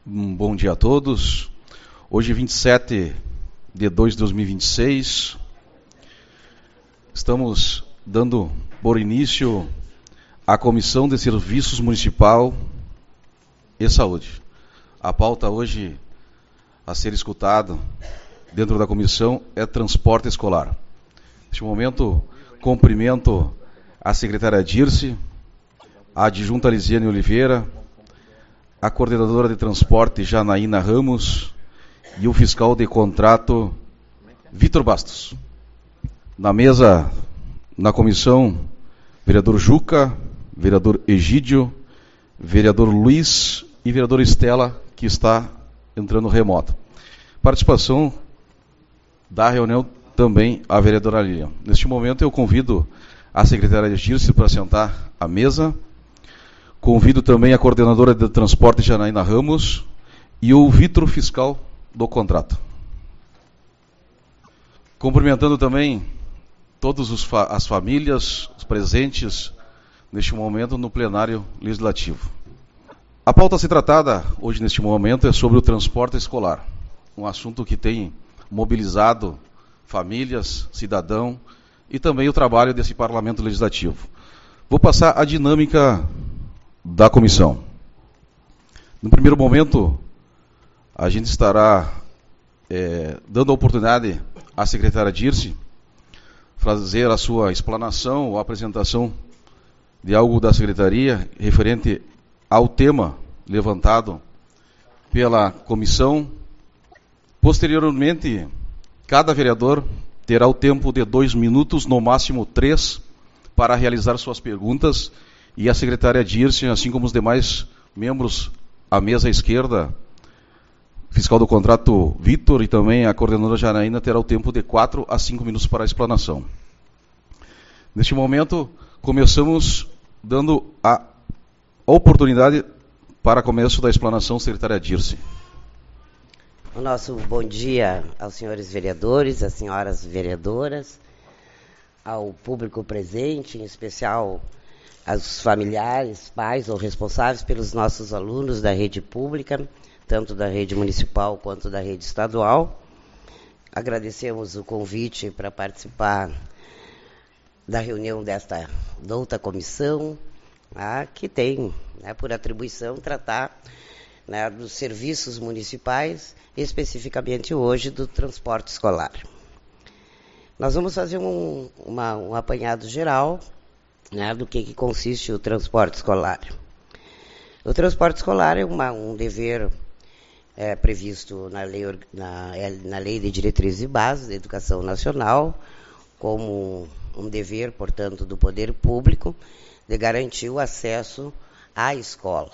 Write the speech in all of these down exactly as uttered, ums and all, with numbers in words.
Um bom dia a todos. Hoje, vinte e sete de dois de dois mil e vinte e seis, estamos dando por início a Comissão de Serviços Municipal e Saúde. A pauta hoje a ser escutada dentro da comissão é transporte escolar. Neste momento, cumprimento a secretária Dirce, a adjunta Lisiane Oliveira, a coordenadora de transporte Janaína Ramos e o fiscal de contrato Vitor Bastos. Na mesa, na comissão, vereador Juca, vereador Egídio, vereador Luiz e vereador Estela, que está entrando remoto. Participação da reunião também a vereadora Lilian. Neste momento eu convido a secretária Dirce para sentar à mesa. Convido também a coordenadora de transporte Janaína Ramos e o Vitor, fiscal do contrato. Cumprimentando também todas fa as famílias os presentes neste momento no plenário legislativo. A pauta a ser tratada hoje neste momento é sobre o transporte escolar, um assunto que tem mobilizado famílias, cidadãos e também o trabalho desse parlamento legislativo. Vou passar a dinâmica da comissão. No primeiro momento, a gente estará é, dando a oportunidade à secretária Dirce fazer a sua explanação ou apresentação de algo da secretaria referente ao tema levantado pela comissão. Posteriormente, cada vereador terá o tempo de dois minutos, no máximo três, para realizar suas perguntas. E a secretária Dirce, assim como os demais membros à mesa esquerda, fiscal do contrato Vitor e também a coordenadora Janaína, terá o tempo de quatro a cinco minutos para a explanação. Neste momento, começamos dando a oportunidade para começo da explanação, secretária Dirce. O nosso bom dia aos senhores vereadores, às senhoras vereadoras, ao público presente, em especial aos familiares, pais ou responsáveis pelos nossos alunos da rede pública, tanto da rede municipal quanto da rede estadual. Agradecemos o convite para participar da reunião desta douta comissão, ah, que tem, né, por atribuição, tratar, né, dos serviços municipais, especificamente hoje do transporte escolar. Nós vamos fazer um, uma, um apanhado geral, né, do que, que consiste o transporte escolar. O transporte escolar é uma, um dever é, previsto na lei, na, na lei de Diretrizes e Bases da Educação Nacional, como um dever, portanto, do poder público, de garantir o acesso à escola.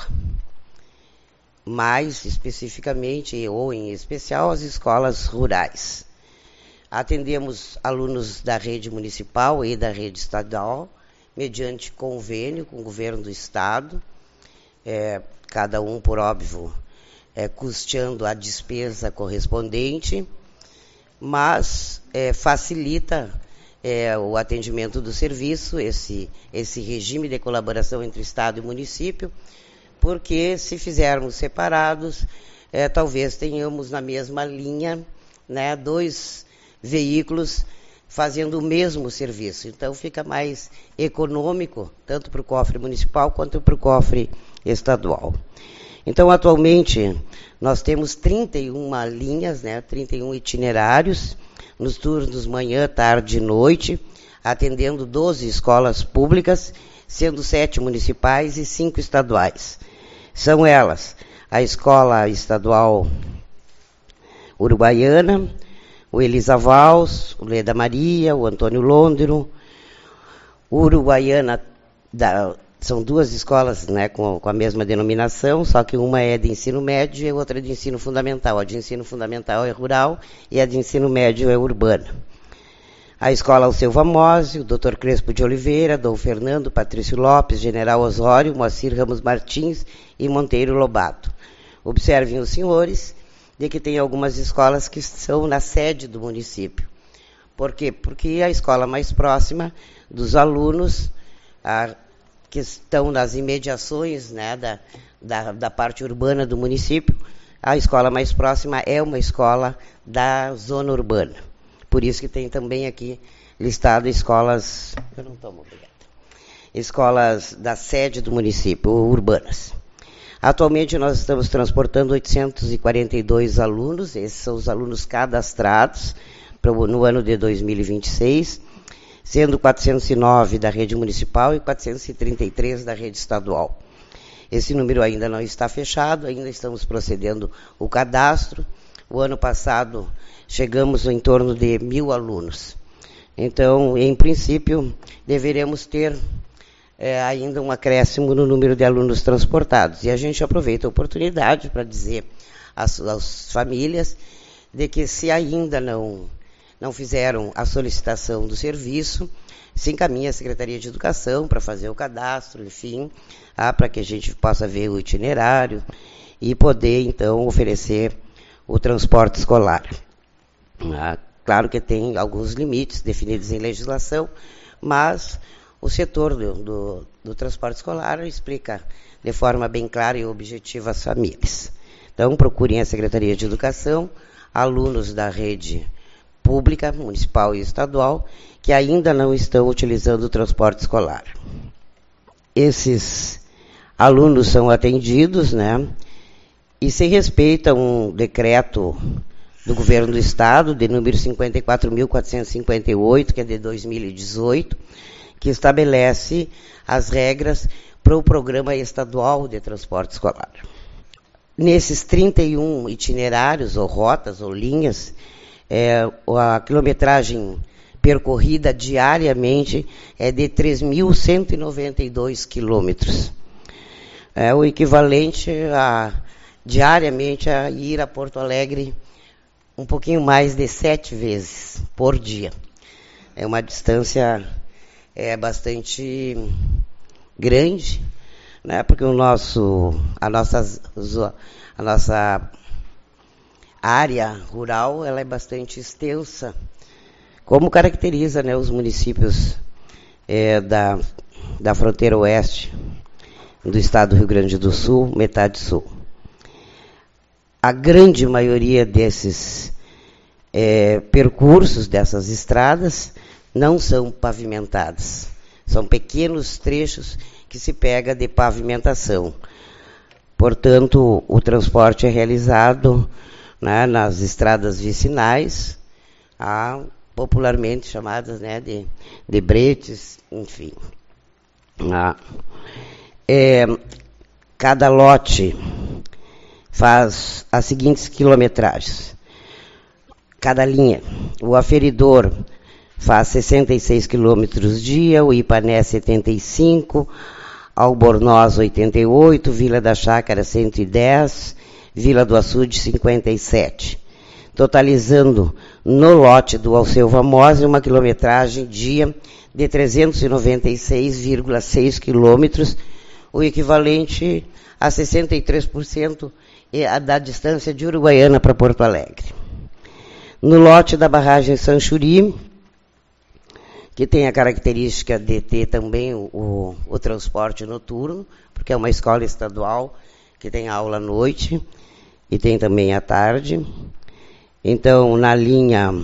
Mais especificamente, ou em especial, as escolas rurais. Atendemos alunos da rede municipal e da rede estadual, mediante convênio com o governo do Estado, é, cada um, por óbvio, é, custeando a despesa correspondente, mas é, facilita é, o atendimento do serviço, esse, esse regime de colaboração entre Estado e município, porque se fizermos separados, é, talvez tenhamos na mesma linha, né, dois veículos fazendo o mesmo serviço. Então, fica mais econômico, tanto para o cofre municipal quanto para o cofre estadual. Então, atualmente, nós temos trinta e uma linhas, né, trinta e um itinerários, nos turnos manhã, tarde e noite, atendendo doze escolas públicas, sendo sete municipais e cinco estaduais. São elas a Escola Estadual Uruguaiana, o Elisa Vals, o Leda Maria, o Antônio Londero, o Uruguaiana, da, são duas escolas, né, com, com a mesma denominação, só que uma é de ensino médio e a outra é de ensino fundamental. A de ensino fundamental é rural e a de ensino médio é urbana. A Escola Alceu Vamose, o doutor Crespo de Oliveira, Dom Fernando, Patrício Lopes, General Osório, Moacir Ramos Martins e Monteiro Lobato. Observem os senhores de que tem algumas escolas que são na sede do município. Por quê? Porque a escola mais próxima dos alunos, a, que estão nas imediações, né, da, da, da parte urbana do município, a escola mais próxima é uma escola da zona urbana. Por isso que tem também aqui listado escolas, eu não tomo, obrigada, escolas da sede do município, urbanas. Atualmente nós estamos transportando oitocentos e quarenta e dois alunos, esses são os alunos cadastrados no ano de dois mil e vinte e seis, sendo quatrocentos e nove da rede municipal e quatrocentos e trinta e três da rede estadual. Esse número ainda não está fechado, ainda estamos procedendo o cadastro. O ano passado chegamos em torno de mil alunos. Então, em princípio, deveremos ter é, ainda um acréscimo no número de alunos transportados. E a gente aproveita a oportunidade para dizer às, às famílias de que se ainda não, não fizeram a solicitação do serviço, se encaminha à Secretaria de Educação para fazer o cadastro, enfim, ah, para que a gente possa ver o itinerário e poder, então, oferecer o transporte escolar. Ah, claro que tem alguns limites definidos em legislação, mas o setor do, do, do transporte escolar explica de forma bem clara e objetiva às famílias. Então, procurem a Secretaria de Educação, alunos da rede pública, municipal e estadual, que ainda não estão utilizando o transporte escolar. Esses alunos são atendidos, né, e se respeita um decreto do Governo do Estado, de número cinquenta e quatro mil quatrocentos e cinquenta e oito, que é de dois mil e dezoito, que estabelece as regras para o Programa Estadual de Transporte Escolar. Nesses trinta e um itinerários, ou rotas, ou linhas, é, a quilometragem percorrida diariamente é de três mil cento e noventa e dois quilômetros. É o equivalente a, diariamente, a ir a Porto Alegre um pouquinho mais de sete vezes por dia. É uma distância é, bastante grande, né, porque o nosso, a, nossa, a nossa área rural ela é bastante extensa, como caracteriza, né, os municípios é, da, da fronteira oeste do estado do Rio Grande do Sul, metade sul. A grande maioria desses é, percursos, dessas estradas, não são pavimentadas. São pequenos trechos que se pega de pavimentação. Portanto, o transporte é realizado, né, nas estradas vicinais, a, popularmente chamadas, né, de, de bretes, enfim. Ah, é, cada lote faz as seguintes quilometragens. Cada linha. O aferidor faz sessenta e seis quilômetros dia, o Ipané setenta e cinco, Albornoz oitenta e oito, Vila da Chácara cento e dez, Vila do Açude cinquenta e sete. Totalizando no lote do Alceu Vamose uma quilometragem dia de trezentos e noventa e seis vírgula seis quilômetros, o equivalente a sessenta e três por cento da distância de Uruguaiana para Porto Alegre. No lote da barragem Sanchuri, que tem a característica de ter também o, o, o transporte noturno, porque é uma escola estadual que tem aula à noite e tem também à tarde. Então, na linha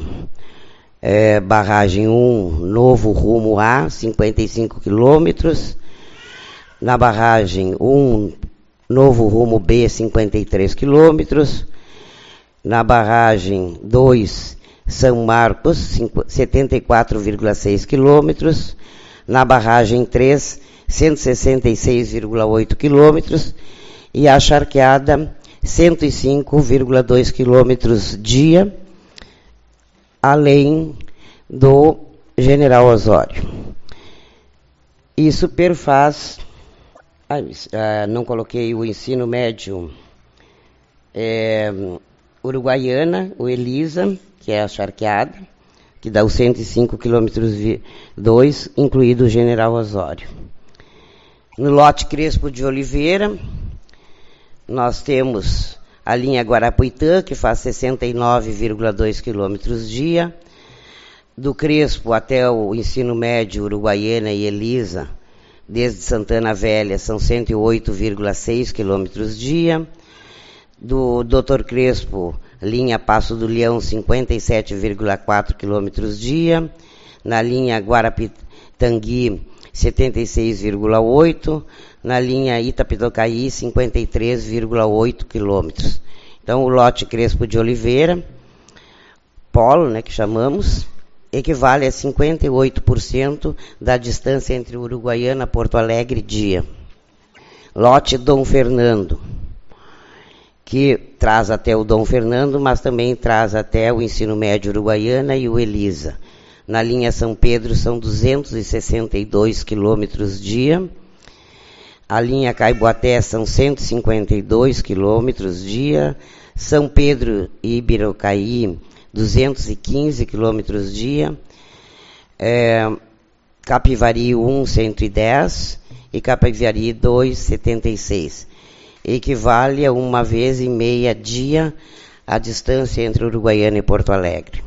é, barragem um, novo rumo A, cinquenta e cinco quilômetros. Na barragem um, novo rumo B, cinquenta e três quilômetros. Na barragem dois, São Marcos, setenta e quatro vírgula seis quilômetros. Na barragem três, cento e sessenta e seis vírgula oito quilômetros. E a Charqueada, cento e cinco vírgula dois quilômetros dia, além do General Osório. Isso perfaz, ah, não coloquei o ensino médio, é, Uruguaiana, o Elisa, que é a Charqueada, que dá os cento e cinco quilômetros dois, incluído o General Osório. No lote Crespo de Oliveira, nós temos a linha Guarapuitã, que faz sessenta e nove vírgula dois quilômetros dia. Do Crespo até o ensino médio Uruguaiana e Elisa, desde Santana Velha, são cento e oito vírgula seis quilômetros dia. do doutor Crespo, linha Passo do Leão, cinquenta e sete vírgula quatro quilômetros dia, na linha Guarapitangui, setenta e seis vírgula oito, na linha Itapitocaí, cinquenta e três vírgula oito quilômetros. Então, o lote Crespo de Oliveira, polo, né, que chamamos, equivale a cinquenta e oito por cento da distância entre Uruguaiana e Porto Alegre dia. Lote Dom Fernando, que traz até o Dom Fernando, mas também traz até o Ensino Médio Uruguaiana e o Elisa. Na linha São Pedro são duzentos e sessenta e dois quilômetros dia. A linha Caiboaté são cento e cinquenta e dois quilômetros dia. São Pedro e Ibirocaí, duzentos e quinze quilômetros dia. É, Capivari um, cento e dez. E Capivari dois, setenta e seis. Equivale a uma vez e meia dia a distância entre Uruguaiana e Porto Alegre.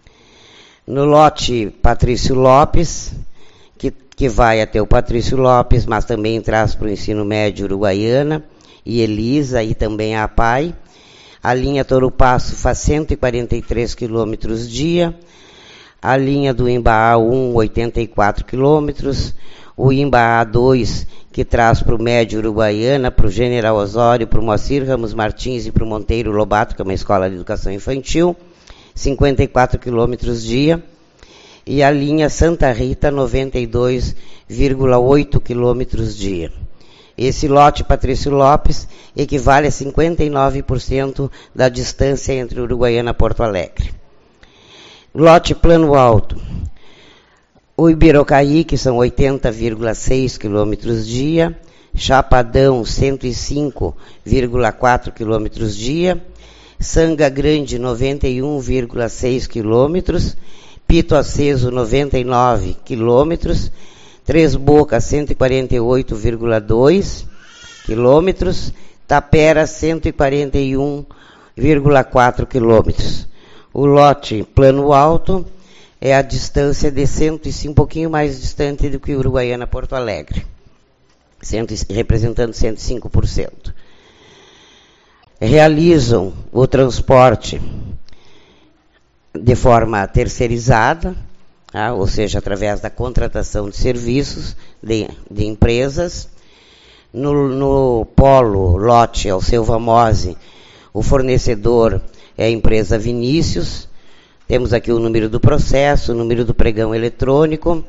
No lote Patrício Lopes, que, que vai até o Patrício Lopes, mas também traz para o Ensino Médio Uruguaiana e Elisa e também a APAI, a linha Touro Passo faz cento e quarenta e três quilômetros dia, a linha do Imbaá um, oitenta e quatro quilômetros, o Imbaá dois, que traz para o Médio Uruguaiana, para o General Osório, para o Moacir Ramos Martins e para o Monteiro Lobato, que é uma escola de educação infantil, cinquenta e quatro quilômetros dia, e a linha Santa Rita, noventa e dois vírgula oito quilômetros dia. Esse lote Patrício Lopes equivale a cinquenta e nove por cento da distância entre Uruguaiana e Porto Alegre. Lote Plano Alto, o Ibirocaí, que são oitenta vírgula seis quilômetros dia, Chapadão, cento e cinco vírgula quatro quilômetros dia, Sanga Grande, noventa e um vírgula seis quilômetros, Pito Aceso, noventa e nove quilômetros, Três Bocas, cento e quarenta e oito vírgula dois quilômetros, Tapera, cento e quarenta e um vírgula quatro quilômetros. O lote Plano Alto é a distância de cento e cinco, um pouquinho mais distante do que Uruguaiana Porto Alegre, cento, representando cento e cinco por cento. Realizam o transporte de forma terceirizada, tá? Ou seja, através da contratação de serviços de, de empresas. No, no polo lote Alceu Vamose, o fornecedor é a empresa Vinícius. Temos aqui o número do processo, o número do pregão eletrônico.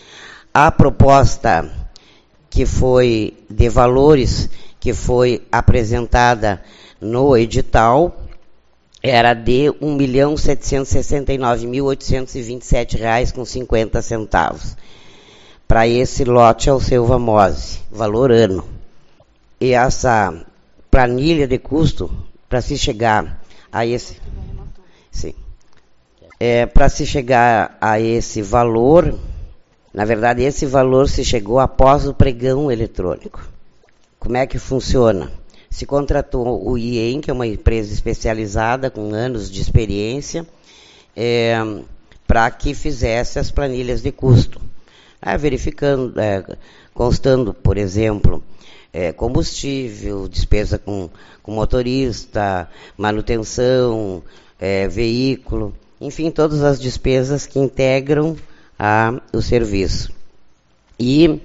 A proposta que foi de valores que foi apresentada no edital era de um milhão setecentos e sessenta e nove mil oitocentos e vinte e sete reais com cinquenta centavos. Para esse lote Alceu Vamose, valor ano. E essa planilha de custo, para se chegar a esse... Sim. É, para se chegar a esse valor, na verdade, esse valor se chegou após o pregão eletrônico. Como é que funciona? Se contratou o I E M, que é uma empresa especializada com anos de experiência, é, para que fizesse as planilhas de custo. É, verificando, é, constando, por exemplo, é, combustível, despesa com, com motorista, manutenção, é, veículo, enfim, todas as despesas que integram a, o serviço. E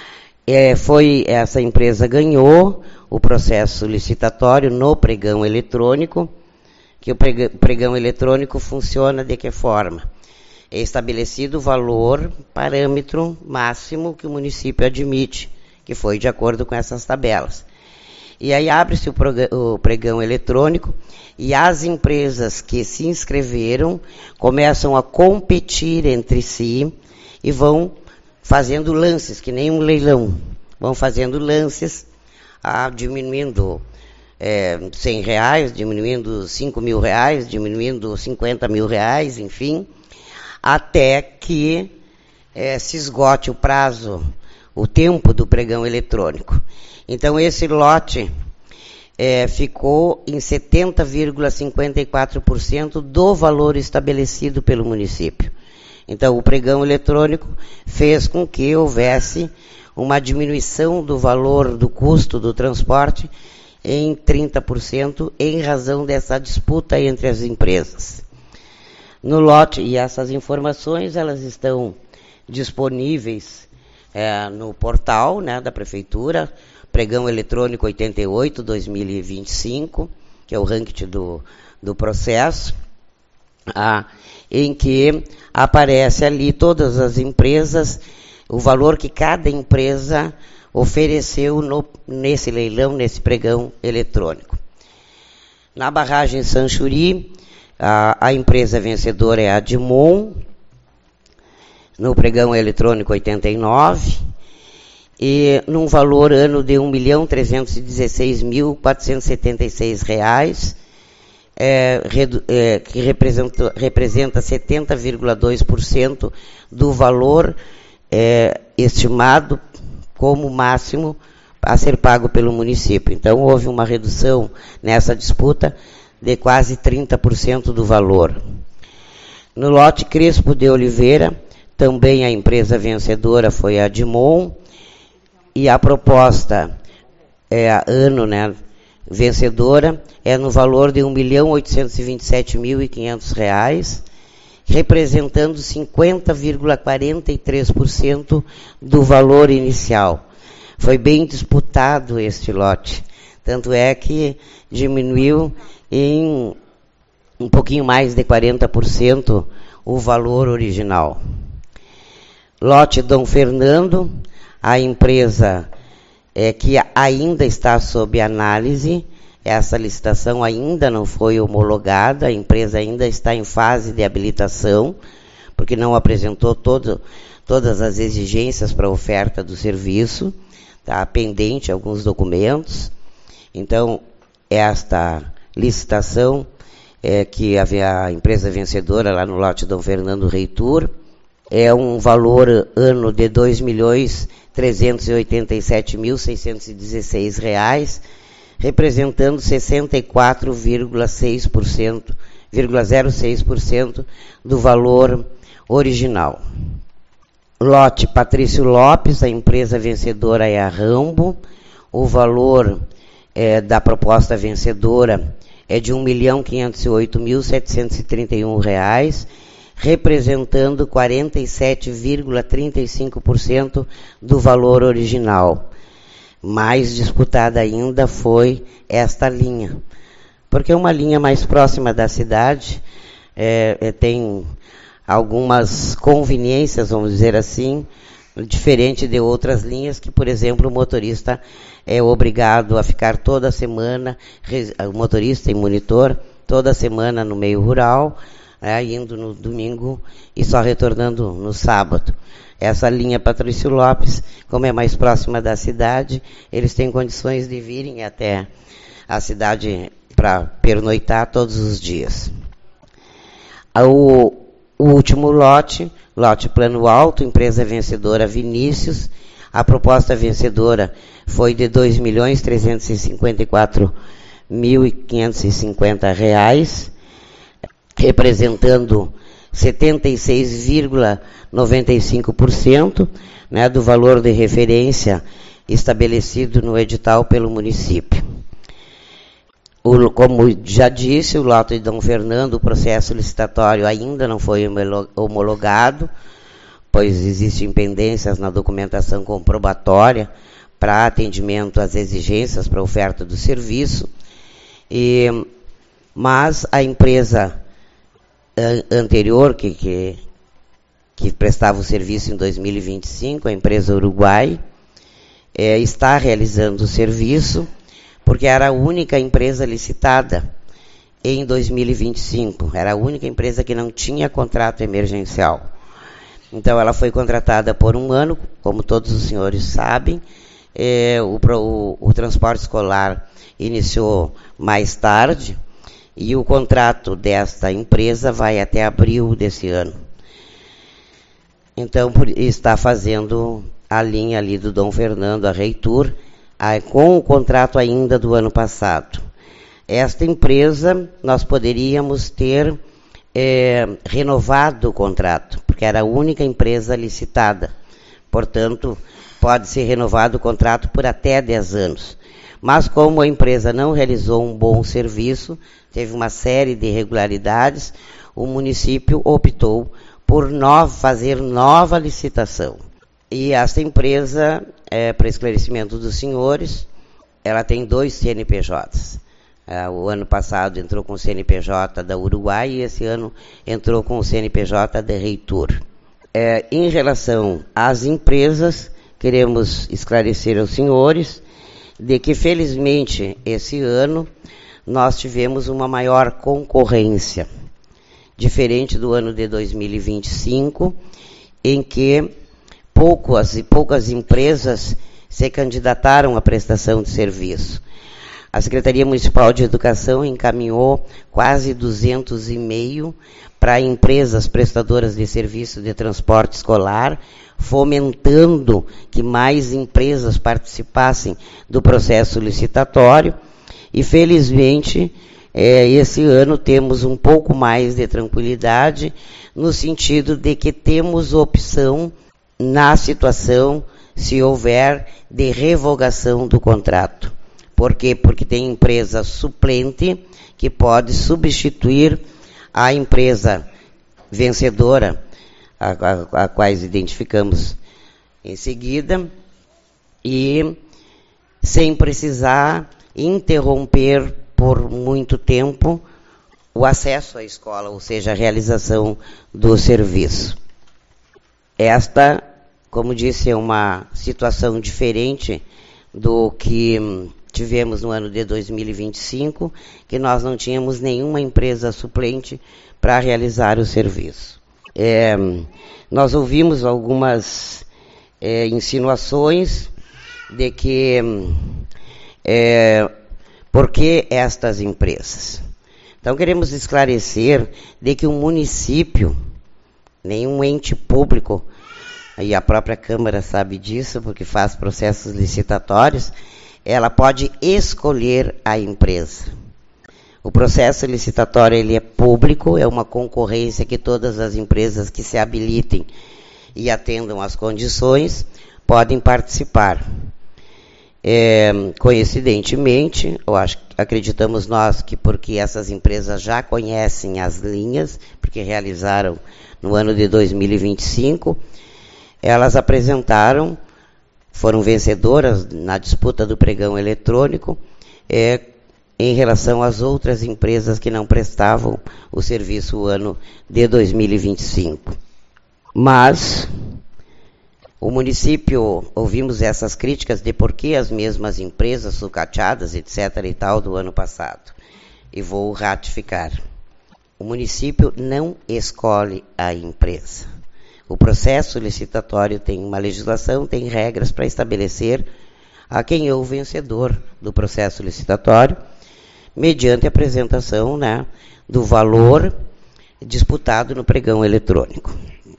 é, foi, essa empresa ganhou o processo licitatório no pregão eletrônico, que o pregão, pregão eletrônico funciona de que forma? É estabelecido o valor, parâmetro máximo que o município admite, que foi de acordo com essas tabelas. E aí abre-se o, o pregão eletrônico e as empresas que se inscreveram começam a competir entre si e vão fazendo lances, que nem um leilão. Vão fazendo lances, ah, diminuindo é, cem reais, diminuindo cinco mil reais, diminuindo cinquenta mil reais, enfim, até que é, se esgote o prazo, o tempo do pregão eletrônico. Então, esse lote é, ficou em setenta vírgula cinquenta e quatro por cento do valor estabelecido pelo município. Então, o pregão eletrônico fez com que houvesse uma diminuição do valor do custo do transporte em trinta por cento em razão dessa disputa entre as empresas. No lote, e essas informações elas estão disponíveis é, no portal, né, da Prefeitura, Pregão Eletrônico oitenta e oito barra dois mil e vinte e cinco, que é o ranking do, do processo, ah, em que aparece ali todas as empresas, o valor que cada empresa ofereceu no, nesse leilão, nesse pregão eletrônico. Na barragem Sanchuri, a, a empresa vencedora é a Admon, no pregão eletrônico oitenta e nove, e num valor ano de um milhão trezentos e dezesseis mil quatrocentos e setenta e seis reais, é, é, que representa, representa setenta vírgula dois por cento do valor é, estimado como máximo a ser pago pelo município. Então, houve uma redução nessa disputa de quase trinta por cento do valor. No lote Crespo de Oliveira, também a empresa vencedora foi a Admon, e a proposta é a ano, né, vencedora é no valor de um milhão oitocentos e vinte e sete mil e quinhentos reais, representando cinquenta vírgula quarenta e três por cento do valor inicial. Foi bem disputado este lote, tanto é que diminuiu em um pouquinho mais de quarenta por cento o valor original. Lote Dom Fernando, a empresa é, que ainda está sob análise, essa licitação ainda não foi homologada, a empresa ainda está em fase de habilitação, porque não apresentou todo, todas as exigências para a oferta do serviço, está pendente alguns documentos. Então, esta licitação, é, que havia a empresa vencedora lá no lote Dom Fernando Reitur, é um valor ano de dois milhões trezentos e oitenta e sete mil seiscentos e dezesseis reais, representando sessenta e quatro vírgula seis por cento, zero seis por cento do valor original. Lote Patrício Lopes, a empresa vencedora é a Rambo, o valor é, da proposta vencedora é de um milhão quinhentos e oito mil setecentos e trinta e um reais, representando quarenta e sete vírgula trinta e cinco por cento do valor original. Mais disputada ainda foi esta linha, porque é uma linha mais próxima da cidade, é, é, tem algumas conveniências, vamos dizer assim, diferente de outras linhas que, por exemplo, o motorista é obrigado a ficar toda semana, o motorista e monitor, toda semana no meio rural, É, indo no domingo e só retornando no sábado. Essa linha Patrício Lopes, como é mais próxima da cidade, eles têm condições de virem até a cidade para pernoitar todos os dias. O, o último lote, lote Plano Alto, empresa vencedora Vinícius, a proposta vencedora foi de dois milhões trezentos e cinquenta e quatro mil quinhentos e cinquenta reais, representando setenta e seis vírgula noventa e cinco por cento, né, do valor de referência estabelecido no edital pelo município. O, como já disse, o lote de Dom Fernando, o processo licitatório ainda não foi homologado, pois existem pendências na documentação comprobatória para atendimento às exigências para oferta do serviço, e, mas a empresa anterior, que, que, que prestava o serviço em dois mil e vinte e cinco, a empresa Uruguai, é, está realizando o serviço, porque era a única empresa licitada em dois mil e vinte e cinco, era a única empresa que não tinha contrato emergencial. Então, ela foi contratada por um ano, como todos os senhores sabem, é, o, o, o transporte escolar iniciou mais tarde, e o contrato desta empresa vai até abril desse ano. Então, por, está fazendo a linha ali do Dom Fernando, a Reitur, a, com o contrato ainda do ano passado. Esta empresa, nós poderíamos ter é, renovado o contrato, porque era a única empresa licitada. Portanto, pode ser renovado o contrato por até dez anos. Mas como a empresa não realizou um bom serviço, teve uma série de irregularidades, o município optou por no, fazer nova licitação. E esta empresa, é, para esclarecimento dos senhores, ela tem dois C N P Js. É, o ano passado entrou com o C N P J da Uruguai e esse ano entrou com o C N P J da Reitor. É, em relação às empresas, queremos esclarecer aos senhores de que, felizmente, esse ano nós tivemos uma maior concorrência, diferente do ano de dois mil e vinte e cinco, em que poucas e poucas empresas se candidataram à prestação de serviço. A Secretaria Municipal de Educação encaminhou quase duzentos e meio para empresas prestadoras de serviço de transporte escolar, fomentando que mais empresas participassem do processo licitatório. E, felizmente, é, esse ano temos um pouco mais de tranquilidade, no sentido de que temos opção na situação, se houver, de revogação do contrato. Por quê? Porque tem empresa suplente que pode substituir a empresa vencedora, a, a, a quais identificamos em seguida, e sem precisar interromper por muito tempo o acesso à escola, ou seja, a realização do serviço. Esta, como disse, é uma situação diferente do que tivemos no ano de dois mil e vinte e cinco, que nós não tínhamos nenhuma empresa suplente para realizar o serviço. É, nós ouvimos algumas é, insinuações de que é, por que estas empresas? Então, queremos esclarecer de que o município, nenhum ente público, e a própria Câmara sabe disso, porque faz processos licitatórios, ela pode escolher a empresa. O processo licitatório ele é público, é uma concorrência que todas as empresas que se habilitem e atendam às condições podem participar. É, coincidentemente, eu acho, acreditamos nós que porque essas empresas já conhecem as linhas, porque realizaram no ano de dois mil e vinte e cinco, elas apresentaram, foram vencedoras na disputa do pregão eletrônico, é, em relação às outras empresas que não prestavam o serviço o ano de dois mil e vinte e cinco. Mas o município, ouvimos essas críticas de por que as mesmas empresas sucateadas, etc e tal, do ano passado. E vou ratificar. O município não escolhe a empresa. O processo licitatório tem uma legislação, tem regras para estabelecer a quem é o vencedor do processo licitatório, mediante a apresentação, né, do valor disputado no pregão eletrônico.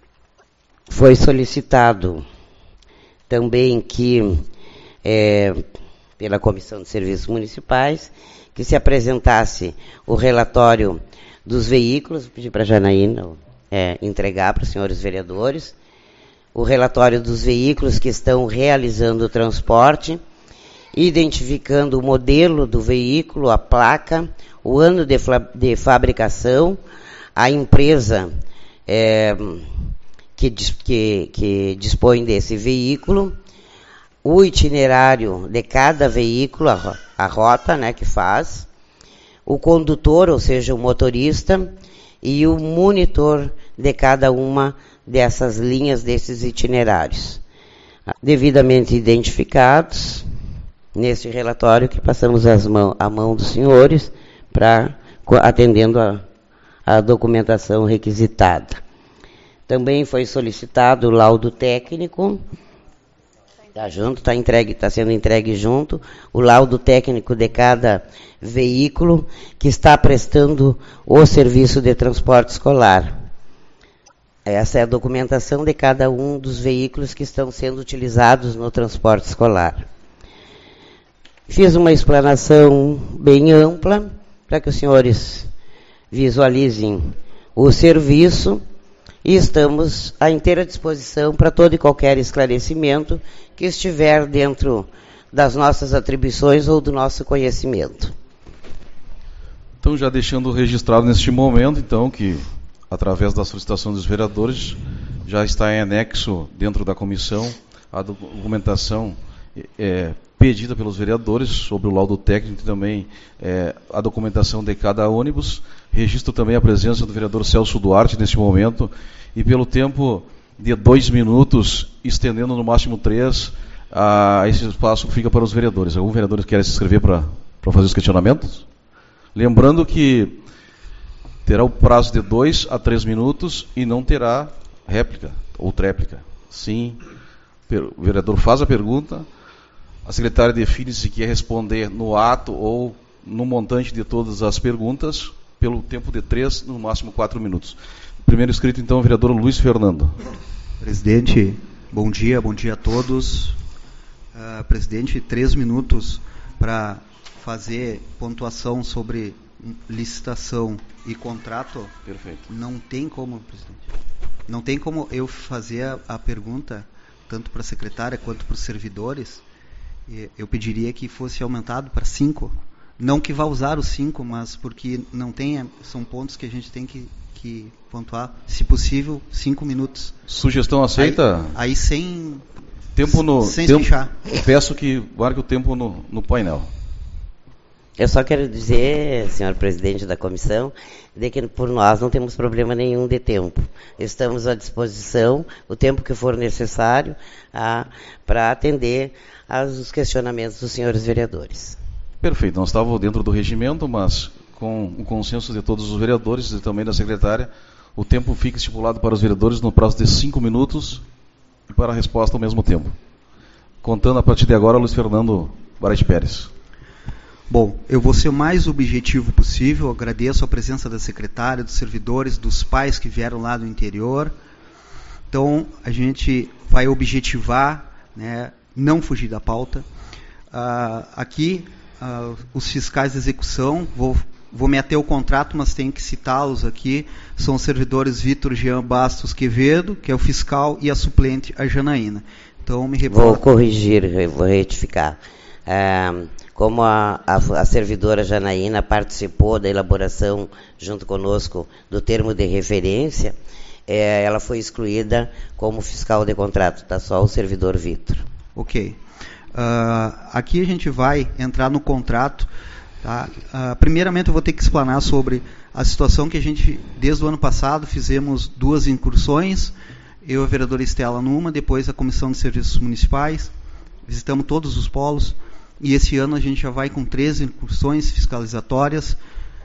Foi solicitado também que, é, pela Comissão de Serviços Municipais, que se apresentasse o relatório dos veículos, pedi para a Janaína é, entregar para os senhores vereadores, o relatório dos veículos que estão realizando o transporte, identificando o modelo do veículo, a placa, o ano de, de fabricação, a empresa é, que, que, que dispõe desse veículo, o itinerário de cada veículo, a, a rota, né, que faz, o condutor, ou seja, o motorista, e o monitor de cada uma dessas linhas, desses itinerários, devidamente identificados nesse relatório que passamos as mão, a mão dos senhores, para atendendo a, a documentação requisitada. Também foi solicitado o laudo técnico, está junto, está entregue, está sendo entregue junto, o laudo técnico de cada veículo que está prestando o serviço de transporte escolar. Essa é a documentação de cada um dos veículos que estão sendo utilizados no transporte escolar. Fiz uma explanação bem ampla para que os senhores visualizem o serviço e estamos à inteira disposição para todo e qualquer esclarecimento que estiver dentro das nossas atribuições ou do nosso conhecimento. Então, já deixando registrado neste momento, então, que através da solicitação dos vereadores, já está em anexo dentro da comissão a documentação é, pedida pelos vereadores sobre o laudo técnico e também é, a documentação de cada ônibus. Registro também a presença do vereador Celso Duarte neste momento e pelo tempo de dois minutos, estendendo no máximo três, a, esse espaço fica para os vereadores. Algum vereador quer se inscrever para fazer os questionamentos? Lembrando que terá o prazo de dois a três minutos e não terá réplica ou tréplica. Sim, o vereador faz a pergunta, a secretária define se quer responder no ato ou no montante de todas as perguntas, pelo tempo de três, no máximo quatro minutos. Primeiro inscrito, então, o vereador Luiz Fernando. Presidente, bom dia, bom dia a todos. Uh, presidente, três minutos para fazer pontuação sobre licitação e contrato. Perfeito. Não tem como, presidente. Não tem como eu fazer a, a pergunta, tanto para a secretária quanto para os servidores. Eu pediria que fosse aumentado para cinco. Não que vá usar os cinco, mas porque não tem, são pontos que a gente tem que, que pontuar. Se possível, cinco minutos. Sugestão aceita? Aí, aí sem, tempo no, sem tempo, fechar. Peço que marque o tempo no, no painel. Eu só quero dizer, senhor presidente da comissão, de que por nós não temos problema nenhum de tempo. Estamos à disposição, o tempo que for necessário, para atender aos questionamentos dos senhores vereadores. Perfeito, nós estávamos dentro do regimento, mas com o consenso de todos os vereadores e também da secretária, o tempo fica estipulado para os vereadores no prazo de cinco minutos e para a resposta ao mesmo tempo. Contando a partir de agora, Luiz Fernando Barete Pérez. Bom, eu vou ser o mais objetivo possível. Agradeço a presença da secretária, dos servidores, dos pais que vieram lá do interior. Então, a gente vai objetivar, né, não fugir da pauta. Uh, aqui, uh, os fiscais de execução, vou, vou me ater ao contrato, mas tenho que citá-los aqui, são os servidores Vitor Jean Bastos Quevedo, que é o fiscal, e a suplente, a Janaína. Então, me reporto... Vou corrigir, vou retificar. Uh, como a, a, a servidora Janaína participou da elaboração, junto conosco, do termo de referência, é, ela foi excluída como fiscal de contrato, está só o servidor Vitor. Ok. Uh, aqui a gente vai entrar no contrato. Tá? Uh, primeiramente eu vou ter que explanar sobre a situação que a gente, desde o ano passado, fizemos duas incursões, eu e a vereadora Estela numa, depois a Comissão de Serviços Municipais, visitamos todos os polos, e esse ano a gente já vai com treze incursões fiscalizatórias,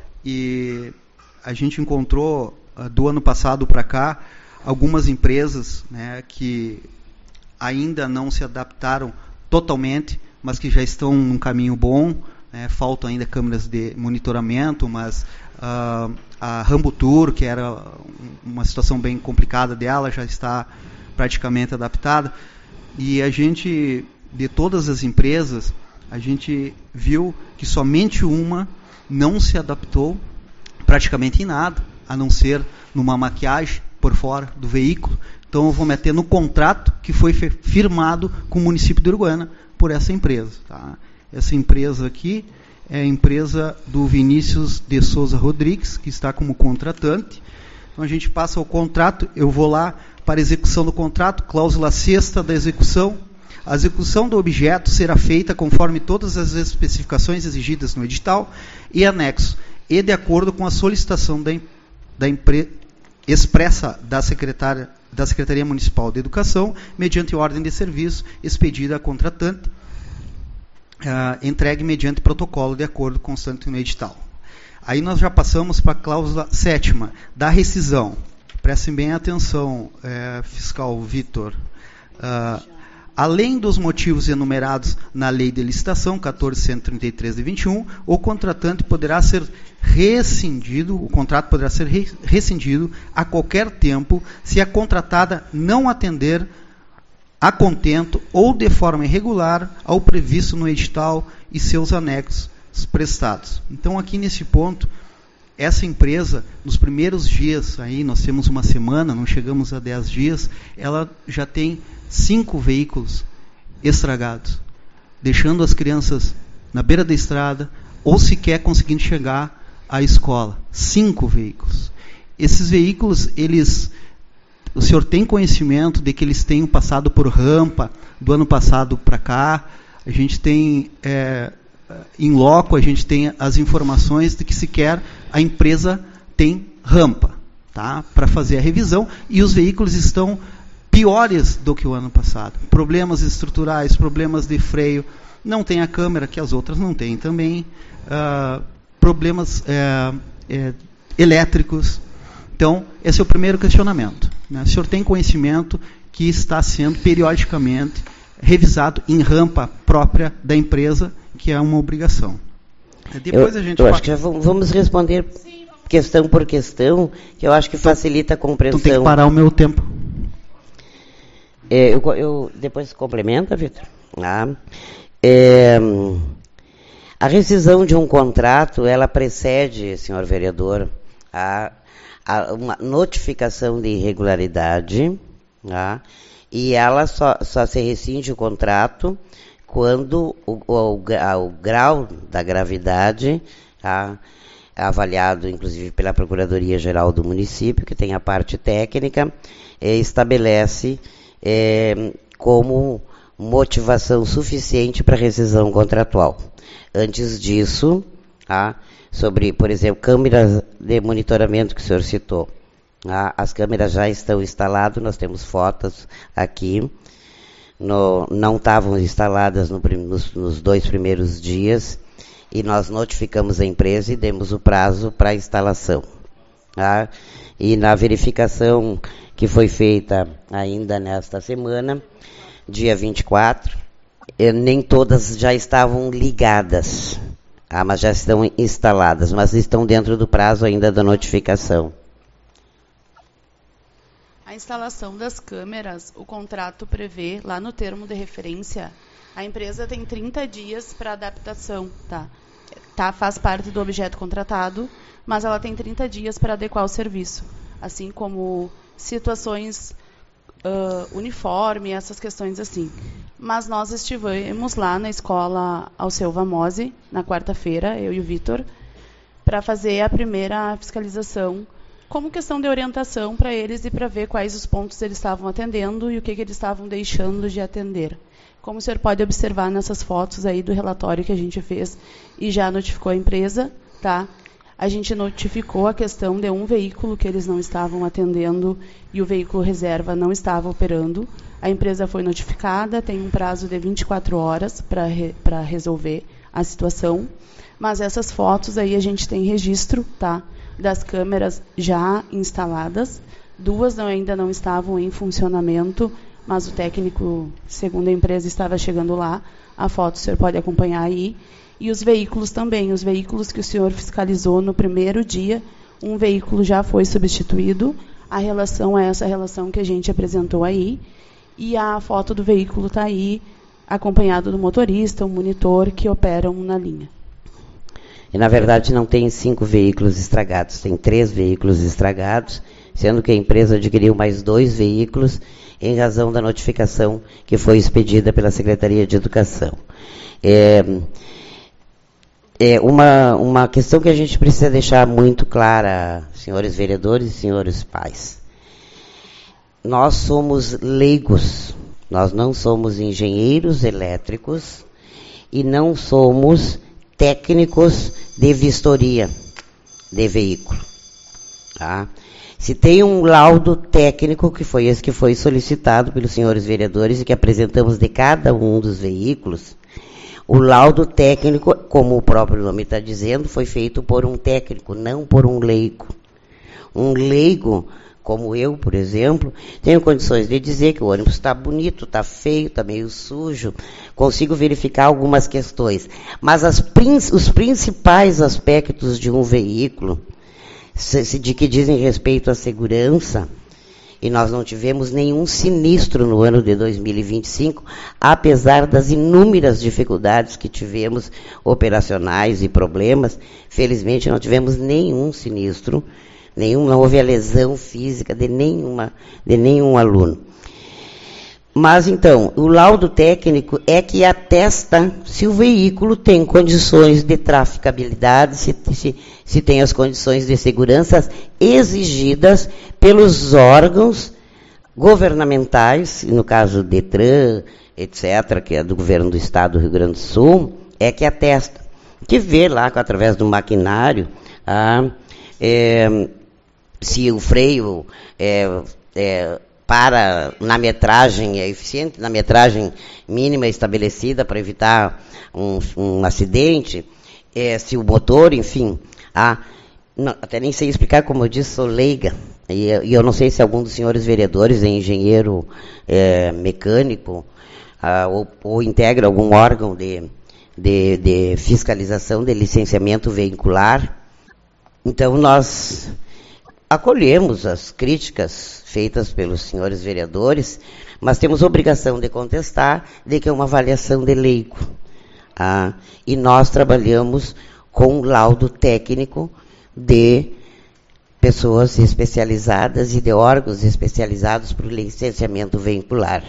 e a gente encontrou, do ano passado para cá, algumas empresas, né, que ainda não se adaptaram totalmente, mas que já estão num caminho bom, né, faltam ainda câmeras de monitoramento, mas uh, a Rambutur, que era uma situação bem complicada dela, já está praticamente adaptada, e a gente, de todas as empresas, a gente viu que somente uma não se adaptou praticamente em nada, a não ser numa maquiagem por fora do veículo. Então eu vou meter no contrato que foi firmado com o município de Uruguaiana por essa empresa. Tá? Essa empresa aqui é a empresa do Vinícius de Souza Rodrigues, que está como contratante. Então a gente passa o contrato, eu vou lá para a execução do contrato, cláusula sexta da execução. A execução do objeto será feita conforme todas as especificações exigidas no edital e anexo, e de acordo com a solicitação da, da empresa expressa da, secretária, da Secretaria Municipal de Educação, mediante ordem de serviço expedida à contratante, uh, entregue mediante protocolo de acordo constante no edital. Aí nós já passamos para a cláusula sétima, da rescisão. Prestem bem atenção, é, fiscal Vitor. Uh, Além dos motivos enumerados na Lei de Licitação quatorze cento e trinta e três de vinte e um, o contratante poderá ser rescindido, o contrato poderá ser rescindido a qualquer tempo se a contratada não atender a contento ou de forma irregular ao previsto no edital e seus anexos prestados. Então, aqui nesse ponto, essa empresa, nos primeiros dias, aí nós temos uma semana, não chegamos a dez dias, ela já tem cinco veículos estragados. deixando as crianças na beira da estrada ou sequer conseguindo chegar à escola. Cinco veículos. Esses veículos, eles, o senhor tem conhecimento de que eles tenham passado por rampa do ano passado para cá? A gente tem, é, em loco, a gente tem as informações de que sequer a empresa tem rampa, tá, para fazer a revisão, e os veículos estão piores do que o ano passado. Problemas estruturais, problemas de freio, não tem a câmera, que as outras não têm também, uh, problemas é, é, elétricos. Então, esse é o primeiro questionamento, né? O senhor tem conhecimento que está sendo periodicamente revisado em rampa própria da empresa, que é uma obrigação. Depois eu a gente eu pode... acho que já vamos responder questão por questão, que eu acho que facilita a compreensão. Então tem que parar o meu tempo. É, eu, eu, depois complementa, Vitor. Ah, é, a rescisão de um contrato, ela precede, senhor vereador, a, a uma notificação de irregularidade, tá? E ela só, só se rescinde o contrato quando o, o, o grau da gravidade, tá, avaliado inclusive pela Procuradoria-Geral do município, que tem a parte técnica, eh, estabelece eh, como motivação suficiente para rescisão contratual. Antes disso, tá, sobre, por exemplo, câmeras de monitoramento que o senhor citou, tá, as câmeras já estão instaladas, nós temos fotos aqui, no, não estavam instaladas no, nos, nos dois primeiros dias, e nós notificamos a empresa e demos o prazo para a instalação. Tá? E na verificação que foi feita ainda nesta semana, dia vinte e quatro, nem todas já estavam ligadas, tá? Mas já estão instaladas, mas estão dentro do prazo ainda da notificação. A instalação das câmeras, o contrato prevê, lá no termo de referência, a empresa tem trinta dias para adaptação, tá? Tá? Faz parte do objeto contratado, mas ela tem trinta dias para adequar o serviço, assim como situações uh, uniforme, essas questões assim. Mas nós estivemos lá na escola Alceu Vamose, na quarta-feira, eu e o Vitor, para fazer a primeira fiscalização, como questão de orientação para eles e para ver quais os pontos eles estavam atendendo e o que, que eles estavam deixando de atender. Como o senhor pode observar nessas fotos aí do relatório que a gente fez e já notificou a empresa, tá? A gente notificou a questão de um veículo que eles não estavam atendendo e o veículo reserva não estava operando. A empresa foi notificada, tem um prazo de vinte e quatro horas para re, para resolver a situação. Mas essas fotos aí a gente tem registro, tá, das câmeras já instaladas. Duas não, ainda não estavam em funcionamento, mas o técnico, segundo a empresa, estava chegando lá. A foto o senhor pode acompanhar aí. E os veículos também, os veículos que o senhor fiscalizou no primeiro dia, um veículo já foi substituído. A relação é essa relação que a gente apresentou aí. E a foto do veículo está aí, acompanhado do motorista, o monitor que operam na linha. E, na verdade, não tem cinco veículos estragados, tem três veículos estragados, sendo que a empresa adquiriu mais dois veículos em razão da notificação que foi expedida pela Secretaria de Educação. É, é uma, uma questão que a gente precisa deixar muito clara, senhores vereadores e senhores pais. Nós somos leigos, nós não somos engenheiros elétricos e não somos técnicos de vistoria de veículo. Tá? Se tem um laudo técnico, que foi esse que foi solicitado pelos senhores vereadores e que apresentamos de cada um dos veículos, o laudo técnico, como o próprio nome está dizendo, foi feito por um técnico, não por um leigo. Um leigo, como eu, por exemplo, tenho condições de dizer que o ônibus está bonito, está feio, está meio sujo, consigo verificar algumas questões. Mas as, os principais aspectos de um veículo, de que dizem respeito à segurança, e nós não tivemos nenhum sinistro no ano de dois mil e vinte e cinco, apesar das inúmeras dificuldades que tivemos operacionais e problemas, felizmente não tivemos nenhum sinistro, nenhum, não houve a lesão física de, nenhuma, de nenhum aluno. Mas, então, o laudo técnico é que atesta se o veículo tem condições de traficabilidade, se, se, se tem as condições de segurança exigidas pelos órgãos governamentais, no caso DETRAN, etcétera, que é do governo do estado do Rio Grande do Sul, é que atesta. Que vê lá, através do maquinário, ah, é, se o freio é, é para na metragem é eficiente, na metragem mínima estabelecida para evitar um, um acidente, é, se o motor, enfim, ah, não, até nem sei explicar, como eu disse, sou leiga, e, e eu não sei se algum dos senhores vereadores é engenheiro é, mecânico, ah, ou, ou integra algum órgão de, de, de fiscalização de licenciamento veicular. Então, nós acolhemos as críticas feitas pelos senhores vereadores, mas temos obrigação de contestar de que é uma avaliação de leigo. Ah, e nós trabalhamos com laudo técnico de pessoas especializadas e de órgãos especializados para o licenciamento veicular.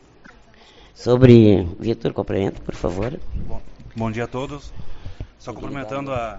Sobre... Vitor, complementa, por favor. Bom, bom dia a todos. Só complementando a...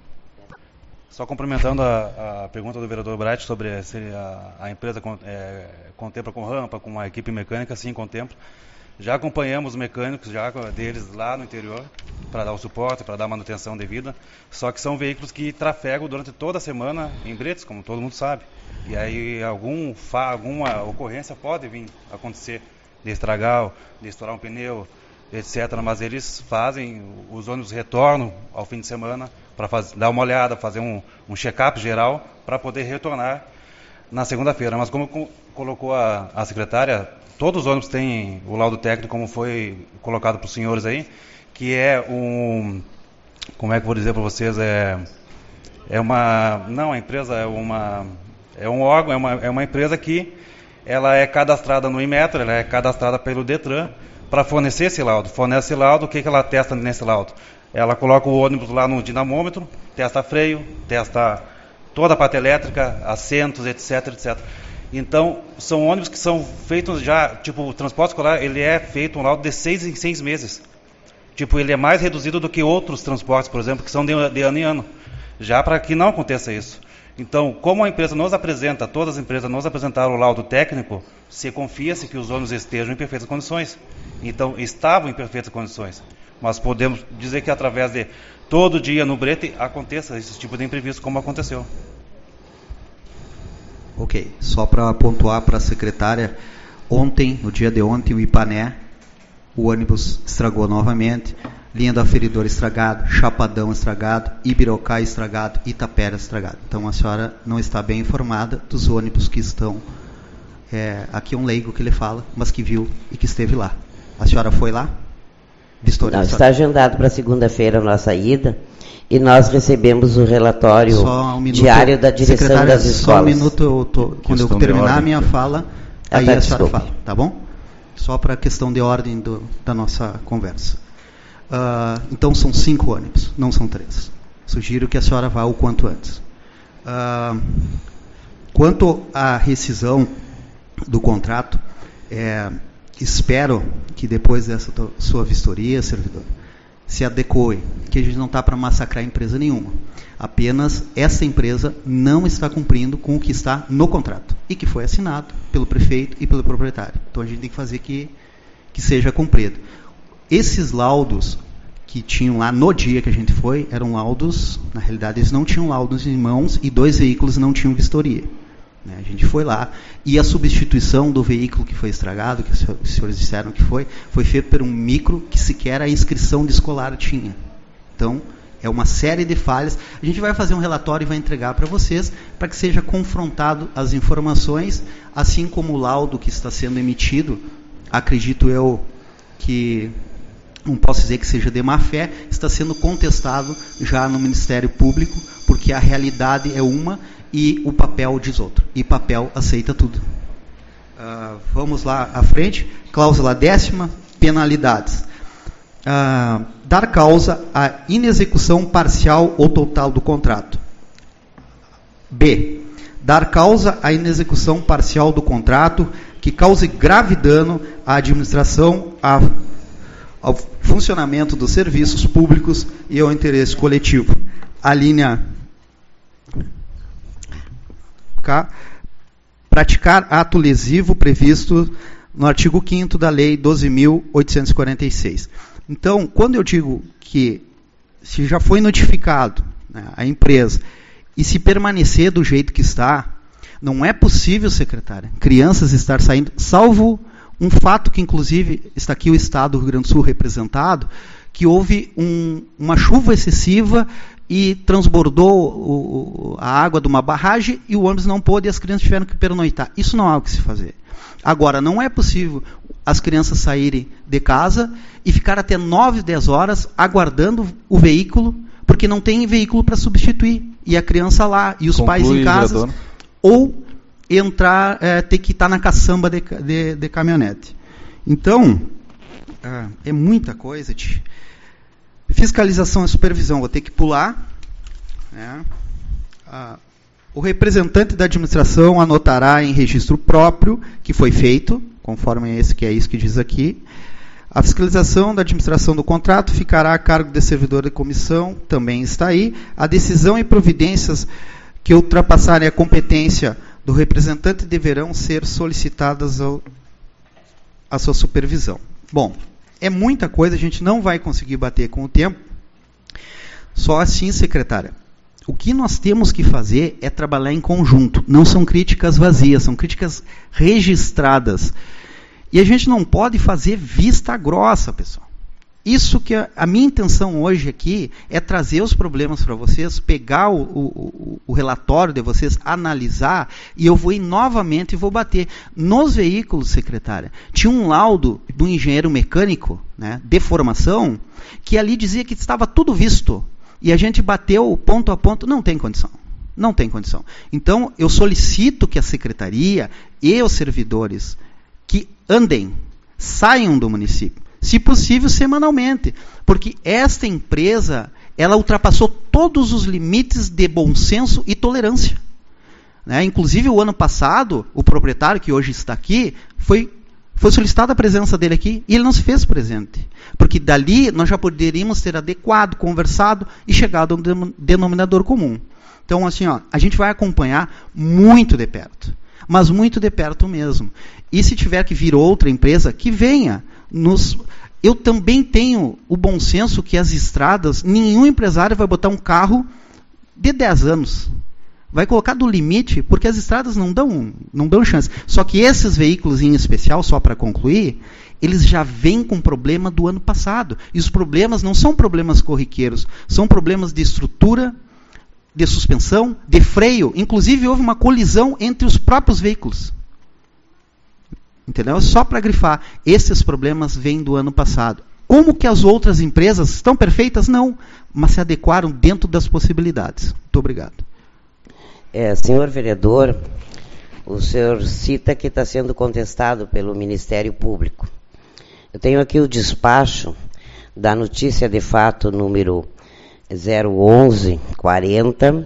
Só complementando a, a pergunta do vereador Brat sobre se a, a empresa é, contempla com rampa, com uma equipe mecânica, sim, contempla. Já acompanhamos os mecânicos já deles lá no interior para dar o suporte, para dar a manutenção devida. Só que são veículos que trafegam durante toda a semana em Bretas, como todo mundo sabe. E aí algum, alguma ocorrência pode vir acontecer de estragar, de estourar um pneu, etcétera. Mas eles fazem, os ônibus retornam ao fim de semana para dar uma olhada, fazer um, um check-up geral para poder retornar na segunda-feira. Mas como co colocou a, a secretária, todos os ônibus têm o laudo técnico, como foi colocado para os senhores aí, que é um, como é que eu vou dizer para vocês, é, é uma, não, a empresa é uma, é um órgão, é uma, é uma empresa que ela é cadastrada no Inmetro, ela é cadastrada pelo DETRAN para fornecer esse laudo. Fornece esse laudo, o que, que ela testa nesse laudo? Ela coloca o ônibus lá no dinamômetro, testa freio, testa toda a parte elétrica, assentos, etc, etcétera. Então, são ônibus que são feitos já, tipo, o transporte escolar, ele é feito um laudo de seis em seis meses. Tipo, ele é mais reduzido do que outros transportes, por exemplo, que são de, de ano em ano. Já para que não aconteça isso. Então, como a empresa nos apresenta, todas as empresas nos apresentaram o laudo técnico, se confia-se que os ônibus estejam em perfeitas condições. Então, estavam em perfeitas condições. Mas podemos dizer que através de todo dia no brete aconteça esse tipo de imprevisto como aconteceu. Ok, só para pontuar para a secretária, ontem, no dia de ontem, o Ipané, o ônibus estragou novamente, linha do aferidor estragado, Chapadão estragado, Ibirocá estragado, Itapera estragado. Então a senhora não está bem informada dos ônibus que estão, é, aqui é um leigo que ele fala, mas que viu e que esteve lá. A senhora foi lá? Não, está agendado para segunda-feira a nossa ida e nós recebemos o relatório um diário da direção das escolas. Só um minuto, eu tô, quando eu terminar a minha fala, ah, aí tá, a senhora desculpa. fala, tá bom? Só para a questão de ordem do, da nossa conversa. Uh, então são cinco ônibus, não são três. Sugiro que a senhora vá o quanto antes. Uh, quanto à rescisão do contrato, é, espero que depois dessa sua vistoria, servidor, se adequoe, que a gente não está para massacrar empresa nenhuma. Apenas essa empresa não está cumprindo com o que está no contrato e que foi assinado pelo prefeito e pelo proprietário. Então a gente tem que fazer que, que seja cumprido. Esses laudos que tinham lá no dia que a gente foi, eram laudos, na realidade eles não tinham laudos em mãos e dois veículos não tinham vistoria. A gente foi lá e a substituição do veículo que foi estragado, que os senhores disseram que foi, foi feito por um micro que sequer a inscrição de escolar tinha. Então, é uma série de falhas. A gente vai fazer um relatório e vai entregar para vocês, para que seja confrontado as informações, assim como o laudo que está sendo emitido, acredito eu que, não posso dizer que seja de má fé, está sendo contestado já no Ministério Público, porque a realidade é uma e o papel diz outro. E papel aceita tudo. Uh, vamos lá à frente. Cláusula décima, penalidades. Uh, dar causa à inexecução parcial ou total do contrato. B. dar causa à inexecução parcial do contrato que cause grave dano à administração, à, ao funcionamento dos serviços públicos e ao interesse coletivo. A linha K, praticar ato lesivo previsto no artigo quinto da Lei doze mil oitocentos e quarenta e seis. Então, quando eu digo que se já foi notificado, né, a empresa, e se permanecer do jeito que está, não é possível, secretária, crianças estar saindo, salvo um fato que, inclusive, está aqui o Estado do Rio Grande do Sul representado, que houve um, uma chuva excessiva e transbordou o, a água de uma barragem e o ônibus não pôde e as crianças tiveram que pernoitar. Isso não há o que se fazer. Agora, não é possível as crianças saírem de casa e ficar até nove, dez horas aguardando o veículo, porque não tem veículo para substituir. E a criança lá, e os Conclui, pais em casa, vereador. Ou entrar, é, ter que estar na caçamba de, de, de caminhonete. Então, é, é muita coisa, tia. Fiscalização e supervisão, vou ter que pular. Né? Ah, o representante da administração anotará em registro próprio que foi feito, conforme esse que é isso que diz aqui. A fiscalização da administração do contrato ficará a cargo de servidor de comissão, também está aí. A decisão e providências que ultrapassarem a competência do representante deverão ser solicitadas ao, à sua supervisão. Bom, é muita coisa, a gente não vai conseguir bater com o tempo. Só assim, secretária, o que nós temos que fazer é trabalhar em conjunto. Não são críticas vazias, são críticas registradas. E a gente não pode fazer vista grossa, pessoal. Isso que a, a minha intenção hoje aqui é trazer os problemas para vocês, pegar o, o, o relatório de vocês, analisar, e eu vou ir novamente e vou bater. Nos veículos, secretária, tinha um laudo do engenheiro mecânico, né, de formação, que ali dizia que estava tudo visto. E a gente bateu ponto a ponto, não tem condição. Não tem condição. Então, eu solicito que a secretaria e os servidores que andem, saiam do município, se possível semanalmente, porque esta empresa, ela ultrapassou todos os limites de bom senso e tolerância. Né? Inclusive, o ano passado, o proprietário que hoje está aqui, foi, foi solicitada a presença dele aqui, e ele não se fez presente. Porque dali, nós já poderíamos ter adequado, conversado, e chegado a um denominador comum. Então, assim, ó, a gente vai acompanhar muito de perto. Mas muito de perto mesmo. E se tiver que vir outra empresa, que venha. Nos... Eu também tenho o bom senso que as estradas, nenhum empresário vai botar um carro de dez anos. Vai colocar do limite, porque as estradas não dão, não dão chance. Só que esses veículos em especial, só para concluir, eles já vêm com problema do ano passado. E os problemas não são problemas corriqueiros, são problemas de estrutura, de suspensão, de freio. Inclusive, houve uma colisão entre os próprios veículos. Entendeu? Só para grifar, esses problemas vêm do ano passado. Como que as outras empresas estão perfeitas? Não, mas se adequaram dentro das possibilidades. Muito obrigado. É, senhor vereador, o senhor cita que está sendo contestado pelo Ministério Público. Eu tenho aqui o despacho da notícia de fato número zero onze quarenta,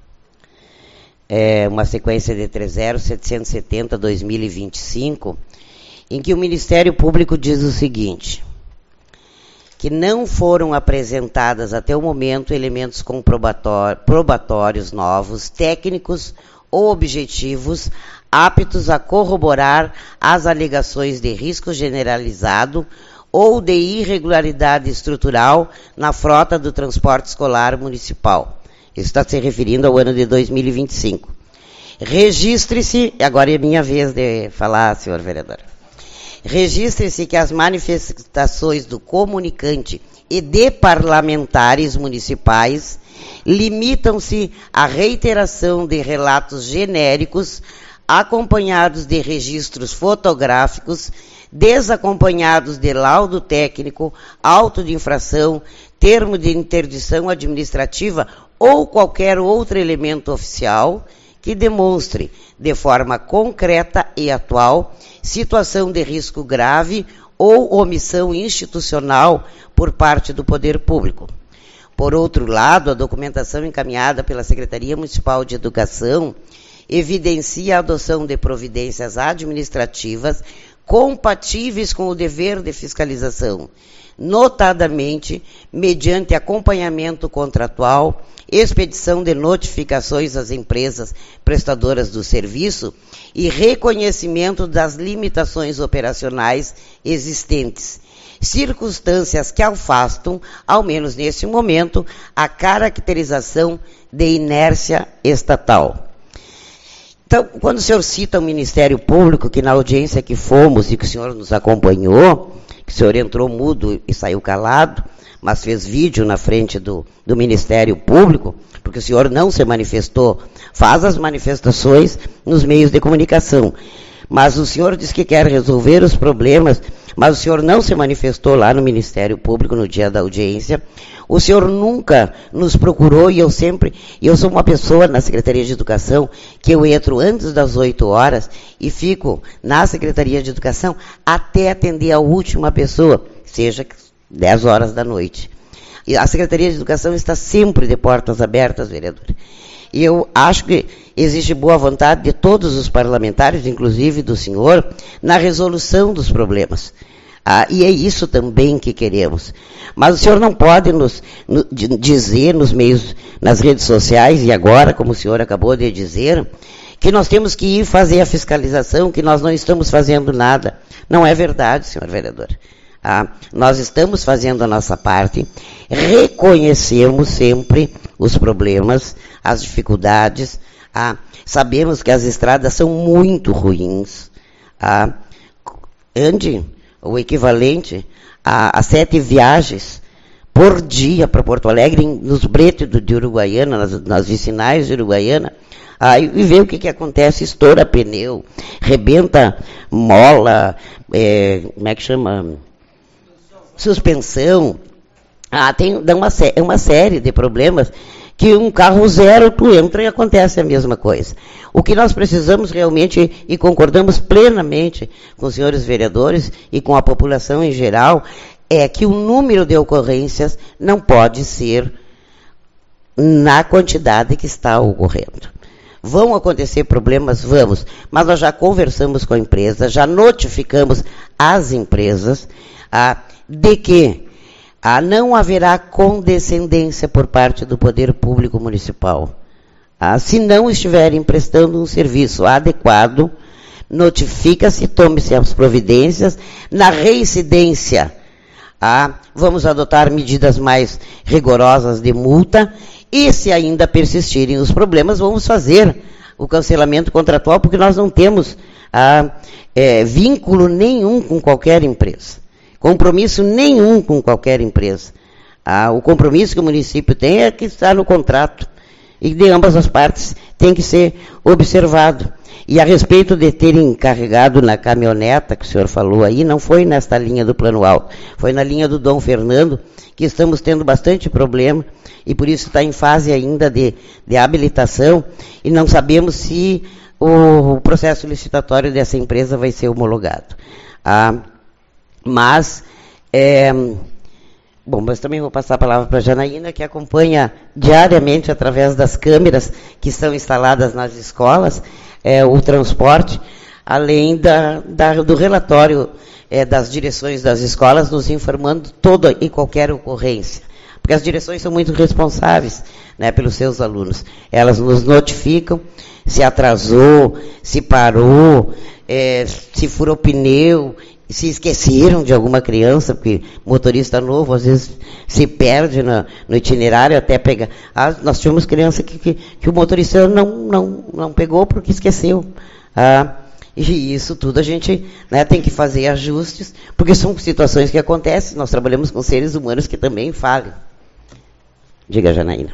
é uma sequência de trinta setecentos e setenta dois mil e vinte e cinco, em que o Ministério Público diz o seguinte: que não foram apresentadas até o momento elementos probatórios novos, técnicos ou objetivos aptos a corroborar as alegações de risco generalizado ou de irregularidade estrutural na frota do transporte escolar municipal. Isso está se referindo ao ano de dois mil e vinte e cinco. Registre-se, agora é minha vez de falar, senhor vereador. Registre-se que as manifestações do comunicante e de parlamentares municipais limitam-se à reiteração de relatos genéricos acompanhados de registros fotográficos, desacompanhados de laudo técnico, auto de infração, termo de interdição administrativa ou qualquer outro elemento oficial que demonstre, de forma concreta e atual, situação de risco grave ou omissão institucional por parte do poder público. Por outro lado, a documentação encaminhada pela Secretaria Municipal de Educação evidencia a adoção de providências administrativas compatíveis com o dever de fiscalização, notadamente mediante acompanhamento contratual, expedição de notificações às empresas prestadoras do serviço e reconhecimento das limitações operacionais existentes, circunstâncias que afastam, ao menos nesse momento, a caracterização de inércia estatal. Então, quando o senhor cita o Ministério Público, que na audiência que fomos e que o senhor nos acompanhou, que o senhor entrou mudo e saiu calado, mas fez vídeo na frente do, do Ministério Público, porque o senhor não se manifestou, faz as manifestações nos meios de comunicação. Mas o senhor diz que quer resolver os problemas, mas o senhor não se manifestou lá no Ministério Público no dia da audiência. O senhor nunca nos procurou e eu sempre, eu sou uma pessoa na Secretaria de Educação que eu entro antes das oito horas e fico na Secretaria de Educação até atender a última pessoa, seja dez horas da noite. E a Secretaria de Educação está sempre de portas abertas, vereador. E eu acho que existe boa vontade de todos os parlamentares, inclusive do senhor, na resolução dos problemas. Ah, e é isso também que queremos. Mas o senhor não pode nos no, dizer nos meios, nas redes sociais, e agora, como o senhor acabou de dizer, que nós temos que ir fazer a fiscalização, que nós não estamos fazendo nada. Não é verdade, senhor vereador. Ah, nós estamos fazendo a nossa parte, reconhecemos sempre os problemas, as dificuldades, ah, sabemos que as estradas são muito ruins. Ah, ande o equivalente a, a sete viagens por dia para Porto Alegre, nos bretes de Uruguaiana, nas, nas vicinais de Uruguaiana, aí e vê o que, que acontece, estoura pneu, rebenta mola, é, como é que chama? Suspensão. Ah, tem dá uma, uma série de problemas que um carro zero, tu entra e acontece a mesma coisa. O que nós precisamos realmente, e concordamos plenamente com os senhores vereadores e com a população em geral, é que o número de ocorrências não pode ser na quantidade que está ocorrendo. Vão acontecer problemas? Vamos. Mas nós já conversamos com a empresa, já notificamos as empresas ah, de que ah, não haverá condescendência por parte do Poder Público Municipal. Ah, se não estiverem prestando um serviço adequado, notifica-se, tome-se as providências. Na reincidência, ah, vamos adotar medidas mais rigorosas de multa, e se ainda persistirem os problemas, vamos fazer o cancelamento contratual, porque nós não temos ah, é, vínculo nenhum com qualquer empresa. Compromisso nenhum com qualquer empresa. Ah, o compromisso que o município tem é que está no contrato. E de ambas as partes tem que ser observado. E a respeito de terem carregado na caminhoneta, que o senhor falou aí, não foi nesta linha do Plano Alto, foi na linha do Dom Fernando, que estamos tendo bastante problema, e por isso está em fase ainda de, de habilitação, e não sabemos se o, o processo licitatório dessa empresa vai ser homologado. Ah, Mas, é, bom, mas também vou passar a palavra para a Janaína, que acompanha diariamente, através das câmeras que estão instaladas nas escolas, é, o transporte, além da, da, do relatório é, das direções das escolas, nos informando toda e qualquer ocorrência. Porque as direções são muito responsáveis, né, pelos seus alunos. Elas nos notificam se atrasou, se parou, é, se furou pneu, se esqueceram de alguma criança, porque motorista novo às vezes se perde no, no itinerário até pegar. Ah, nós tínhamos criança que, que, que o motorista não, não, não pegou porque esqueceu. Ah, e isso tudo a gente, né, tem que fazer ajustes, porque são situações que acontecem, nós trabalhamos com seres humanos que também falham. Diga, Janaína.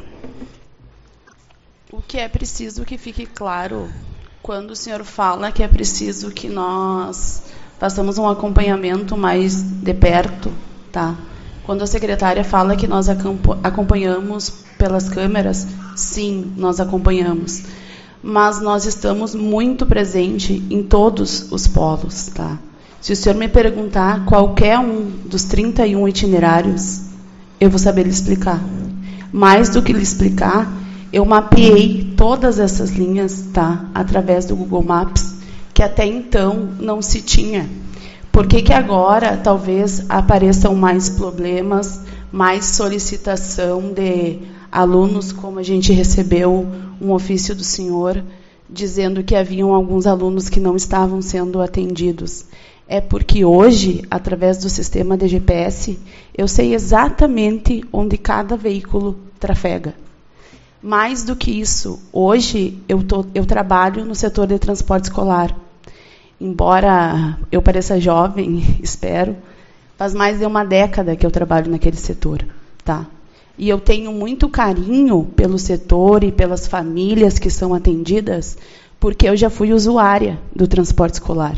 O que é preciso que fique claro, quando o senhor fala que é preciso que nós façamos um acompanhamento mais de perto, tá? Quando a secretária fala que nós acompanhamos pelas câmeras, sim, nós acompanhamos. Mas nós estamos muito presentes em todos os polos, tá? Se o senhor me perguntar qualquer um dos trinta e um itinerários, eu vou saber lhe explicar. Mais do que lhe explicar, eu mapeei todas essas linhas, tá, através do Google Maps, que até então não se tinha. Por que que agora talvez apareçam mais problemas, mais solicitação de alunos, como a gente recebeu um ofício do senhor dizendo que haviam alguns alunos que não estavam sendo atendidos? É porque hoje, através do sistema de G P S, eu sei exatamente onde cada veículo trafega. Mais do que isso, hoje eu, tô, eu trabalho no setor de transporte escolar. Embora eu pareça jovem, espero, faz mais de uma década que eu trabalho naquele setor, tá? E eu tenho muito carinho pelo setor e pelas famílias que são atendidas, porque eu já fui usuária do transporte escolar.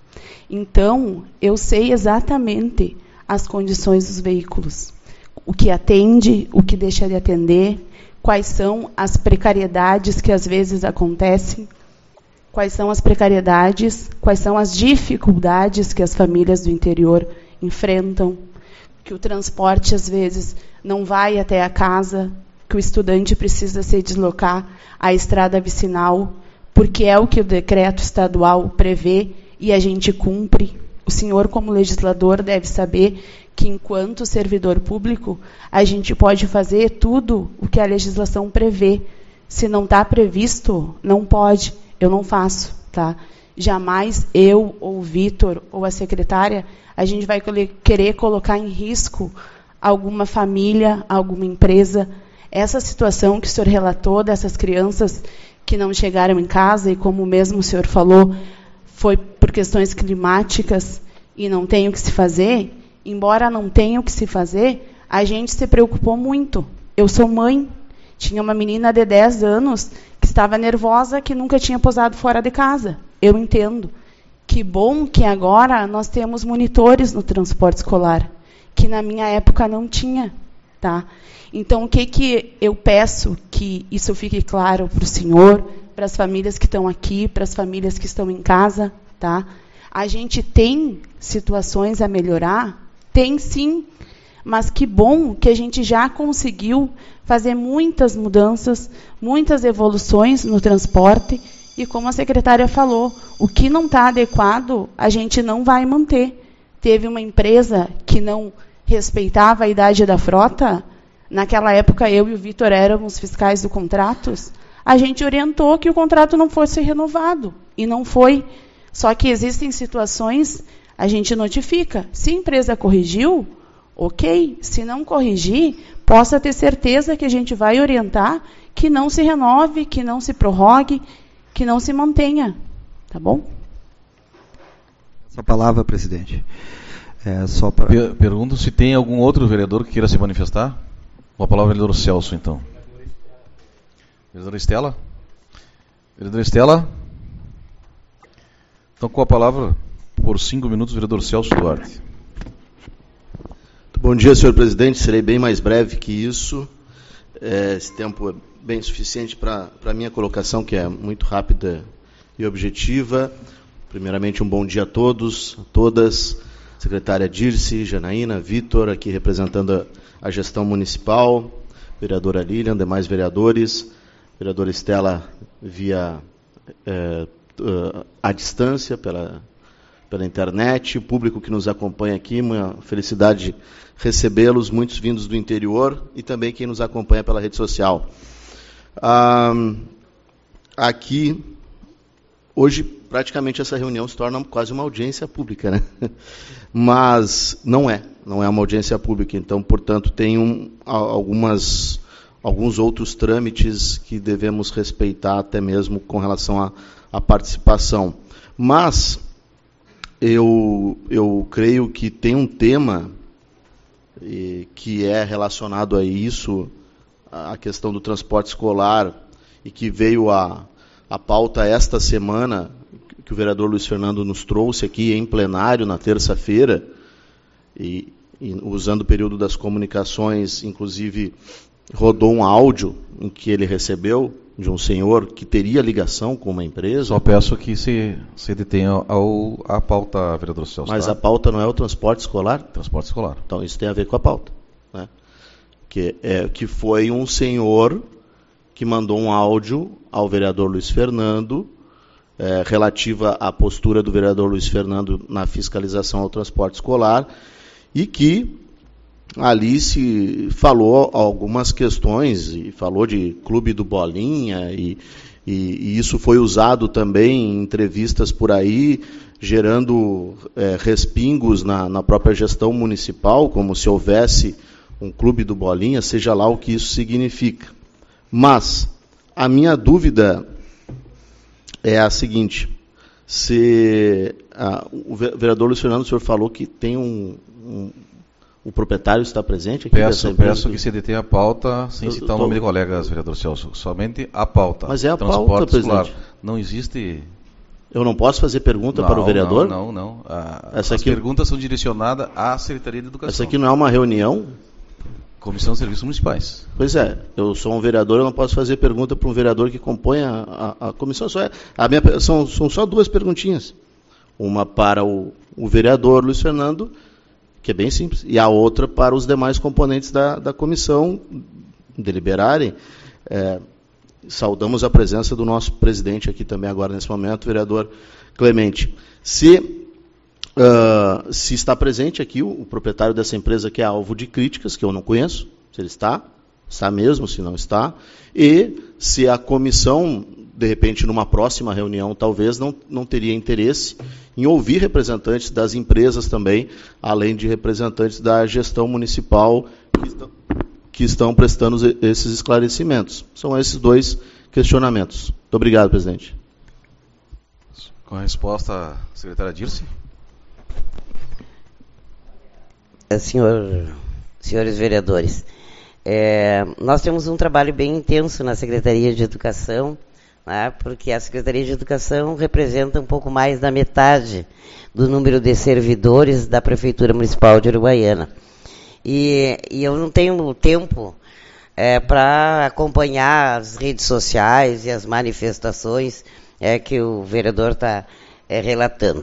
Então, eu sei exatamente as condições dos veículos, o que atende, o que deixa de atender, quais são as precariedades que às vezes acontecem, quais são as precariedades, quais são as dificuldades que as famílias do interior enfrentam, que o transporte às vezes não vai até a casa, que o estudante precisa se deslocar à estrada vicinal, porque é o que o decreto estadual prevê e a gente cumpre. O senhor, como legislador, deve saber que, enquanto servidor público, a gente pode fazer tudo o que a legislação prevê. Se não está previsto, não pode. Eu não faço, tá? Jamais eu, ou o Vitor, ou a secretária, a gente vai querer colocar em risco alguma família, alguma empresa. Essa situação que o senhor relatou dessas crianças que não chegaram em casa, e como mesmo o senhor falou, foi por questões climáticas e não tem o que se fazer, embora não tenha o que se fazer, a gente se preocupou muito. Eu sou mãe, tinha uma menina de dez anos que estava nervosa, que nunca tinha posado fora de casa. Eu entendo. Que bom que agora nós temos monitores no transporte escolar, que na minha época não tinha. Tá? Então, o que, que eu peço que isso fique claro para o senhor, para as famílias que estão aqui, para as famílias que estão em casa, tá? A gente tem situações a melhorar? Tem sim, mas que bom que a gente já conseguiu fazer muitas mudanças, muitas evoluções no transporte, e como a secretária falou, o que não está adequado, a gente não vai manter. Teve uma empresa que não respeitava a idade da frota, naquela época eu e o Vitor éramos fiscais do contratos, a gente orientou que o contrato não fosse renovado, e não foi. Só que existem situações, a gente notifica. Se a empresa corrigiu, ok. Se não corrigir, possa ter certeza que a gente vai orientar que não se renove, que não se prorrogue, que não se mantenha. Tá bom? Essa palavra, presidente. É só pra... Per- Pergunto se tem algum outro vereador que queira se manifestar. Com a palavra, vereador Celso, então. Vereadora Estela? Vereadora Estela? Então, com a palavra, por cinco minutos, vereador Celso Duarte. Bom dia, senhor presidente. Serei bem mais breve que isso. É, esse tempo é bem suficiente para a minha colocação, que é muito rápida e objetiva. Primeiramente, um bom dia a todos, a todas. Secretária Dirce, Janaína, Vitor, aqui representando a, a gestão municipal, vereadora Lilian, demais vereadores, vereadora Estela via é, uh, à distância, pela, pela internet, o público que nos acompanha aqui, uma felicidade recebê-los, muitos vindos do interior, e também quem nos acompanha pela rede social. Ah, aqui, hoje, praticamente essa reunião se torna quase uma audiência pública, né? Mas não é, não é uma audiência pública, então, portanto, tem um, algumas, alguns outros trâmites que devemos respeitar, até mesmo com relação à, à participação. Mas eu, eu creio que tem um tema e, que é relacionado a isso, a questão do transporte escolar, e que veio a, a pauta esta semana, que o vereador Luiz Fernando nos trouxe aqui em plenário na terça-feira, e, e usando o período das comunicações, inclusive rodou um áudio em que ele recebeu de um senhor que teria ligação com uma empresa. Só peço que se, se detenha ao, a pauta, vereador Celso. Mas tá? a pauta não é o transporte escolar? Transporte escolar. Então isso tem a ver com a pauta, né? Que, é, que foi um senhor que mandou um áudio ao vereador Luiz Fernando, é, relativa à postura do vereador Luiz Fernando na fiscalização ao transporte escolar, e que ali se falou algumas questões, e falou de Clube do Bolinha, e, e, e isso foi usado também em entrevistas por aí, gerando é, respingos na, na própria gestão municipal, como se houvesse um Clube do Bolinha, seja lá o que isso significa. Mas a minha dúvida é a seguinte: se a, o vereador Luiz Fernando, o senhor falou que tem um, um o proprietário está presente aqui? Peço, peço que se detenha a pauta, sem eu, citar eu tô... o nome de colegas, vereador Celso. Somente a pauta. Mas é a Transporte pauta, escolar. Presidente. Não existe... Eu não posso fazer pergunta não, para o vereador? Não, não, não. A, Essa as aqui... perguntas são direcionadas à Secretaria de Educação. Essa aqui não é uma reunião? Comissão de Serviços Municipais. Pois é, eu sou um vereador, eu não posso fazer pergunta para um vereador que compõe a, a, a comissão. Só é, a minha, são, são só duas perguntinhas. Uma para o, o vereador Luiz Fernando, que é bem simples, e a outra para os demais componentes da, da comissão deliberarem. É, saudamos a presença do nosso presidente aqui também agora nesse momento, vereador Clemente. Se, uh, se está presente aqui o, o proprietário dessa empresa que é alvo de críticas, que eu não conheço, se ele está, está mesmo, se não está, e se a comissão, de repente, numa próxima reunião, talvez, não, não teria interesse em ouvir representantes das empresas também, além de representantes da gestão municipal que estão, que estão prestando esses esclarecimentos. São esses dois questionamentos. Muito obrigado, presidente. Com a resposta, secretária Dirce. Senhor, senhores vereadores, é, nós temos um trabalho bem intenso na Secretaria de Educação, né, porque a Secretaria de Educação representa um pouco mais da metade do número de servidores da Prefeitura Municipal de Uruguaiana. E, e eu não tenho tempo é, para acompanhar as redes sociais e as manifestações é, que o vereador está é, relatando.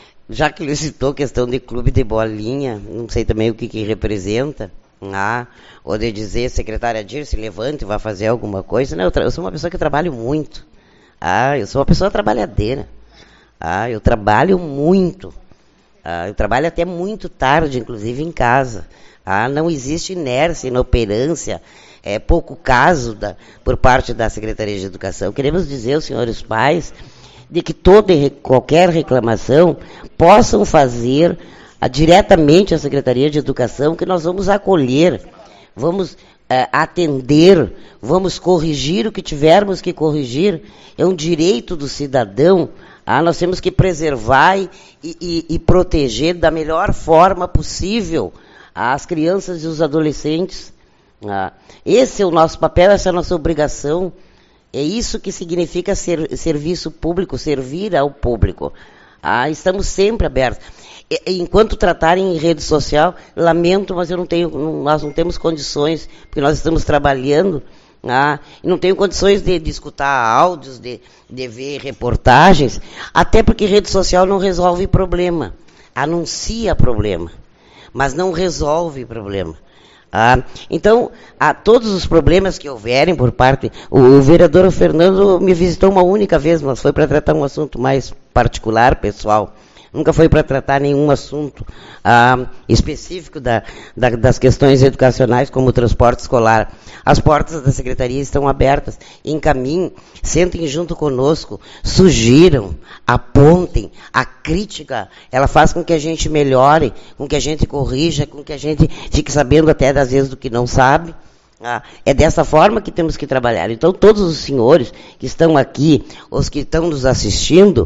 Já que ele citou questão de clube de bolinha, não sei também o que, que representa, ah, ou de dizer, secretária Dirce, levante e vá fazer alguma coisa. Não, eu, eu sou uma pessoa que trabalho muito. Ah, eu sou uma pessoa trabalhadeira. Ah, eu trabalho muito. Ah, eu trabalho até muito tarde, inclusive em casa. Ah, não existe inércia, inoperância, é pouco caso da, por parte da Secretaria de Educação. Queremos dizer aos senhores pais de que toda e qualquer reclamação possam fazer a, diretamente à Secretaria de Educação, que nós vamos acolher, vamos é, atender, vamos corrigir o que tivermos que corrigir. É um direito do cidadão. Ah, nós temos que preservar e, e, e proteger da melhor forma possível as crianças e os adolescentes. Ah, esse é o nosso papel, essa é a nossa obrigação. É isso que significa ser, serviço público, servir ao público. Ah, estamos sempre abertos. E, enquanto tratarem em rede social, lamento, mas eu não tenho, não, nós não temos condições, porque nós estamos trabalhando, ah, e não tenho condições de, de escutar áudios, de, de ver reportagens, até porque rede social não resolve problema. Anuncia problema, mas não resolve problema. Ah, então, a todos os problemas que houverem por parte... O, o vereador Fernando me visitou uma única vez, mas foi para tratar um assunto mais particular, pessoal. Nunca foi para tratar nenhum assunto ah, específico da, da, das questões educacionais, como o transporte escolar. As portas da Secretaria estão abertas. Encaminhem, sentem junto conosco, sugiram, apontem. A crítica, ela faz com que a gente melhore, com que a gente corrija, com que a gente fique sabendo até das vezes do que não sabe. Ah, é dessa forma que temos que trabalhar. Então, todos os senhores que estão aqui, os que estão nos assistindo,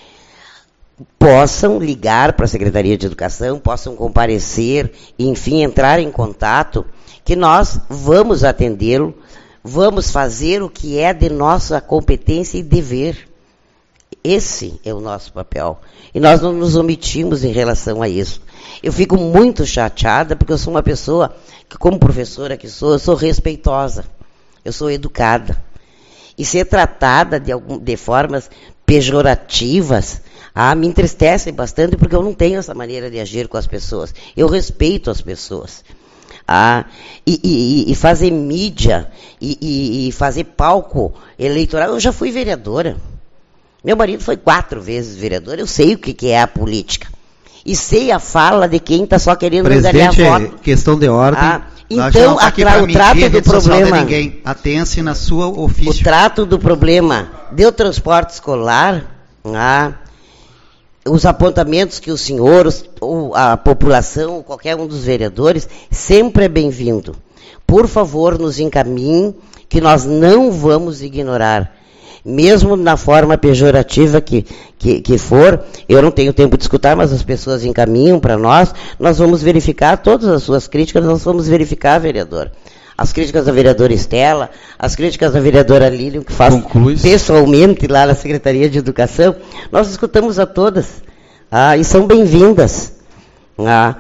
possam ligar para a Secretaria de Educação, possam comparecer, enfim, entrar em contato, que nós vamos atendê-lo, vamos fazer o que é de nossa competência e dever. Esse é o nosso papel. E nós não nos omitimos em relação a isso. Eu fico muito chateada, porque eu sou uma pessoa que, como professora que sou, eu sou respeitosa, eu sou educada. E ser tratada de, algum, de formas pejorativas, ah, me entristece bastante, porque eu não tenho essa maneira de agir com as pessoas. Eu respeito as pessoas. Ah, e, e, e fazer mídia, e, e, e fazer palco eleitoral. Eu já fui vereadora. Meu marido foi quatro vezes vereador. Eu sei o que, que é a política. E sei a fala de quem está só querendo ganhar voto. Questão de ordem. Ah, então, a, o trato do problema... Ninguém. Atenha-se na sua ofício. O trato do problema do transporte escolar, ah, os apontamentos que o senhor, ou a população, qualquer um dos vereadores, sempre é bem-vindo. Por favor, nos encaminhem, que nós não vamos ignorar. Mesmo na forma pejorativa que, que, que for, eu não tenho tempo de escutar, mas as pessoas encaminham para nós, nós vamos verificar todas as suas críticas, nós vamos verificar, vereador. As críticas da vereadora Estela, as críticas da vereadora Lilian, que faz Conclui. pessoalmente lá na Secretaria de Educação, nós escutamos a todas, ah, e são bem-vindas. Ah,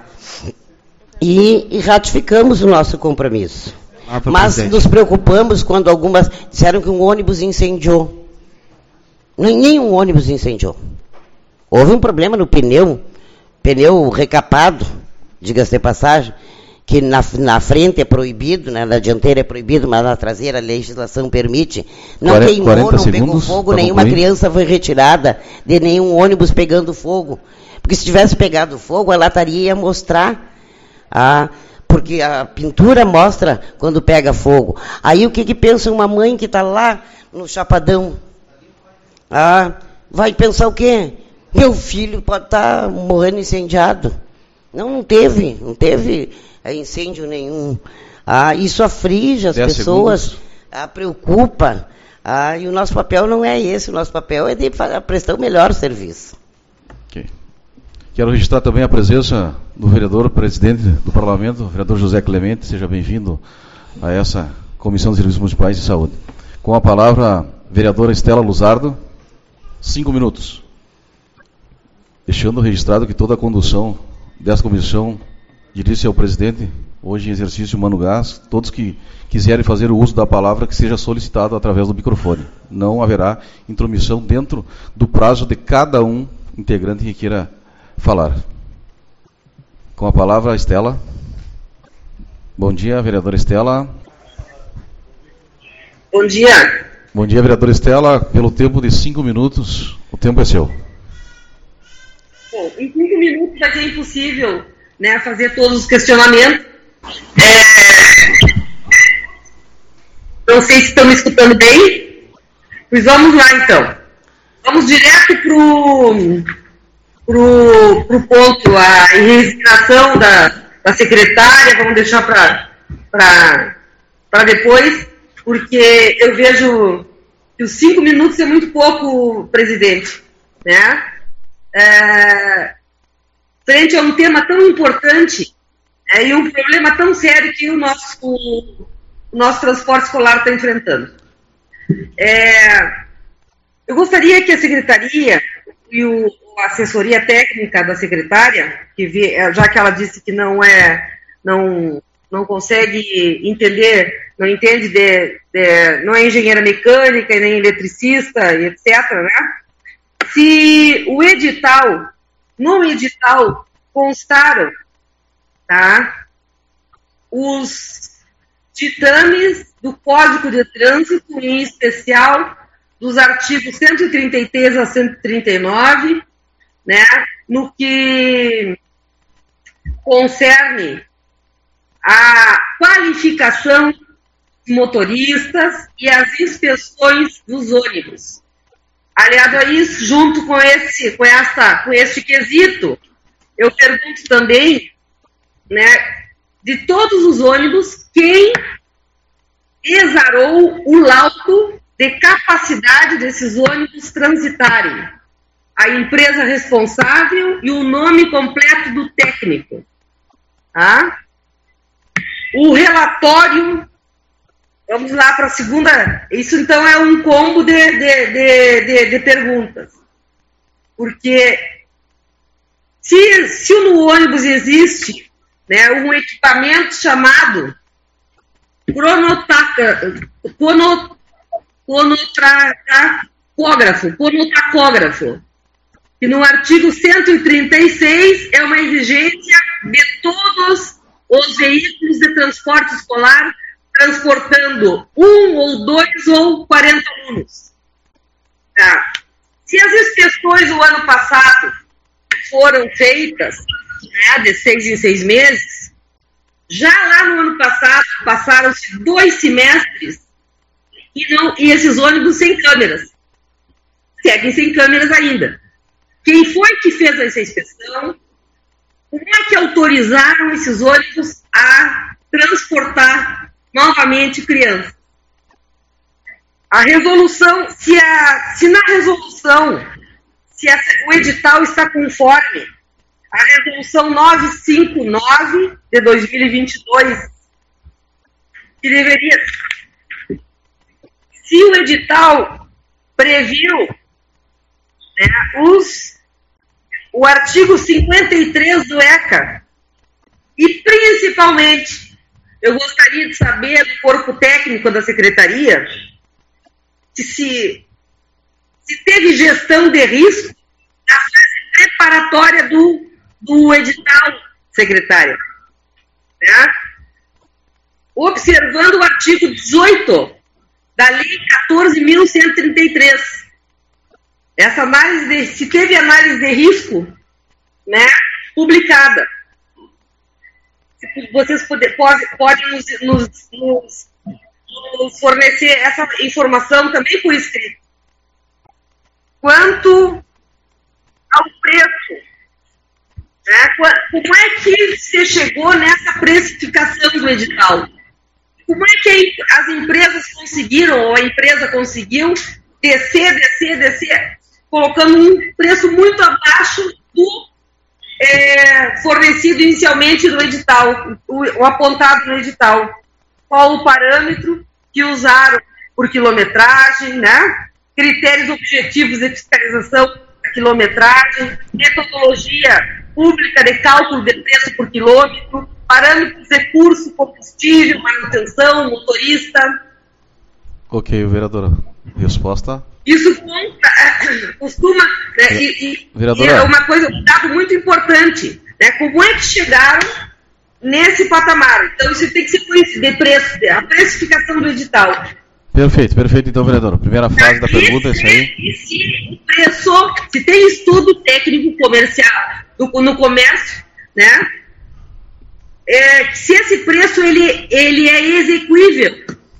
e, e ratificamos o nosso compromisso. Ah, Mas presidente. nos preocupamos quando algumas disseram que um ônibus incendiou. Nenhum ônibus incendiou. Houve um problema no pneu, pneu recapado, diga-se de passagem, que na, na frente é proibido, né, na dianteira é proibido, mas na traseira a legislação permite. Não queimou, não segundos, pegou fogo, nenhuma concluir. criança foi retirada de nenhum ônibus pegando fogo. Porque se tivesse pegado fogo, a lataria ia mostrar a... porque a pintura mostra quando pega fogo. Aí o que, que pensa uma mãe que está lá no Chapadão? Ah, vai pensar o quê? Meu filho pode estar tá morrendo incendiado. Não, não teve, não teve incêndio nenhum. Ah, isso aflige as pessoas, ah, preocupa. Ah, e o nosso papel não é esse, o nosso papel é de prestar o melhor serviço. Ok. Quero registrar também a presença do vereador, presidente do Parlamento, o vereador José Clemente. Seja bem-vindo a essa Comissão de Serviços Municipais de Saúde. Com a palavra, a vereadora Estela Luzardo, cinco minutos. Deixando registrado que toda a condução dessa comissão dirige-se ao presidente, hoje em exercício Mano Gás. Todos que quiserem fazer o uso da palavra, que seja solicitado através do microfone. Não haverá intromissão dentro do prazo de cada um integrante que queira falar. Com a palavra, Estela. Bom dia, vereadora Estela. Bom dia. Bom dia, vereadora Estela. Pelo tempo de cinco minutos, o tempo é seu. Bom, em cinco minutos vai ser impossível, né, fazer todos os questionamentos. É... Não sei se estão me escutando bem. Pois vamos lá, então. Vamos direto para o... para o ponto, a resignação da, da secretária, vamos deixar para depois, porque eu vejo que os cinco minutos é muito pouco, presidente, né? É, frente a um tema tão importante, é, e um problema tão sério que o nosso, o, o nosso transporte escolar está enfrentando. É, eu gostaria que a secretaria e o a assessoria técnica da secretária, que vi, já que ela disse que não é, não, não consegue entender, não entende de, de, não é engenheira mecânica e nem eletricista e etcétera, né? Se o edital, no edital constaram, tá, os ditames do Código de Trânsito, em especial dos artigos cento e trinta e três a cento e trinta e nove, né, no que concerne a qualificação dos motoristas e as inspeções dos ônibus. Aliado a isso, junto com esse, com essa, com este quesito, eu pergunto também, né, de todos os ônibus, quem exarou o laudo de capacidade desses ônibus transitarem? A empresa responsável e o nome completo do técnico. Tá? O relatório, vamos lá para a segunda, isso então é um combo de, de, de, de, de perguntas. Porque se, se no ônibus existe, né, um equipamento chamado cronotaca, crono, cronotracógrafo, cronotacógrafo, que no artigo cento e trinta e seis é uma exigência de todos os veículos de transporte escolar transportando um ou dois ou quarenta alunos. Tá. Se as inspeções do ano passado foram feitas, né, de seis em seis meses, já lá no ano passado passaram-se dois semestres e, não, e esses ônibus sem câmeras. Seguem sem câmeras ainda. Quem foi que fez essa inspeção? Como é que autorizaram esses ônibus a transportar novamente crianças? A resolução, se, a, se na resolução, se a, o edital está conforme a resolução novecentos e cinquenta e nove de dois mil e vinte e dois, que deveria, se o edital previu, né, os, o artigo cinquenta e três do ECA, e principalmente, eu gostaria de saber do corpo técnico da secretaria, que se, se teve gestão de risco na fase preparatória do, do edital, secretária. Né? Observando o artigo dezoito da Lei quatorze mil cento e trinta e três. Essa análise, de, se teve análise de risco, né, publicada. Vocês pode, pode, podem nos, nos, nos, nos fornecer essa informação também por escrito. Quanto ao preço, né, como é que você chegou nessa precificação do edital? Como é que as empresas conseguiram, ou a empresa conseguiu, descer, descer, descer, colocando um preço muito abaixo do é, fornecido inicialmente no edital, o, o apontado no edital? Qual o parâmetro que usaram por quilometragem, né? Critérios objetivos de fiscalização da quilometragem, metodologia pública de cálculo de preço por quilômetro, parâmetros de curso, combustível, manutenção, motorista. Ok, vereadora. Resposta? Isso conta, costuma, né, e, e, e é uma coisa, um dado muito importante, né, como é que chegaram nesse patamar. Então isso tem que ser conhecido, de preço, a precificação do edital. Perfeito, perfeito. Então, vereadora, primeira fase da pergunta é isso aí. E se o preço, se tem estudo técnico comercial no, no comércio, né, é, se esse preço ele, ele é execuível,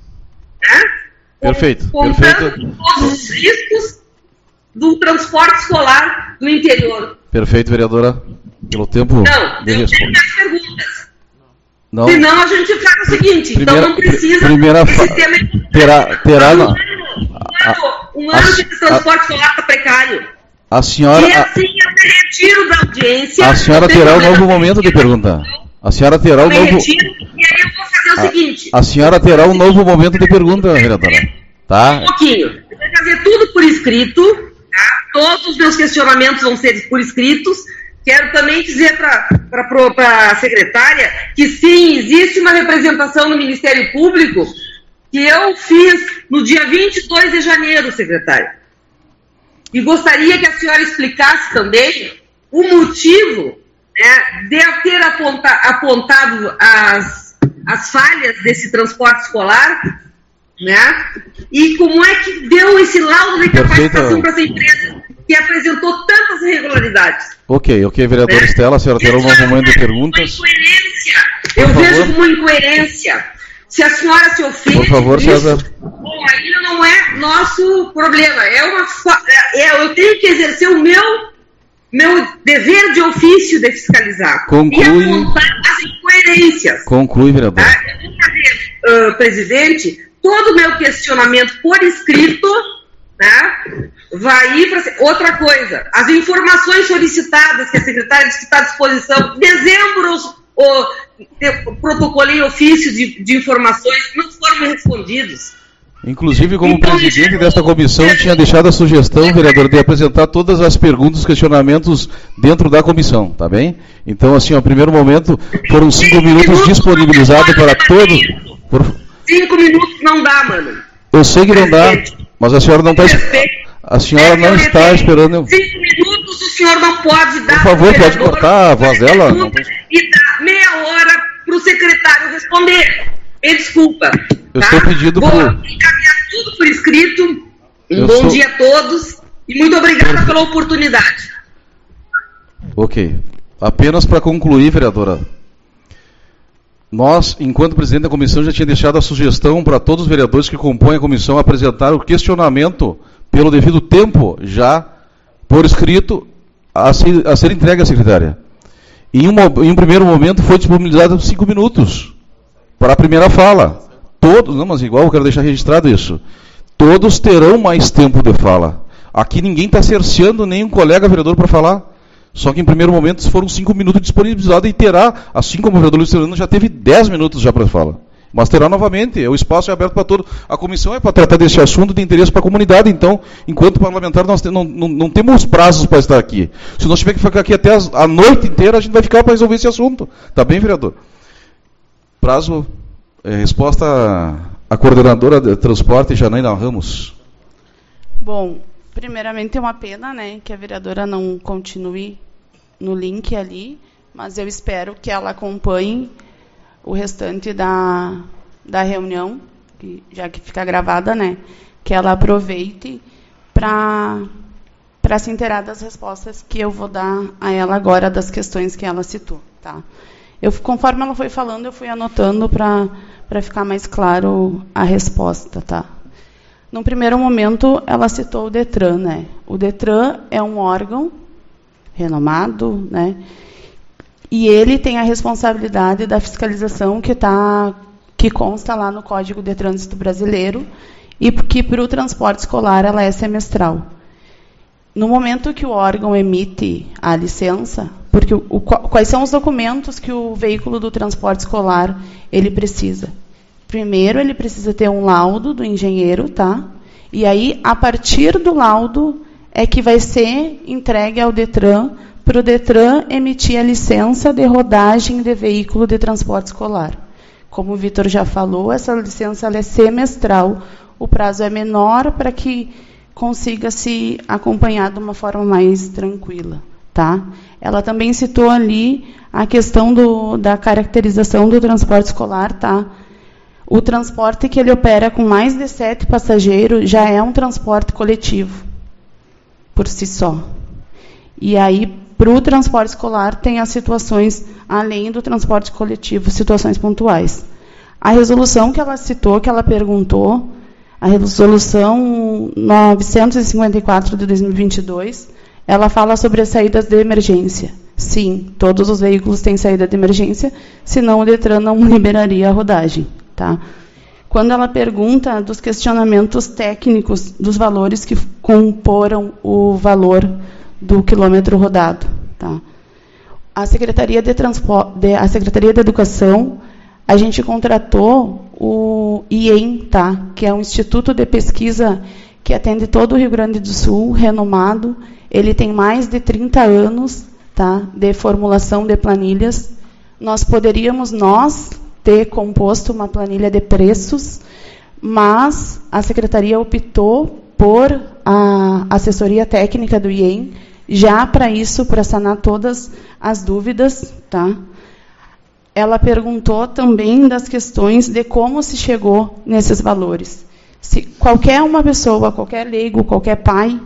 né? Perfeito, Contando perfeito. todos os riscos do transporte escolar no interior. Perfeito, vereadora. Pelo tempo não, de eu tenho resposta. mais perguntas. Não. Senão a gente faz o seguinte, primeira, então não precisa primeira esse fa... sistema. terá, terá um não. ano, um ano, um ano de transporte escolar está precário. A senhora... E assim eu me retiro da audiência. A senhora terá um novo momento de pergunta. A senhora terá um novo... Retiro, e aí eu vou fazer o a, seguinte. A senhora terá um novo momento de pergunta, vereadora. Tá? Um pouquinho. Eu vou fazer tudo por escrito. Tá? Todos os meus questionamentos vão ser por escritos. Quero também dizer para a secretária que sim, existe uma representação no Ministério Público que eu fiz no dia vinte e dois de janeiro, secretária. E gostaria que a senhora explicasse também o motivo, né, de eu ter aponta, apontado as, as falhas desse transporte escolar, né, e como é que deu esse laudo de capacitação para essa empresa que apresentou tantas irregularidades. Ok, ok, vereadora, né? Estela, a senhora terá um novo momento de perguntas. Incoerência. Eu Por vejo favor. Como incoerência. Se a senhora se ofende, por favor, disso, César. Bom, aí não é nosso problema. É uma, é, eu tenho que exercer o meu, meu dever de ofício de fiscalizar. Conclui. E apontar as incoerências. Conclui, vereador. Tá? Eu vou fazer, uh, presidente, todo o meu questionamento por escrito, tá? Vai ir para... Outra coisa, as informações solicitadas que a secretária disse que está à disposição, dezembro, o, o protocolei ofício de, de informações, não foram respondidos. Inclusive, como então, presidente desta comissão, eu tinha deixado a sugestão, vereador, de apresentar todas as perguntas, questionamentos dentro da comissão, tá bem? Então, assim, ao primeiro momento, foram cinco minutos disponibilizados para todos. Por... Cinco minutos não dá, mano. Eu sei que não dá, mas a senhora não está... A senhora não está esperando... Cinco minutos o senhor não pode dar... Por favor, pode cortar a voz dela. Não tem... E dar meia hora para o responder. Me desculpa. Eu tá? estou pedindo Vou por... encaminhar tudo por escrito. Um Eu bom sou... dia a todos e muito obrigada pela oportunidade. Ok. Apenas para concluir, vereadora, nós, enquanto presidente da comissão, já tinha deixado a sugestão para todos os vereadores que compõem a comissão apresentar o questionamento pelo devido tempo, já por escrito, a ser, a ser entregue à secretária. Em um, em um primeiro momento foi disponibilizado cinco minutos para a primeira fala. Todos, não, mas igual eu quero deixar registrado isso. Todos terão mais tempo de fala. Aqui ninguém está cerceando nenhum colega vereador para falar. Só que em primeiro momento foram cinco minutos disponibilizados e terá, assim como o vereador Luciano já teve dez minutos já para fala. Mas terá novamente, o espaço é aberto para todos. A comissão é para tratar desse assunto de interesse para a comunidade, então, enquanto parlamentar, nós não, não, não temos prazos para estar aqui. Se nós tivermos que ficar aqui até as, a noite inteira, a gente vai ficar para resolver esse assunto. Tá bem, vereador? Prazo, é, resposta à coordenadora de transporte, Janaína Ramos. Bom, primeiramente é uma pena, né, que a vereadora não continue no link ali, mas eu espero que ela acompanhe o restante da, da reunião, que, já que fica gravada, né, que ela aproveite para para se inteirar das respostas que eu vou dar a ela agora, das questões que ela citou. Tá? Eu, conforme ela foi falando, eu fui anotando para para ficar mais claro a resposta. Tá? Num primeiro momento, ela citou o DETRAN. Né? O DETRAN é um órgão renomado, né? E ele tem a responsabilidade da fiscalização que, tá, que consta lá no Código de Trânsito Brasileiro e que para o transporte escolar ela é semestral. No momento que o órgão emite a licença, porque o, o, quais são os documentos que o veículo do transporte escolar ele precisa? Primeiro, ele precisa ter um laudo do engenheiro, tá? E aí, a partir do laudo, é que vai ser entregue ao DETRAN, para o DETRAN emitir a licença de rodagem de veículo de transporte escolar. Como o Vitor já falou, essa licença ela é semestral, o prazo é menor para que consiga se acompanhar de uma forma mais tranquila. Tá? Ela também citou ali a questão do, da caracterização do transporte escolar. Tá? O transporte que ele opera com mais de sete passageiros já é um transporte coletivo, por si só. E aí, para o transporte escolar, tem as situações, além do transporte coletivo, situações pontuais. A resolução que ela citou, que ela perguntou, a resolução novecentos e cinquenta e quatro de dois mil e vinte e dois, ela fala sobre as saídas de emergência. Sim, todos os veículos têm saída de emergência, senão o DETRAN não liberaria a rodagem. Tá? Quando ela pergunta dos questionamentos técnicos dos valores que comporam o valor do quilômetro rodado. Tá? A Secretaria de Transporte, a Secretaria de Educação, a gente contratou o I E M, tá? Que é um instituto de pesquisa que atende todo o Rio Grande do Sul, renomado. Ele tem mais de trinta anos, tá? De formulação de planilhas. Nós poderíamos, nós, ter composto uma planilha de preços, mas a Secretaria optou por a assessoria técnica do I E M, já para isso, para sanar todas as dúvidas. Tá? Ela perguntou também das questões de como se chegou nesses valores. Se qualquer uma pessoa, qualquer leigo, qualquer pai,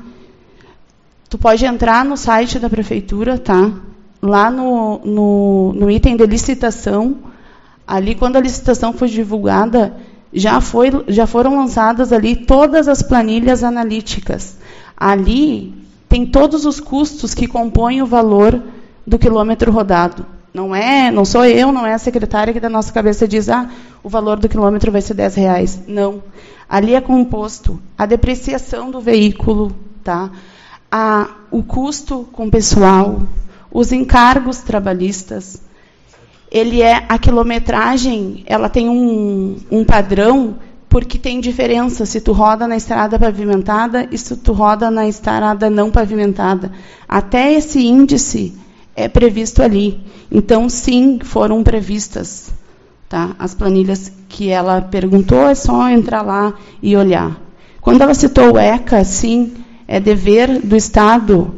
tu pode entrar no site da prefeitura, tá? Lá no, no, no item de licitação, ali quando a licitação foi divulgada, já, foi, já foram lançadas ali todas as planilhas analíticas. Ali tem todos os custos que compõem o valor do quilômetro rodado. Não é, não sou eu, não é a secretária que da nossa cabeça diz, ah, o valor do quilômetro vai ser dez reais. Não. Ali é composto a depreciação do veículo, tá? a, o custo com pessoal, os encargos trabalhistas. Ele é, a quilometragem, ela tem um, um padrão, porque tem diferença se tu roda na estrada pavimentada e se tu roda na estrada não pavimentada. Até esse índice é previsto ali. Então, sim, foram previstas, tá? As planilhas que ela perguntou, é só entrar lá e olhar. Quando ela citou o ECA, sim, é dever do Estado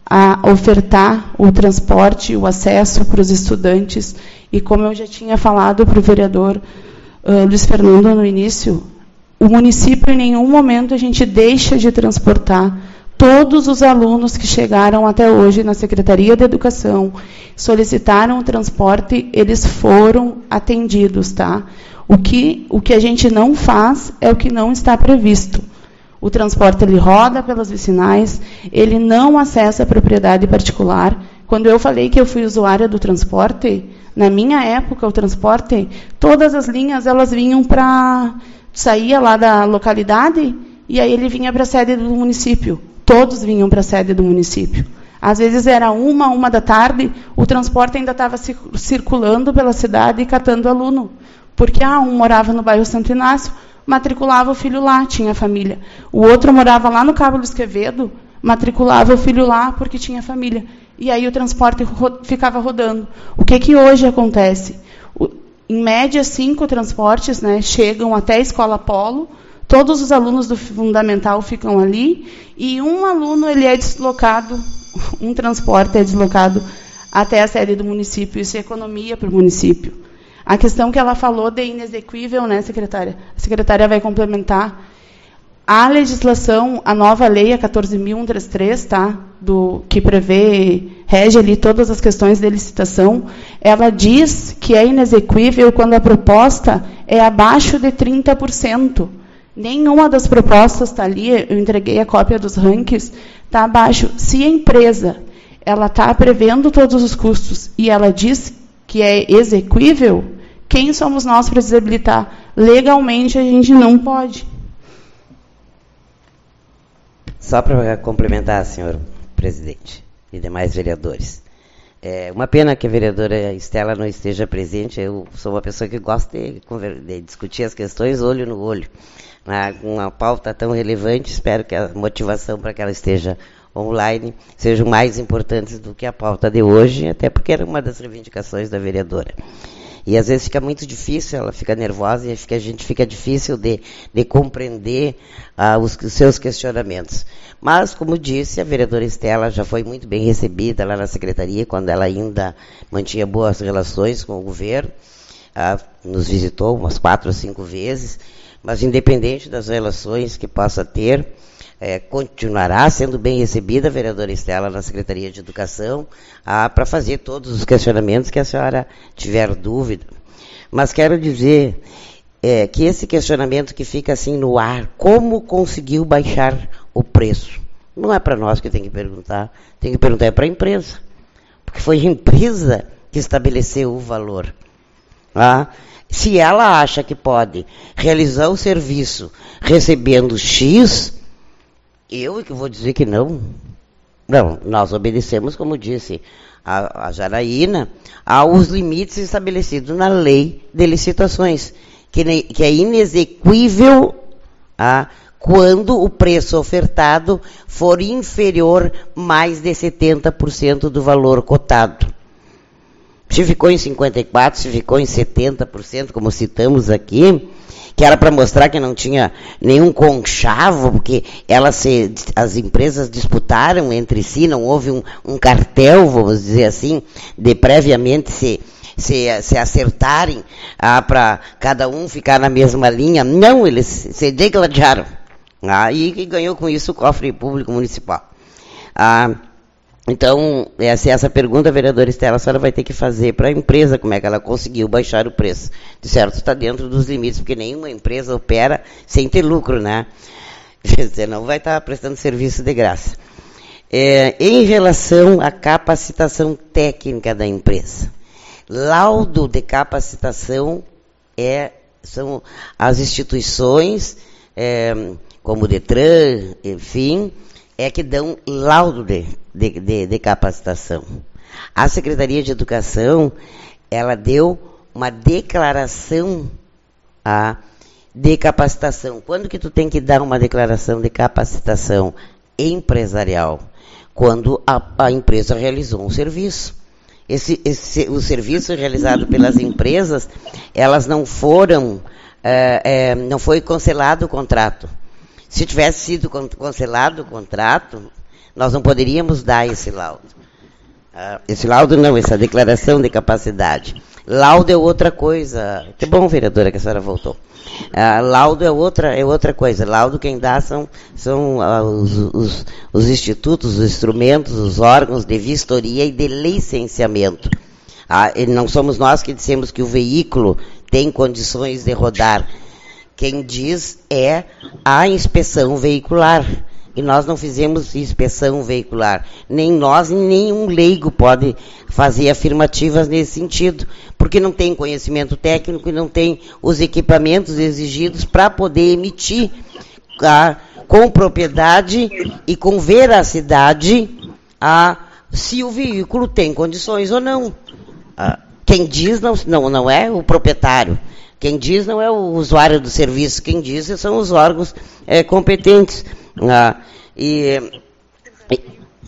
a ofertar o transporte, o acesso para os estudantes. E como eu já tinha falado para o vereador uh, Luiz Fernando no início, o município, em nenhum momento, a gente deixa de transportar todos os alunos que chegaram até hoje na Secretaria de Educação, solicitaram o transporte, eles foram atendidos, tá? O que, o que a gente não faz é o que não está previsto. O transporte, ele roda pelas vicinais, ele não acessa a propriedade particular. Quando eu falei que eu fui usuária do transporte, na minha época, o transporte, todas as linhas, elas vinham para... saía lá da localidade, e aí ele vinha para a sede do município. Todos vinham para a sede do município. Às vezes era uma, uma da tarde, o transporte ainda estava circulando pela cidade e catando aluno. Porque ah, um morava no bairro Santo Inácio, matriculava o filho lá, tinha família. O outro morava lá no Cabo Luiz Quevedo, matriculava o filho lá porque tinha família. E aí o transporte ro- ficava rodando. O que, que hoje acontece? O, em média, cinco transportes, né, chegam até a Escola Polo, todos os alunos do fundamental ficam ali, e um aluno ele é deslocado, um transporte é deslocado até a sede do município. Isso é economia para o município. A questão que ela falou de inexequível, né, secretária? A secretária vai complementar. A legislação, a nova lei, a quatorze mil cento e trinta e três, tá, do, que prevê, rege ali todas as questões de licitação, ela diz que é inexequível quando a proposta é abaixo de trinta por cento. Nenhuma das propostas está ali, eu entreguei a cópia dos rankings, está abaixo. Se a empresa ela está prevendo todos os custos e ela diz que é exequível, quem somos nós para desabilitar? Legalmente, a gente não pode. Só para complementar, senhor presidente e demais vereadores. É uma pena que a vereadora Estela não esteja presente. Eu sou uma pessoa que gosta de, de discutir as questões olho no olho. Com uma pauta tão relevante, espero que a motivação para que ela esteja online sejam mais importantes do que a pauta de hoje, até porque era uma das reivindicações da vereadora. E às vezes fica muito difícil, ela fica nervosa e fica, a gente fica difícil de, de compreender ah, os, os seus questionamentos. Mas, como disse, a vereadora Estela já foi muito bem recebida lá na secretaria, quando ela ainda mantinha boas relações com o governo. Ah, nos visitou umas quatro ou cinco vezes, mas independente das relações que possa ter, é, continuará sendo bem recebida a vereadora Estela na Secretaria de Educação, ah, para fazer todos os questionamentos que a senhora tiver dúvida. Mas quero dizer é, que esse questionamento que fica assim no ar, como conseguiu baixar o preço? Não é para nós que tem que perguntar, tem que perguntar é para a empresa, porque foi a empresa que estabeleceu o valor. Ah, se ela acha que pode realizar o serviço recebendo X, eu que vou dizer que não. Não, nós obedecemos, como disse a, a Janaína, aos limites estabelecidos na lei de licitações, que, ne, que é inexequível ah, quando o preço ofertado for inferior mais de setenta por cento do valor cotado. Se ficou em cinquenta e quatro por cento, se ficou em setenta por cento, como citamos aqui, que era para mostrar que não tinha nenhum conchavo, porque elas se, as empresas disputaram entre si, não houve um, um cartel, vamos dizer assim, de previamente se, se, se acertarem ah, para cada um ficar na mesma linha. Não, eles se degladiaram. Ah, e, e ganhou com isso o cofre público municipal. Ah, Então, essa, essa pergunta, vereadora Estela, a senhora vai ter que fazer para a empresa, como é que ela conseguiu baixar o preço. De certo, está dentro dos limites, porque nenhuma empresa opera sem ter lucro, né? Você não vai estar prestando serviço de graça. É, em relação à capacitação técnica da empresa, laudo de capacitação é, são as instituições, é, como o Detran, enfim, é que dão laudo de, de, de, de capacitação. A Secretaria de Educação, ela deu uma declaração a, de capacitação. Quando que tu tem que dar uma declaração de capacitação empresarial? Quando a, a empresa realizou um serviço. Esse, esse, o serviço realizado pelas empresas, elas não foram, é, é, não foi cancelado o contrato. Se tivesse sido cancelado o contrato, nós não poderíamos dar esse laudo. Ah, esse laudo não, essa declaração de capacidade. Laudo é outra coisa. Que bom, vereadora, que a senhora voltou. Ah, laudo é outra, é outra coisa. Laudo quem dá são, são ah, os, os, os institutos, os instrumentos, os órgãos de vistoria e de licenciamento. Ah, e não somos nós que dissemos que o veículo tem condições de rodar. Quem diz é a inspeção veicular. E nós não fizemos inspeção veicular. Nem nós, nem nenhum leigo pode fazer afirmativas nesse sentido, porque não tem conhecimento técnico e não tem os equipamentos exigidos para poder emitir a, com propriedade e com veracidade a, se o veículo tem condições ou não. A, quem diz não, não, não é o proprietário. Quem diz não é o usuário do serviço. Quem diz são os órgãos é, competentes. Ah, e, e,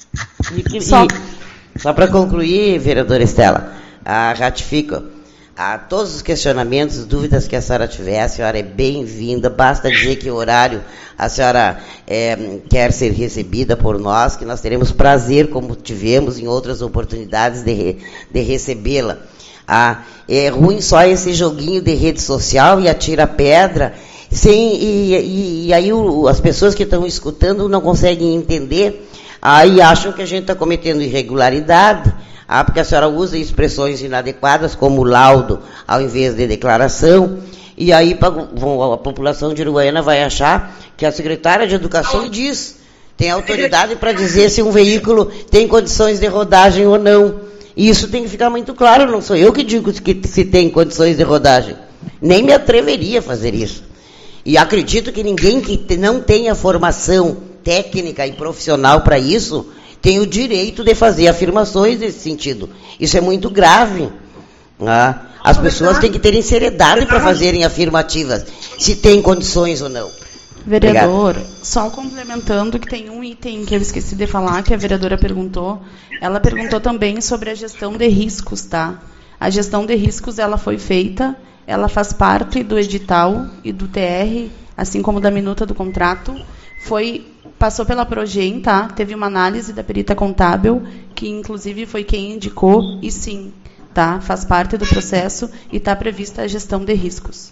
e, só, só para concluir, vereadora Estela, ah, ratifico a todos os questionamentos, dúvidas que a senhora tiver, a senhora é bem-vinda, basta dizer que o horário a senhora é, quer ser recebida por nós, que nós teremos prazer, como tivemos em outras oportunidades, de, re, de recebê-la. Ah, é ruim só esse joguinho de rede social e atira pedra. Sim, e, e, e aí o, as pessoas que estão escutando não conseguem entender, aí acham que a gente está cometendo irregularidade, ah, porque a senhora usa expressões inadequadas como laudo ao invés de declaração, e aí a população de Uruguaiana vai achar que a secretária de Educação diz, tem autoridade para dizer se um veículo tem condições de rodagem ou não. E isso tem que ficar muito claro, não sou eu que digo que se tem condições de rodagem, nem me atreveria a fazer isso. E acredito que ninguém que não tenha formação técnica e profissional para isso tem o direito de fazer afirmações nesse sentido. Isso é muito grave. Né? As pessoas têm que terem seriedade para fazerem afirmativas, se tem condições ou não. Vereador, obrigada. Só complementando que tem um item que eu esqueci de falar, que a vereadora perguntou. Ela perguntou também sobre a gestão de riscos, tá? A gestão de riscos, ela foi feita, ela faz parte do edital e do T R, assim como da minuta do contrato. Foi, passou pela Progem, tá? Teve uma análise da perita contábil, que inclusive foi quem indicou, e sim, tá? Faz parte do processo e está prevista a gestão de riscos.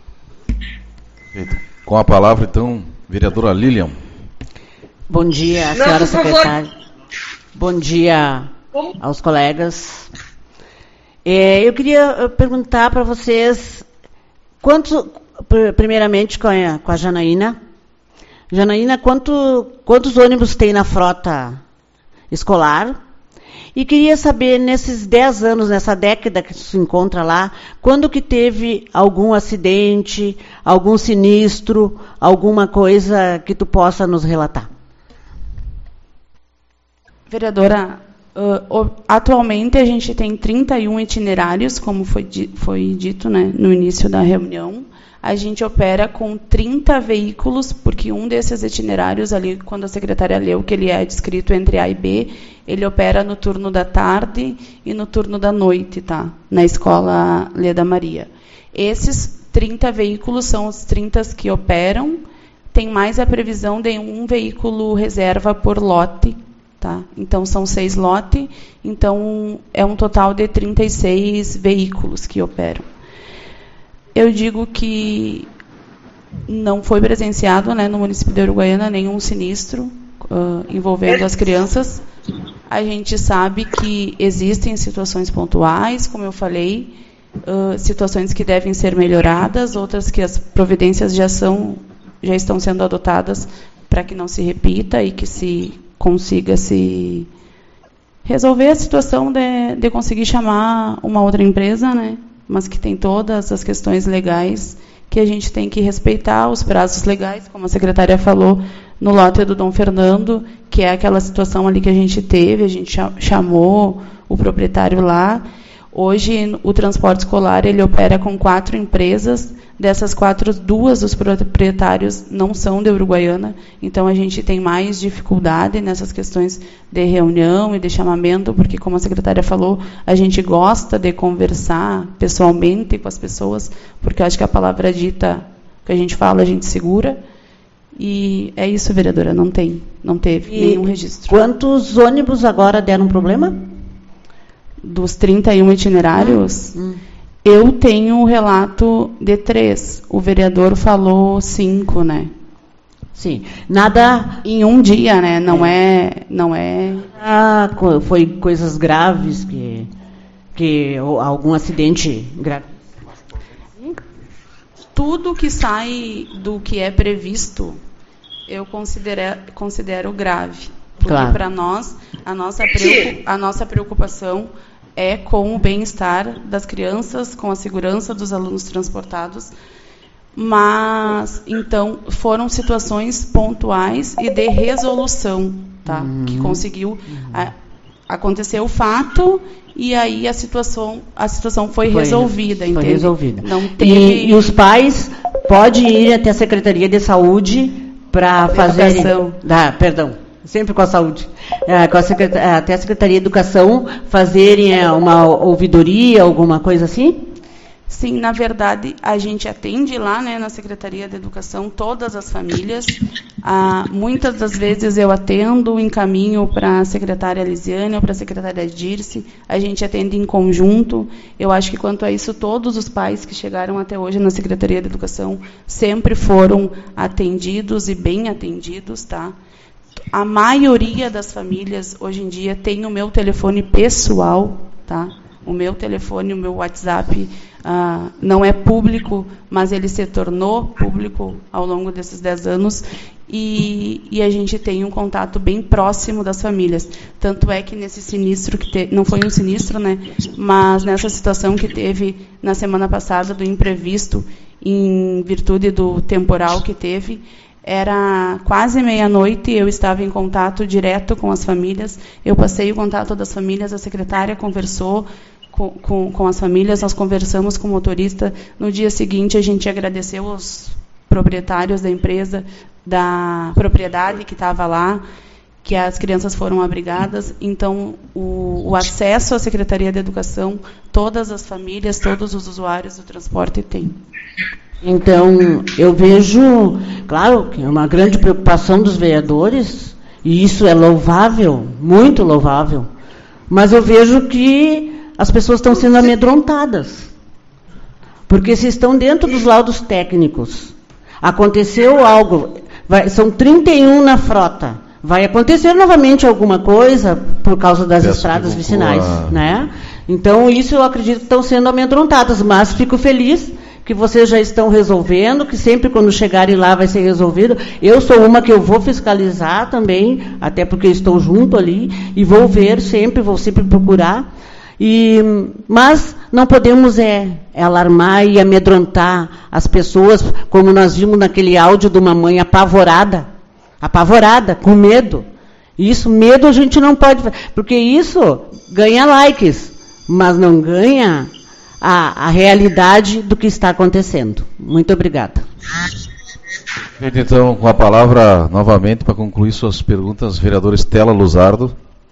Com a palavra, então, vereadora Lilian. Bom dia, senhora secretária. Bom dia aos colegas. É, eu queria perguntar para vocês, quantos, primeiramente com a, com a Janaína, Janaína, quanto, quantos ônibus tem na frota escolar? E queria saber, nesses dez anos, nessa década que se encontra lá, quando que teve algum acidente, algum sinistro, alguma coisa que tu possa nos relatar? Vereadora, uh, atualmente a gente tem trinta e um itinerários, como foi, di foi dito, né, no início da reunião. A gente opera com trinta veículos, porque um desses itinerários ali, quando a secretária leu que ele é descrito entre A e B, ele opera no turno da tarde e no turno da noite, tá? Na escola Leda Maria. Esses trinta veículos são os trinta que operam, tem mais a previsão de um veículo reserva por lote, tá? Então, são seis lotes, então é um total de trinta e seis veículos que operam. Eu digo que não foi presenciado, né, no município de Uruguaiana nenhum sinistro uh, envolvendo as crianças. A gente sabe que existem situações pontuais, como eu falei, uh, situações que devem ser melhoradas, outras que as providências já, são, já estão sendo adotadas para que não se repita e que se consiga se resolver a situação de, de conseguir chamar uma outra empresa, né? Mas que tem todas as questões legais que a gente tem que respeitar, os prazos legais, como a secretária falou, no lote do Dom Fernando, que é aquela situação ali que a gente teve, a gente chamou o proprietário lá. Hoje, o transporte escolar, ele opera com quatro empresas, dessas quatro, duas dos proprietários não são de Uruguaiana, então a gente tem mais dificuldade nessas questões de reunião e de chamamento, porque, como a secretária falou, a gente gosta de conversar pessoalmente com as pessoas, porque acho que a palavra dita, que a gente fala, a gente segura, E é isso, vereadora, não tem, não teve e nenhum registro. Quantos ônibus agora deram problema? Dos trinta e um itinerários, hum, hum. eu tenho o relato de três. O vereador falou cinco, né? Sim. Nada em um dia, né? Não é, é não é. Ah, foi coisas graves que, que algum acidente grave. Tudo que sai do que é previsto, eu considero, considero grave. Porque claro, para nós, a nossa, a nossa preocupação é com o bem-estar das crianças, com a segurança dos alunos transportados. Mas, então, foram situações pontuais e de resolução, tá? Uhum. Que conseguiu... A, aconteceu o fato e aí a situação, a situação foi, foi resolvida, foi entende? resolvida. Não teve... e, e os pais podem ir até a Secretaria de Saúde para fazer... Ah, perdão, sempre com a saúde. É, com a secret... até a Secretaria de Educação fazerem é, uma ouvidoria, alguma coisa assim? Sim, na verdade, a gente atende lá, né, na Secretaria de Educação todas as famílias. Ah, muitas das vezes eu atendo, encaminho para a secretária Lisiane ou para a secretária Dirce. A gente atende em conjunto. Eu acho que, quanto a isso, todos os pais que chegaram até hoje na Secretaria de Educação sempre foram atendidos e bem atendidos, tá? A maioria das famílias, hoje em dia, tem o meu telefone pessoal, tá? O meu telefone, o meu WhatsApp, ah, não é público, mas ele se tornou público ao longo desses dez anos e, e a gente tem um contato bem próximo das famílias. Tanto é que nesse sinistro, que te, não foi um sinistro, né, mas nessa situação que teve na semana passada do imprevisto, em virtude do temporal que teve, era quase meia-noite e eu estava em contato direto com as famílias. Eu passei o contato das famílias, a secretária conversou com, com, com as famílias, nós conversamos com o motorista. No dia seguinte, a gente agradeceu os proprietários da empresa, da propriedade que estava lá, que as crianças foram abrigadas. Então, o, o acesso à Secretaria de Educação, todas as famílias, todos os usuários do transporte têm. Então, eu vejo, claro, que é uma grande preocupação dos vereadores, e isso é louvável, muito louvável, mas eu vejo que as pessoas estão sendo amedrontadas, porque se estão dentro dos laudos técnicos, aconteceu algo, vai, são trinta e um na frota, vai acontecer novamente alguma coisa por causa das Peço estradas vicinais, a... né? Então, isso eu acredito que estão sendo amedrontadas, mas fico feliz que vocês já estão resolvendo, que sempre quando chegarem lá vai ser resolvido. Eu sou uma que eu vou fiscalizar também, até porque estou junto ali, e vou ver sempre, vou sempre procurar. E, mas não podemos é, é alarmar e amedrontar as pessoas, como nós vimos naquele áudio de uma mãe apavorada, apavorada, com medo. Isso, medo a gente não pode, porque isso ganha likes, mas não ganha A, a realidade do que está acontecendo. Muito obrigada. Então, com a palavra novamente para concluir suas perguntas, vereadora Estela Luzardo.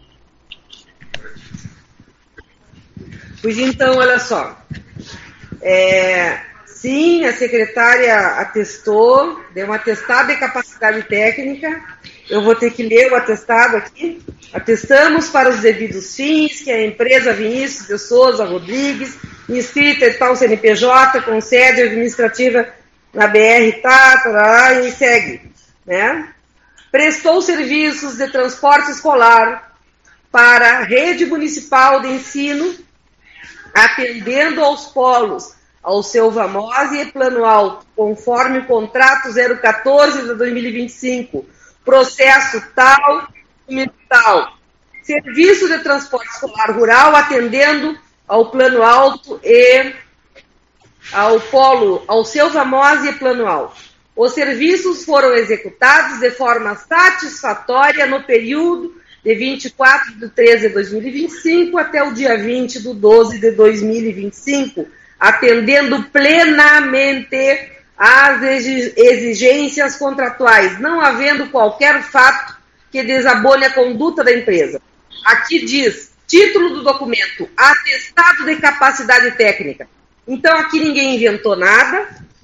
Pois então, olha só. É, sim, a secretária atestou, deu um atestado de capacidade técnica. Eu vou ter que ler o atestado aqui. Atestamos para os devidos fins que a empresa Vinícius de Souza Rodrigues, inscrita em tal C N P J, com sede administrativa na B R, tá, tá, e segue, né? Prestou serviços de transporte escolar para a rede municipal de ensino, atendendo aos polos, ao Selva Mose e Plano Alto, conforme o contrato zero quatorze de dois mil e vinte e cinco, processo tal, tal. Serviço de transporte escolar rural, atendendo ao Plano Alto e ao Polo, ao Selva Mose e Plano Alto. Os serviços foram executados de forma satisfatória no período de vinte e quatro de treze de dois mil e vinte e cinco até o dia vinte de doze de dois mil e vinte e cinco, atendendo plenamente às exigências contratuais, não havendo qualquer fato que desabone a conduta da empresa. Aqui diz, título do documento, atestado de capacidade técnica. Então, aqui ninguém inventou nada,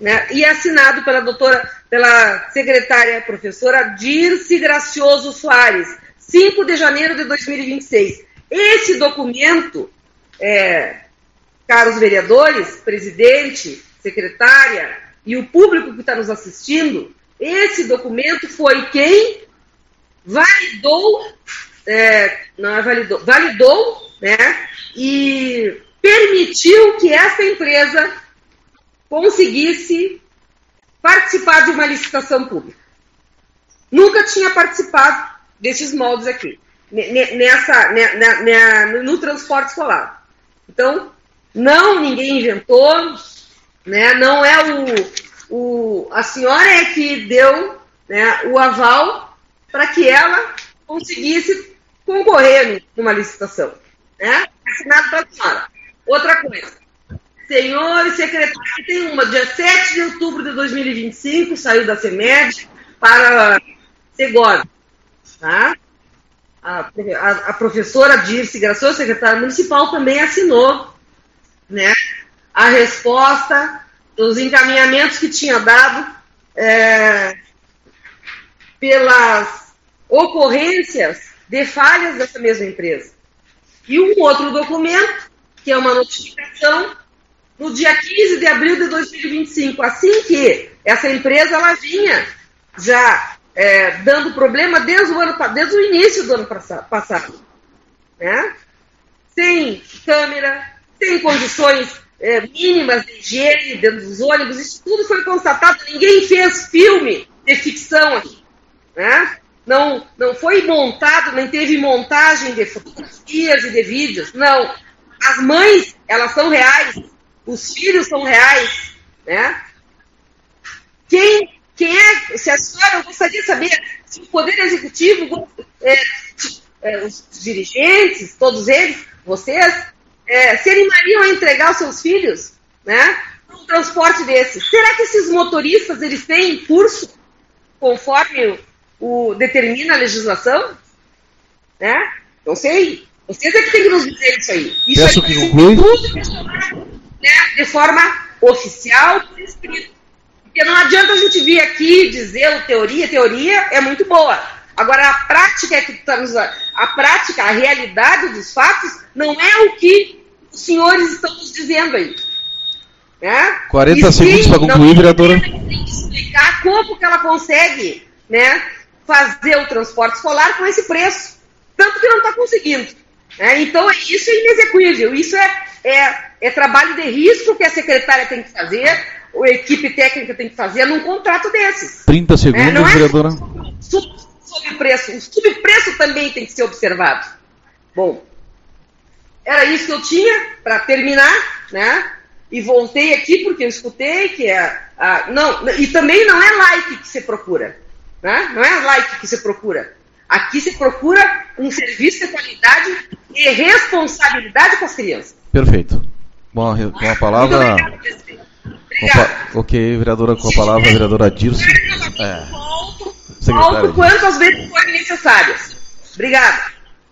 né, e assinado pela doutora, pela secretária professora Dirce Gracioso Soares, cinco de janeiro de dois mil e vinte e seis. Esse documento, é, caros vereadores, presidente, secretária e o público que está nos assistindo, esse documento foi quem validou, é, não é validou, validou, né, e permitiu que essa empresa conseguisse participar de uma licitação pública. Nunca tinha participado desses moldes aqui, nessa, na, na, no transporte escolar. Então, não, ninguém inventou, né, não é o, o... A senhora é que deu, né, o aval para que ela conseguisse concorrer numa licitação. Né? Assinado pela senhora. Outra coisa. Senhor secretário, tem uma, dia sete de outubro de dois mil e vinte e cinco, saiu da CEMED para Segov. Tá? A, a, a professora Dirce Gracioso, secretária municipal, também assinou, né, a resposta dos encaminhamentos que tinha dado é, pelas ocorrências de falhas dessa mesma empresa. E um outro documento, que é uma notificação, no dia quinze de abril de dois mil e vinte e cinco, assim que essa empresa ela vinha já é, dando problema desde o, ano, desde o início do ano passado. Né? Sem câmera, sem condições é, mínimas de higiene dentro dos ônibus, isso tudo foi constatado, ninguém fez filme de ficção aqui. Né? Não, não foi montado, nem teve montagem de fotografias e de vídeos, não. As mães, elas são reais, os filhos são reais, né? Quem, quem é, se a senhora, eu gostaria de saber se o Poder Executivo, é, é, os dirigentes, todos eles, vocês, é, se animariam a entregar os seus filhos, né, num transporte desse. Será que esses motoristas, eles têm curso conforme o, o determina a legislação? Né? Não sei. Vocês é que tem que nos dizer isso aí. Isso Peço é que conclui. Né, de forma oficial, por escrito. Porque não adianta a gente vir aqui dizer teoria, teoria é muito boa. Agora, a prática é que tá nos, a prática, a realidade dos fatos, não é o que os senhores estão nos dizendo aí. Né? quarenta e segundos para concluir, vereadora. Tem que explicar como que ela consegue, né, fazer o transporte escolar com esse preço. Tanto que não está conseguindo. Né? Então, isso é inexequível. Isso é, é, é trabalho de risco que a secretária tem que fazer, a equipe técnica tem que fazer num contrato desses. trinta segundos, né? Não é vereadora. Subpreço. O subpreço também tem que ser observado. Bom, era isso que eu tinha para terminar, né? E voltei aqui porque eu escutei que é... A, não, e também não é like que se procura. Né? Não é like que se procura. Aqui se procura um serviço de qualidade e responsabilidade com as crianças. Perfeito. Bom, com a palavra... Muito obrigado, presidente. Obrigado. Ok, vereadora, com a palavra a vereadora Dirce. É. Volto quantas vezes forem necessárias. Obrigada.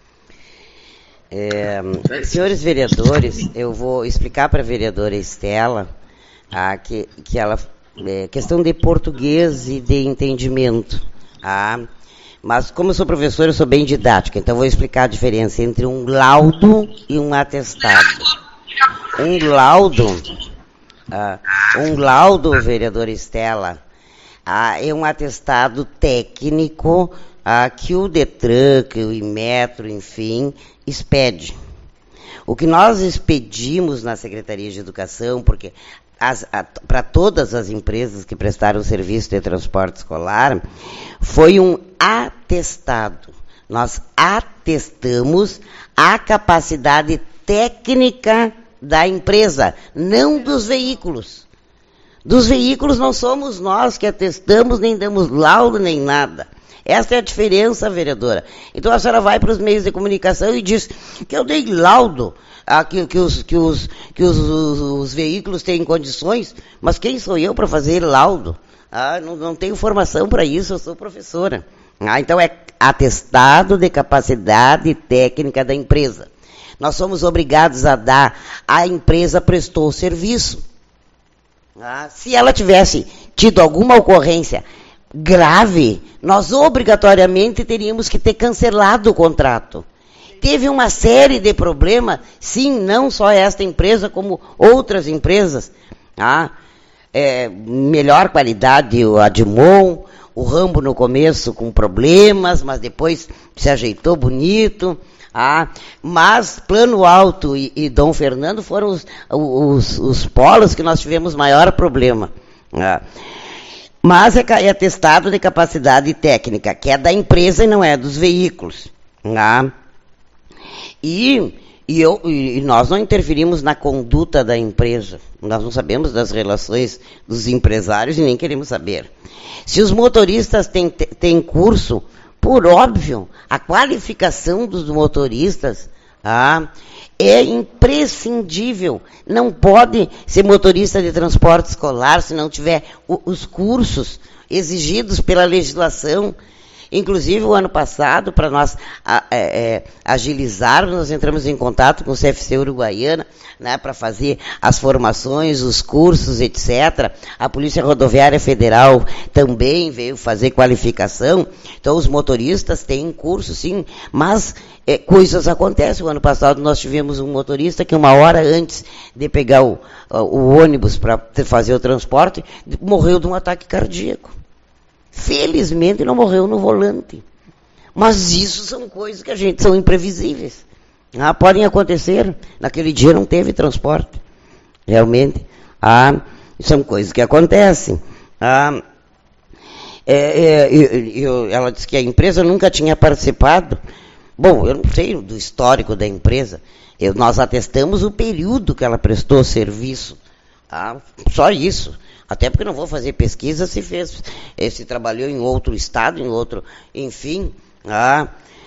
É, senhores vereadores, eu vou explicar para a vereadora Estela ah, que, que ela é questão de português e de entendimento. Ah, mas como eu sou professora, eu sou bem didática, então vou explicar a diferença entre um laudo e um atestado. Um laudo, ah, um laudo, vereadora Estela, ah, é um atestado técnico ah, que o Detran, que o Inmetro, enfim, expede. O que nós expedimos na Secretaria de Educação, porque para todas as empresas que prestaram serviço de transporte escolar, foi um atestado. Nós atestamos a capacidade técnica da empresa, não dos veículos. Dos veículos não somos nós que atestamos, nem damos laudo, nem nada. Essa é a diferença, vereadora. Então a senhora vai para os meios de comunicação e diz que eu dei laudo, ah, que, que, os, que, os, que os, os, os veículos têm condições, mas quem sou eu para fazer laudo? Ah, não, não tenho formação para isso, eu sou professora. Ah, então é atestado de capacidade técnica da empresa. Nós somos obrigados a dar, a empresa prestou o serviço. Ah, se ela tivesse tido alguma ocorrência grave, nós obrigatoriamente teríamos que ter cancelado o contrato. Teve uma série de problemas, sim, não só esta empresa, como outras empresas. Ah, é, melhor qualidade, o Admon, o Rambo no começo com problemas, mas depois se ajeitou bonito. Ah, mas Plano Alto e, e Dom Fernando foram os, os, os polos que nós tivemos maior problema. Ah, mas é, é atestado de capacidade técnica, que é da empresa e não é dos veículos. Ah, e, e, eu, e nós não interferimos na conduta da empresa. Nós não sabemos das relações dos empresários e nem queremos saber. Se os motoristas têm, têm curso, por óbvio, a qualificação dos motoristas ah, é imprescindível. Não pode ser motorista de transporte escolar se não tiver o, os cursos exigidos pela legislação. Inclusive, o ano passado, para nós a, é, agilizarmos, nós entramos em contato com o C F C Uruguaiana, né, para fazer as formações, os cursos, etcétera. A Polícia Rodoviária Federal também veio fazer qualificação. Então, os motoristas têm curso, sim, mas é, coisas acontecem. O ano passado, nós tivemos um motorista que, uma hora antes de pegar o, o ônibus para fazer o transporte, morreu de um ataque cardíaco. Felizmente não morreu no volante. Mas isso são coisas que a gente são imprevisíveis. Ah, podem acontecer. Naquele dia não teve transporte. Realmente. Ah, são coisas que acontecem. Ah, é, é, eu, eu, ela disse que a empresa nunca tinha participado. Bom, eu não sei do histórico da empresa. Eu, nós atestamos o período que ela prestou serviço. Ah, só isso. Até porque não vou fazer pesquisa se fez, se trabalhou em outro estado, em outro, enfim. Ah,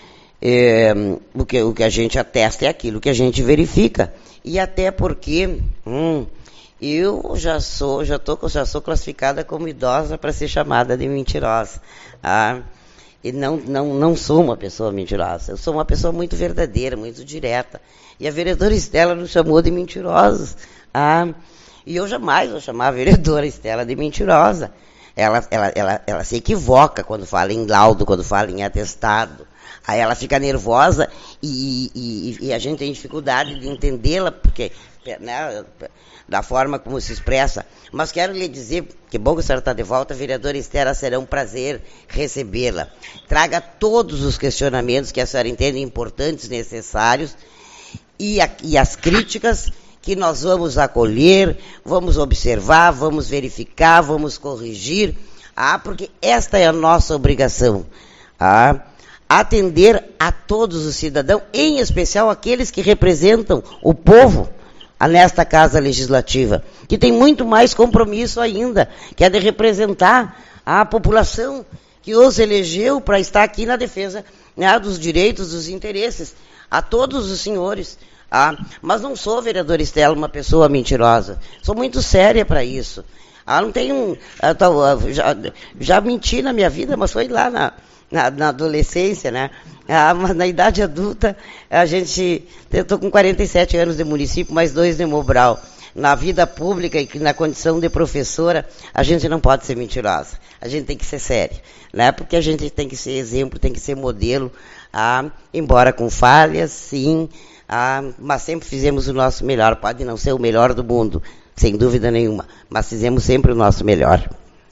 é, o, que, o que a gente atesta é aquilo que a gente verifica. E até porque hum, eu já sou, já, tô, já sou classificada como idosa para ser chamada de mentirosa. Ah, e não, não, não sou uma pessoa mentirosa. Eu sou uma pessoa muito verdadeira, muito direta. E a vereadora Estela nos chamou de mentirosos. Ah, E eu jamais vou chamar a vereadora Estela de mentirosa. Ela, ela, ela, ela se equivoca quando fala em laudo, quando fala em atestado. Aí ela fica nervosa e, e, e a gente tem dificuldade de entendê-la, porque, né, da forma como se expressa. Mas quero lhe dizer, que bom que a senhora está de volta, vereadora Estela, será um prazer recebê-la. Traga todos os questionamentos que a senhora entende importantes, necessários, e, a, e as críticas que nós vamos acolher, vamos observar, vamos verificar, vamos corrigir, ah, porque esta é a nossa obrigação, ah, atender a todos os cidadãos, em especial aqueles que representam o povo nesta Casa Legislativa, que tem muito mais compromisso ainda, que é de representar a população que os elegeu para estar aqui na defesa, né, dos direitos, dos interesses, a todos os senhores. Ah, mas não sou, vereadora Estela, uma pessoa mentirosa. Sou muito séria para isso. Ah, não tenho... Ah, tá, já, já menti na minha vida, mas foi lá na, na, na adolescência, né? Ah, mas na idade adulta, a gente... Eu estou com quarenta e sete anos de município, mais dois de Mobral. Na vida pública e na condição de professora, a gente não pode ser mentirosa. A gente tem que ser séria, né? Porque a gente tem que ser exemplo, tem que ser modelo. Ah, embora com falhas, sim... Ah, mas sempre fizemos o nosso melhor. Pode não ser o melhor do mundo, sem dúvida nenhuma, mas fizemos sempre o nosso melhor.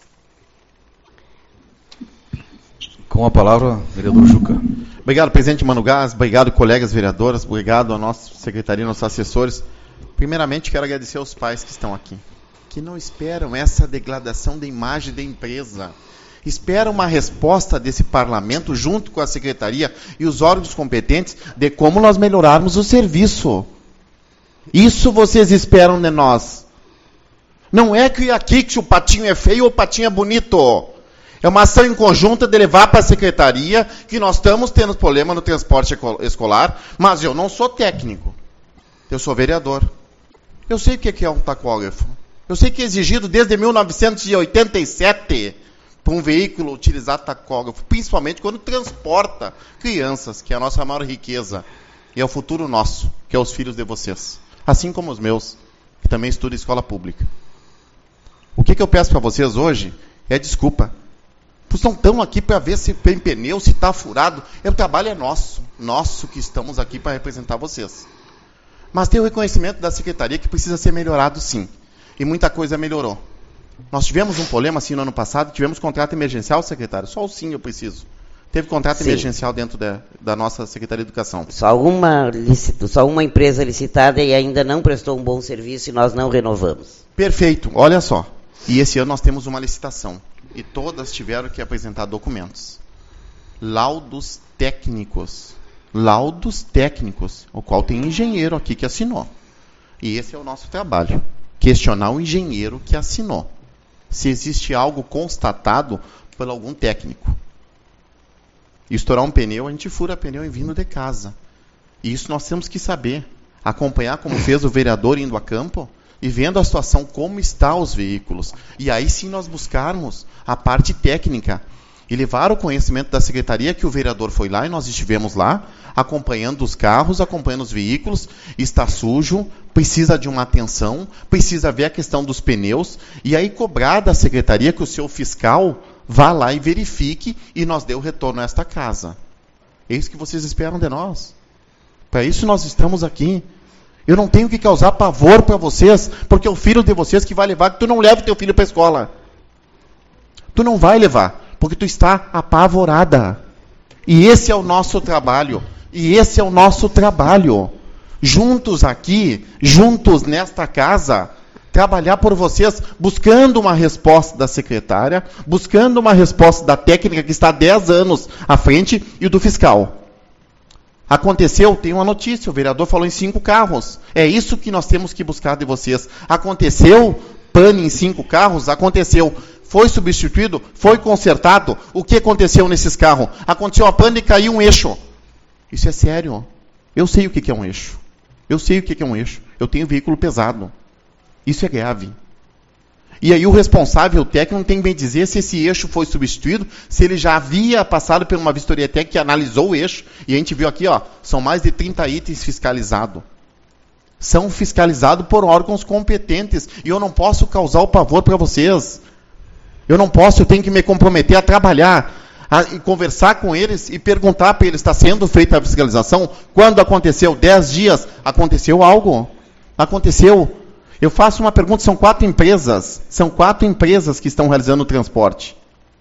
Com a palavra, vereador Juca. Obrigado, presidente Mano Gás, obrigado, colegas vereadoras, obrigado à nossa secretaria, nossos assessores. Primeiramente, quero agradecer aos pais que estão aqui, que não esperam essa degradação da imagem da empresa. Espera uma resposta desse parlamento, junto com a secretaria e os órgãos competentes, de como nós melhorarmos o serviço. Isso vocês esperam de nós. Não é que aqui que o patinho é feio ou o patinho é bonito. É uma ação em conjunta de levar para a secretaria que nós estamos tendo problema no transporte escolar, mas eu não sou técnico. Eu sou vereador. Eu sei o que é um tacógrafo. Eu sei que é exigido desde mil novecentos e oitenta e sete... para um veículo utilizar tacógrafo, principalmente quando transporta crianças, que é a nossa maior riqueza, e é o futuro nosso, que é os filhos de vocês, assim como os meus, que também estudam em escola pública. O que, que eu peço para vocês hoje é desculpa. Vocês não estão aqui para ver se tem pneu, se está furado. O trabalho é nosso. Nosso que estamos aqui para representar vocês. Mas tem o reconhecimento da Secretaria que precisa ser melhorado, sim. E muita coisa melhorou. Nós tivemos um problema assim no ano passado, tivemos contrato emergencial, secretário. Só o sim eu preciso. Teve contrato sim. emergencial dentro da, da nossa Secretaria de Educação. Só uma, só uma empresa licitada e ainda não prestou um bom serviço e nós não renovamos. Perfeito. Olha só. E esse ano nós temos uma licitação. E todas tiveram que apresentar documentos. Laudos técnicos. Laudos técnicos. O qual tem um engenheiro aqui que assinou. E esse é o nosso trabalho. Questionar o engenheiro que assinou. Se existe algo constatado por algum técnico. Estourar um pneu, a gente fura pneu em vindo de casa. E isso nós temos que saber. Acompanhar como fez o vereador indo a campo e vendo a situação, como estão os veículos. E aí sim nós buscarmos a parte técnica. E levar o conhecimento da secretaria que o vereador foi lá e nós estivemos lá, acompanhando os carros, acompanhando os veículos, está sujo, precisa de uma atenção, precisa ver a questão dos pneus, e aí cobrar da secretaria que o seu fiscal vá lá e verifique e nos dê o retorno a esta casa. É isso que vocês esperam de nós. Para isso nós estamos aqui. Eu não tenho que causar pavor para vocês, porque é o filho de vocês que vai levar, que tu não leva o teu filho para a escola. Tu não vai levar. Porque tu está apavorada. E esse é o nosso trabalho. E esse é o nosso trabalho. Juntos aqui, juntos nesta casa, trabalhar por vocês, buscando uma resposta da secretária, buscando uma resposta da técnica que está há dez anos à frente e do fiscal. Aconteceu, tem uma notícia, o vereador falou em cinco carros. É isso que nós temos que buscar de vocês. Aconteceu pane em cinco carros? Aconteceu. Foi substituído? Foi consertado? O que aconteceu nesses carros? Aconteceu a pane e caiu um eixo. Isso é sério. Eu sei o que é um eixo. Eu sei o que é um eixo. Eu tenho veículo pesado. Isso é grave. E aí o responsável técnico tem que bem dizer se esse eixo foi substituído, se ele já havia passado por uma vistoria técnica que analisou o eixo. E a gente viu aqui, ó, são mais de trinta itens fiscalizados. São fiscalizados por órgãos competentes. E eu não posso causar o pavor para vocês. Eu não posso, eu tenho que me comprometer a trabalhar, a, e conversar com eles e perguntar para eles, está sendo feita a fiscalização? Quando aconteceu? Dez dias? Aconteceu algo? Aconteceu. Eu faço uma pergunta, são quatro empresas, são quatro empresas que estão realizando o transporte.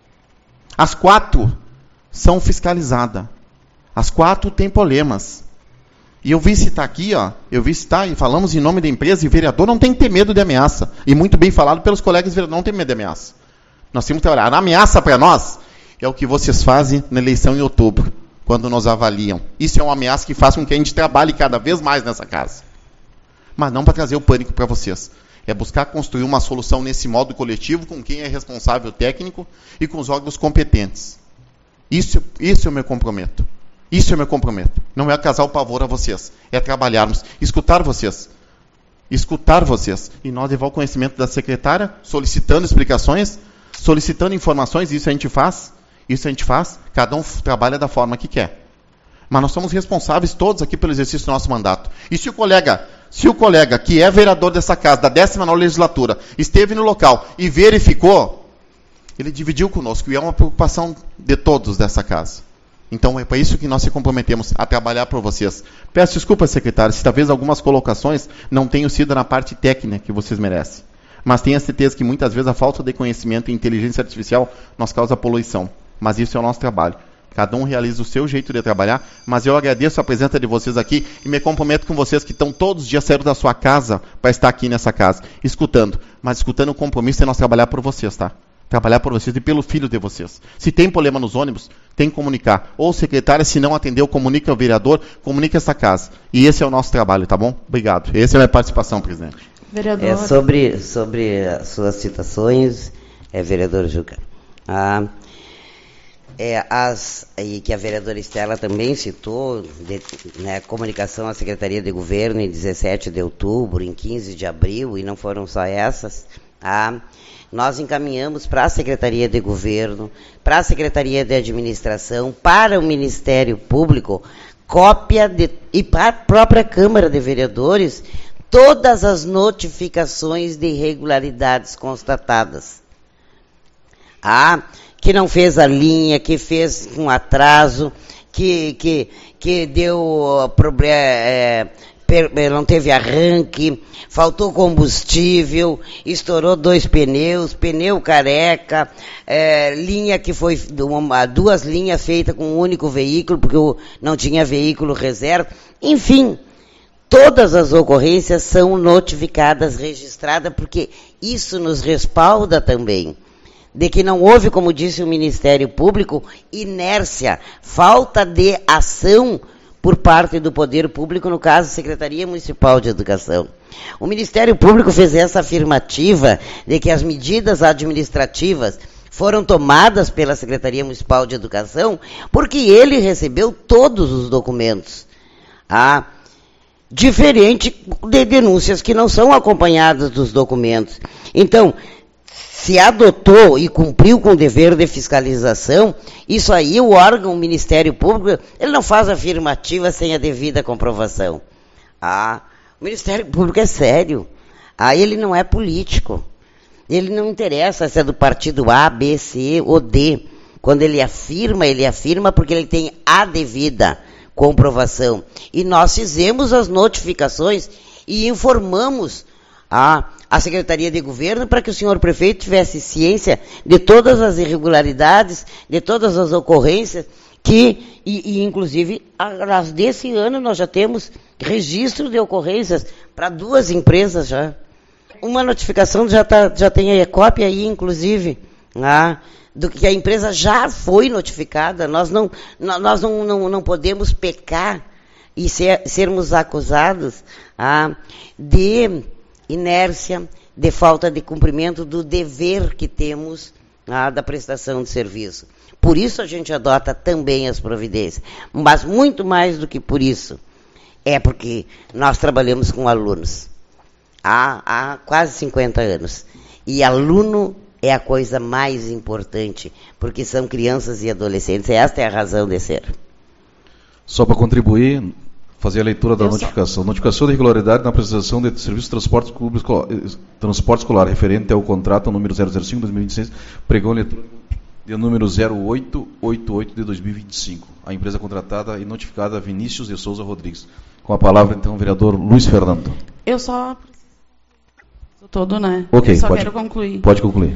As quatro são fiscalizadas. As quatro têm problemas. E eu vi citar aqui, ó, eu vi citar e falamos em nome da empresa, e o vereador não tem que ter medo de ameaça. E muito bem falado pelos colegas vereadores, não tem medo de ameaça. Nós temos que trabalhar. A ameaça para nós é o que vocês fazem na eleição em outubro, quando nos avaliam. Isso é uma ameaça que faz com que a gente trabalhe cada vez mais nessa casa. Mas não para trazer o pânico para vocês. É buscar construir uma solução nesse modo coletivo com quem é responsável técnico e com os órgãos competentes. Isso, isso eu me comprometo. Isso eu me comprometo. Não é causar o pavor a vocês. É trabalharmos, escutar vocês. Escutar vocês. E nós levar o conhecimento da secretária, solicitando explicações, solicitando informações, isso a gente faz, isso a gente faz, cada um trabalha da forma que quer. Mas nós somos responsáveis todos aqui pelo exercício do nosso mandato. E se o colega, se o colega que é vereador dessa casa, da décima nona legislatura, esteve no local e verificou, ele dividiu conosco, e é uma preocupação de todos dessa casa. Então é para isso que nós se comprometemos a trabalhar por vocês. Peço desculpas, secretário, se talvez algumas colocações não tenham sido na parte técnica que vocês merecem. Mas tenha certeza que muitas vezes a falta de conhecimento e inteligência artificial nos causa poluição. Mas isso é o nosso trabalho. Cada um realiza o seu jeito de trabalhar, mas eu agradeço a presença de vocês aqui e me comprometo com vocês que estão todos os dias saindo da sua casa para estar aqui nessa casa, escutando. Mas escutando o compromisso é nós trabalhar por vocês, tá? Trabalhar por vocês e pelo filho de vocês. Se tem problema nos ônibus, tem que comunicar. Ou secretária, se não atendeu, comunica ao vereador, comunica essa casa. E esse é o nosso trabalho, tá bom? Obrigado. Essa é a minha participação, presidente. Vereador. É, sobre, sobre as suas citações, é, vereador Juca, ah, é, as, e que a vereadora Estela também citou, de, né, comunicação à Secretaria de Governo em dezessete de outubro, em quinze de abril, e não foram só essas, ah, nós encaminhamos para a Secretaria de Governo, para a Secretaria de Administração, para o Ministério Público, cópia de, e para a própria Câmara de Vereadores, todas as notificações de irregularidades constatadas. Ah, que não fez a linha, que fez com atraso, que, que, que deu problema, é, não teve arranque, faltou combustível, estourou dois pneus, pneu careca, é, linha que foi, uma, duas linhas feitas com um único veículo, porque não tinha veículo reserva. Enfim, todas as ocorrências são notificadas, registradas, porque isso nos respalda também, de que não houve, como disse o Ministério Público, inércia, falta de ação por parte do Poder Público, no caso, Secretaria Municipal de Educação. O Ministério Público fez essa afirmativa de que as medidas administrativas foram tomadas pela Secretaria Municipal de Educação porque ele recebeu todos os documentos. Ah, diferente de denúncias que não são acompanhadas dos documentos. Então, se adotou e cumpriu com o dever de fiscalização, isso aí o órgão, o Ministério Público, ele não faz afirmativa sem a devida comprovação. Ah, o Ministério Público é sério. Ah, ele não é político. Ele não interessa se é do partido A, B, C ou D. Quando ele afirma, ele afirma porque ele tem a devida comprovação. E nós fizemos as notificações e informamos a a Secretaria de Governo para que o senhor prefeito tivesse ciência de todas as irregularidades, de todas as ocorrências, que, e, e inclusive, as desse ano nós já temos registro de ocorrências para duas empresas já. Uma notificação já, tá, já tem a cópia aí, inclusive, ah, do que a empresa já foi notificada. Nós não, nós não, não, não podemos pecar e ser, sermos acusados ah, de inércia, de falta de cumprimento do dever que temos ah, da prestação de serviço. Por isso a gente adota também as providências. Mas muito mais do que por isso, é porque nós trabalhamos com alunos há, há quase cinquenta anos. E aluno é a coisa mais importante, porque são crianças e adolescentes. Esta é a razão de ser. Só para contribuir, fazer a leitura da Eu notificação. Só. Notificação de irregularidade na prestação de serviços de transporte público, transporte escolar, referente ao contrato número zero zero cinco barra dois mil e vinte e seis, pregão eletrônico de número zero oito oito oito de dois mil e vinte e cinco. A empresa contratada e notificada Vinícius de Souza Rodrigues. Com a palavra, então, o vereador Luiz Fernando. Eu só... Todo, né? Ok, eu só pode, quero concluir. Pode concluir.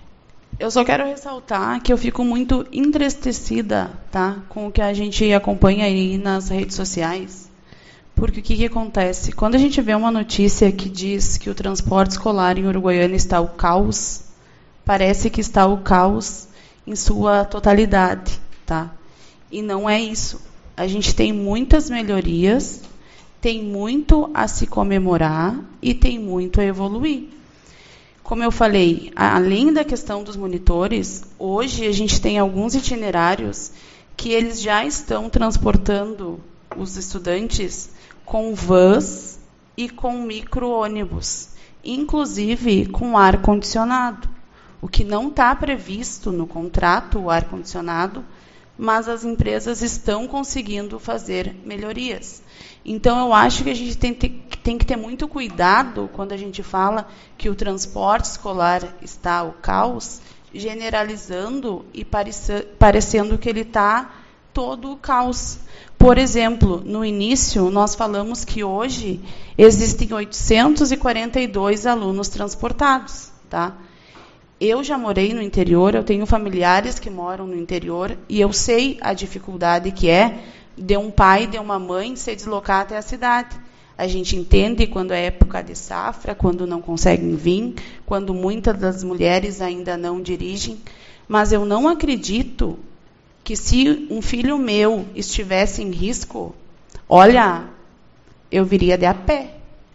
Eu só quero ressaltar que eu fico muito entristecida, tá, com o que a gente acompanha aí nas redes sociais. Porque o que, que acontece? Quando a gente vê uma notícia que diz que o transporte escolar em Uruguaiana está o caos, parece que está o caos em sua totalidade, tá? E não é isso. A gente tem muitas melhorias, tem muito a se comemorar e tem muito a evoluir. Como eu falei, além da questão dos monitores, hoje a gente tem alguns itinerários que eles já estão transportando os estudantes com vans e com micro-ônibus, inclusive com ar-condicionado, o que não está previsto no contrato, o ar-condicionado, mas as empresas estão conseguindo fazer melhorias. Então, eu acho que a gente tem, tem que ter muito cuidado quando a gente fala que o transporte escolar está o caos, generalizando e parece, parecendo que ele está todo o caos. Por exemplo, no início, nós falamos que hoje existem oitocentos e quarenta e dois alunos transportados. Tá? Eu já morei no interior, eu tenho familiares que moram no interior, e eu sei a dificuldade que é de um pai e de uma mãe se deslocar até a cidade. A gente entende quando é época de safra, quando não conseguem vir, quando muitas das mulheres ainda não dirigem, mas eu não acredito que se um filho meu estivesse em risco, olha, eu viria de a pé.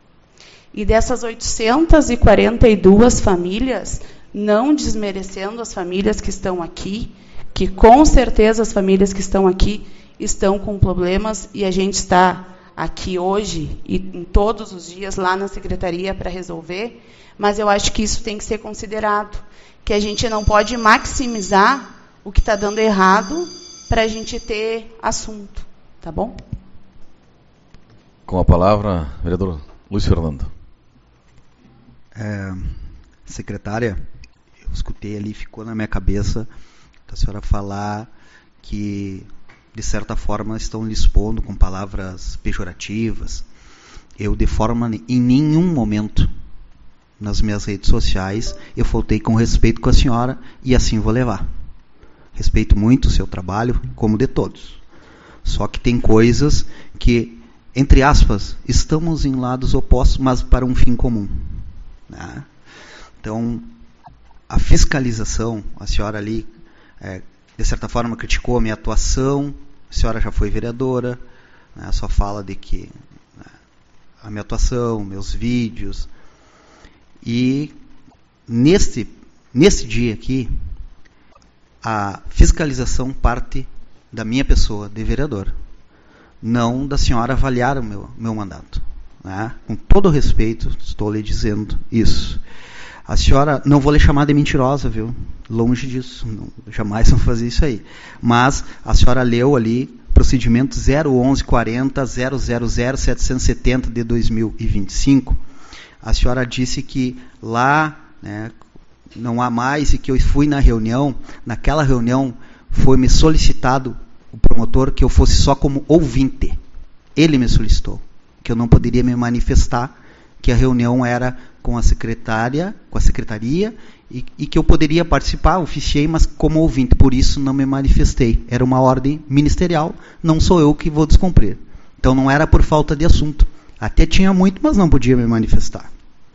E dessas oitocentas e quarenta e duas famílias, não desmerecendo as famílias que estão aqui, que com certeza as famílias que estão aqui estão com problemas e a gente está aqui hoje e em todos os dias lá na secretaria para resolver, mas eu acho que isso tem que ser considerado, que a gente não pode maximizar o que está dando errado para a gente ter assunto, tá bom? Com a palavra, vereador Luiz Fernando. É, secretária, eu escutei ali, ficou na minha cabeça a senhora falar que, de certa forma, estão lhe expondo com palavras pejorativas. Eu, de forma, em nenhum momento, nas minhas redes sociais, eu faltei com respeito com a senhora e assim vou levar. Respeito muito o seu trabalho, como de todos. Só que tem coisas que, entre aspas, estamos em lados opostos, mas para um fim comum. Né? Então, a fiscalização, a senhora ali, é, de certa forma, criticou a minha atuação, a senhora já foi vereadora, né, só fala de que né, a minha atuação, meus vídeos, e neste, neste dia aqui, a fiscalização parte da minha pessoa, de vereador, não da senhora avaliar o meu, meu mandato. Né? Com todo respeito, estou lhe dizendo isso. A senhora, não vou lhe chamar de mentirosa, viu? Longe disso, não, jamais vou fazer isso aí. Mas a senhora leu ali procedimento zero onze quarenta zero zero zero setecentos e setenta de dois mil e vinte e cinco. A senhora disse que lá, né, não há mais, e que eu fui na reunião, naquela reunião foi me solicitado o promotor que eu fosse só como ouvinte. Ele me solicitou que eu não poderia me manifestar, que a reunião era com a secretária, com a secretaria, e, e que eu poderia participar, oficiei, mas como ouvinte, por isso não me manifestei. Era uma ordem ministerial, não sou eu que vou descumprir. Então não era por falta de assunto. Até tinha muito, mas não podia me manifestar.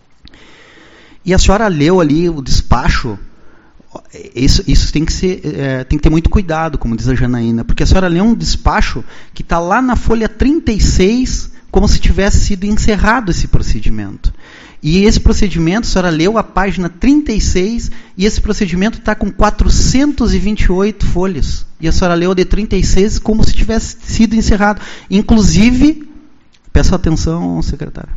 E a senhora leu ali o despacho. Isso, isso tem que ser, é, tem que ter muito cuidado, como diz a Janaína, porque a senhora leu um despacho que está lá na folha trinta e seis, como se tivesse sido encerrado esse procedimento. E esse procedimento, a senhora leu a página trinta e seis, e esse procedimento está com quatrocentas e vinte e oito folhas. E a senhora leu de trinta e seis como se tivesse sido encerrado. Inclusive, peço atenção, secretária,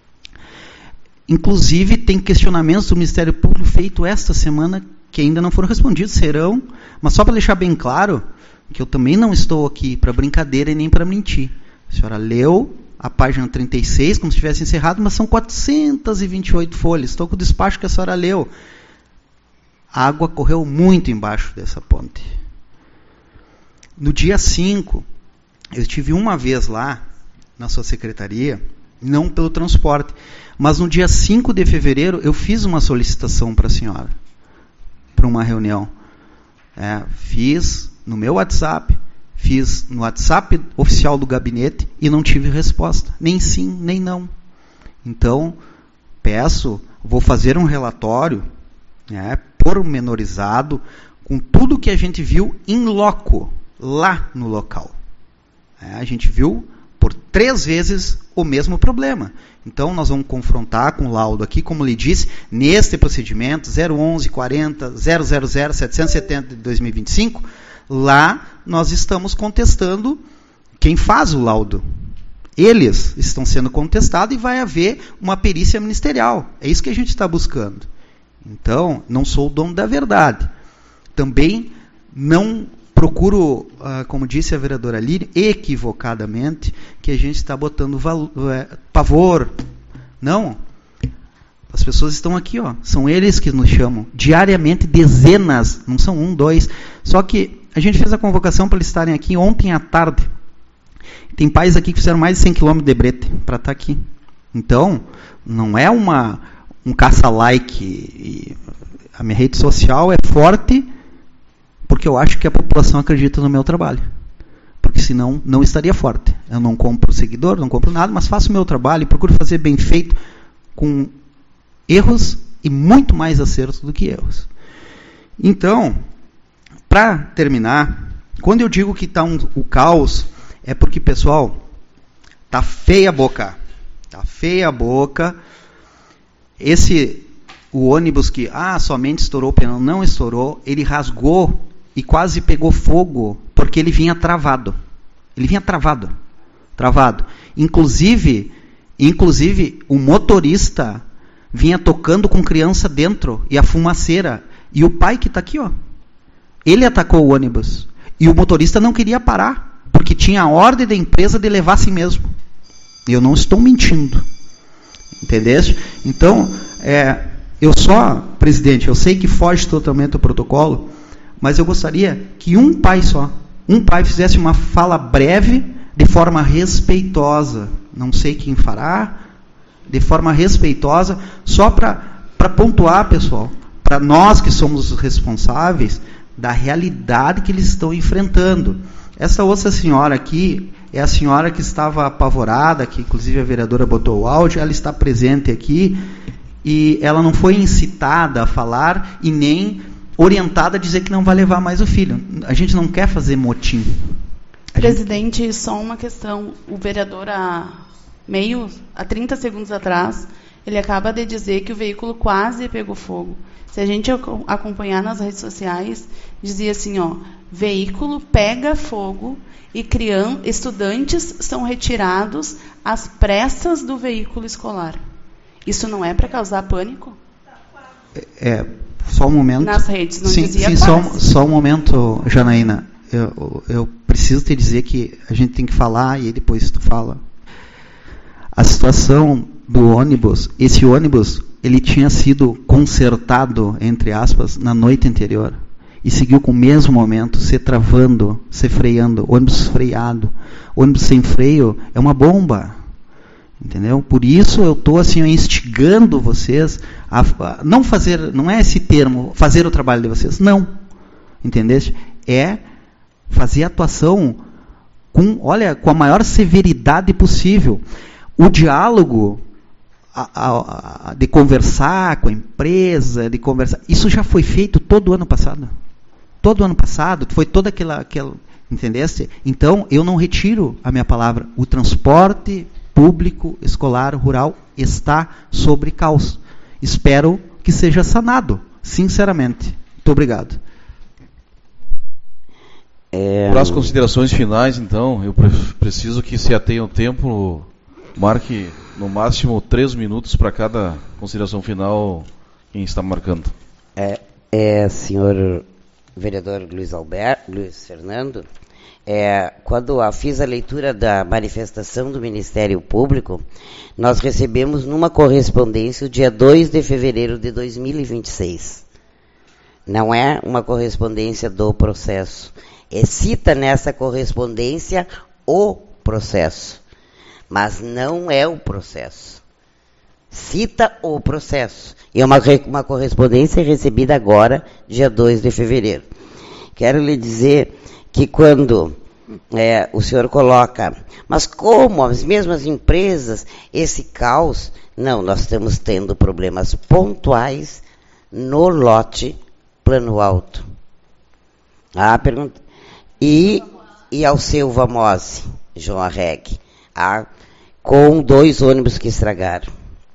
inclusive tem questionamentos do Ministério Público feito esta semana que ainda não foram respondidos, serão, mas só para deixar bem claro que eu também não estou aqui para brincadeira e nem para mentir. A senhora leu a página trinta e seis como se tivesse encerrado, mas são quatrocentas e vinte e oito folhas. Estou com o despacho que a senhora leu. A água correu muito embaixo dessa ponte. No dia cinco, eu estive uma vez lá, na sua secretaria, não pelo transporte, mas no dia cinco de fevereiro eu fiz uma solicitação para a senhora, para uma reunião. É, fiz no meu WhatsApp, fiz no WhatsApp oficial do gabinete e não tive resposta, nem sim, nem não. Então, peço, vou fazer um relatório, né, pormenorizado, com tudo que a gente viu in loco, lá no local. É, a gente viu por três vezes o mesmo problema. Então, nós vamos confrontar com o laudo aqui, como lhe disse, neste procedimento zero onze quarenta zero zero zero setecentos e setenta de dois mil e vinte e cinco, lá nós estamos contestando quem faz o laudo. Eles estão sendo contestados e vai haver uma perícia ministerial. É isso que a gente está buscando. Então, não sou o dono da verdade. Também não procuro, como disse a vereadora Líria, equivocadamente, que a gente está botando valor, é, pavor. Não. As pessoas estão aqui, ó. São eles que nos chamam. Diariamente, dezenas. Não são um, dois. Só que a gente fez a convocação para eles estarem aqui ontem à tarde. Tem pais aqui que fizeram mais de cem quilômetros de brete para estar aqui. Então, não é uma, um caça-like. A minha rede social é forte porque eu acho que a população acredita no meu trabalho. Porque senão não estaria forte. Eu não compro seguidor, não compro nada, mas faço o meu trabalho e procuro fazer bem feito, com erros e muito mais acertos do que erros. Então, para terminar, quando eu digo que está um, o caos, é porque, pessoal, está feia a boca. Está feia a boca. Esse, o ônibus que, ah, somente estourou o pneu, não estourou, ele rasgou e quase pegou fogo, porque ele vinha travado. Ele vinha travado. Travado. Inclusive, inclusive o motorista vinha tocando com criança dentro, e a fumaceira. E o pai que está aqui, ó, ele atacou o ônibus. E o motorista não queria parar, porque tinha a ordem da empresa de levar a si mesmo. Eu não estou mentindo. Entendeste? Então, é, eu só, presidente, eu sei que foge totalmente do protocolo, mas eu gostaria que um pai só, um pai fizesse uma fala breve, de forma respeitosa, não sei quem fará, de forma respeitosa, só para pontuar, pessoal, para nós que somos os responsáveis da realidade que eles estão enfrentando. Essa outra senhora aqui é a senhora que estava apavorada, que inclusive a vereadora botou o áudio, ela está presente aqui, e ela não foi incitada a falar e nem orientada a dizer que não vai levar mais o filho. A gente não quer fazer motim. A Presidente, gente... só uma questão. O vereador, há meio, há trinta segundos atrás, ele acaba de dizer que o veículo quase pegou fogo. Se a gente acompanhar nas redes sociais, dizia assim, ó, veículo pega fogo e criam, estudantes são retirados às pressas do veículo escolar. Isso não é para causar pânico? É, só um momento. Nas redes não sim, dizia sim, só, só um momento, Janaína. Eu, eu preciso te dizer que a gente tem que falar e depois tu fala. A situação do ônibus, esse ônibus, ele tinha sido consertado, entre aspas, na noite anterior. E seguiu com o mesmo momento, se travando, se freando, ônibus freado. Ônibus sem freio é uma bomba. Entendeu? Por isso eu estou assim, instigando vocês a, a não fazer, não é esse termo, fazer o trabalho de vocês. Não. Entendeste? É fazer a atuação com, olha, com a maior severidade possível. O diálogo a, a, a, de conversar com a empresa, de conversar, isso já foi feito todo ano passado. Todo ano passado, foi toda aquela, aquela, entendeste? Então, eu não retiro a minha palavra. O transporte público, escolar, rural, está sobre caos. Espero que seja sanado, sinceramente. Muito obrigado. É... Para as considerações finais, então, eu preciso que se atenha o tempo, marque no máximo três minutos para cada consideração final quem está marcando. É, é senhor vereador Luiz Alberto, Luiz Fernando, é, quando eu fiz a leitura da manifestação do Ministério Público, nós recebemos numa correspondência o dia dois de fevereiro de dois mil e vinte e seis. Não é uma correspondência do processo. É, cita nessa correspondência o processo, mas não é o processo. Cita o processo. E é uma, uma correspondência recebida agora, dia dois de fevereiro. Quero lhe dizer que quando é, o senhor coloca, mas como as mesmas empresas, esse caos, não, nós estamos tendo problemas pontuais no lote Plano Alto. Ah, pergunta. E, e ao seu Vamose, João Arreg, ah, com dois ônibus que estragaram.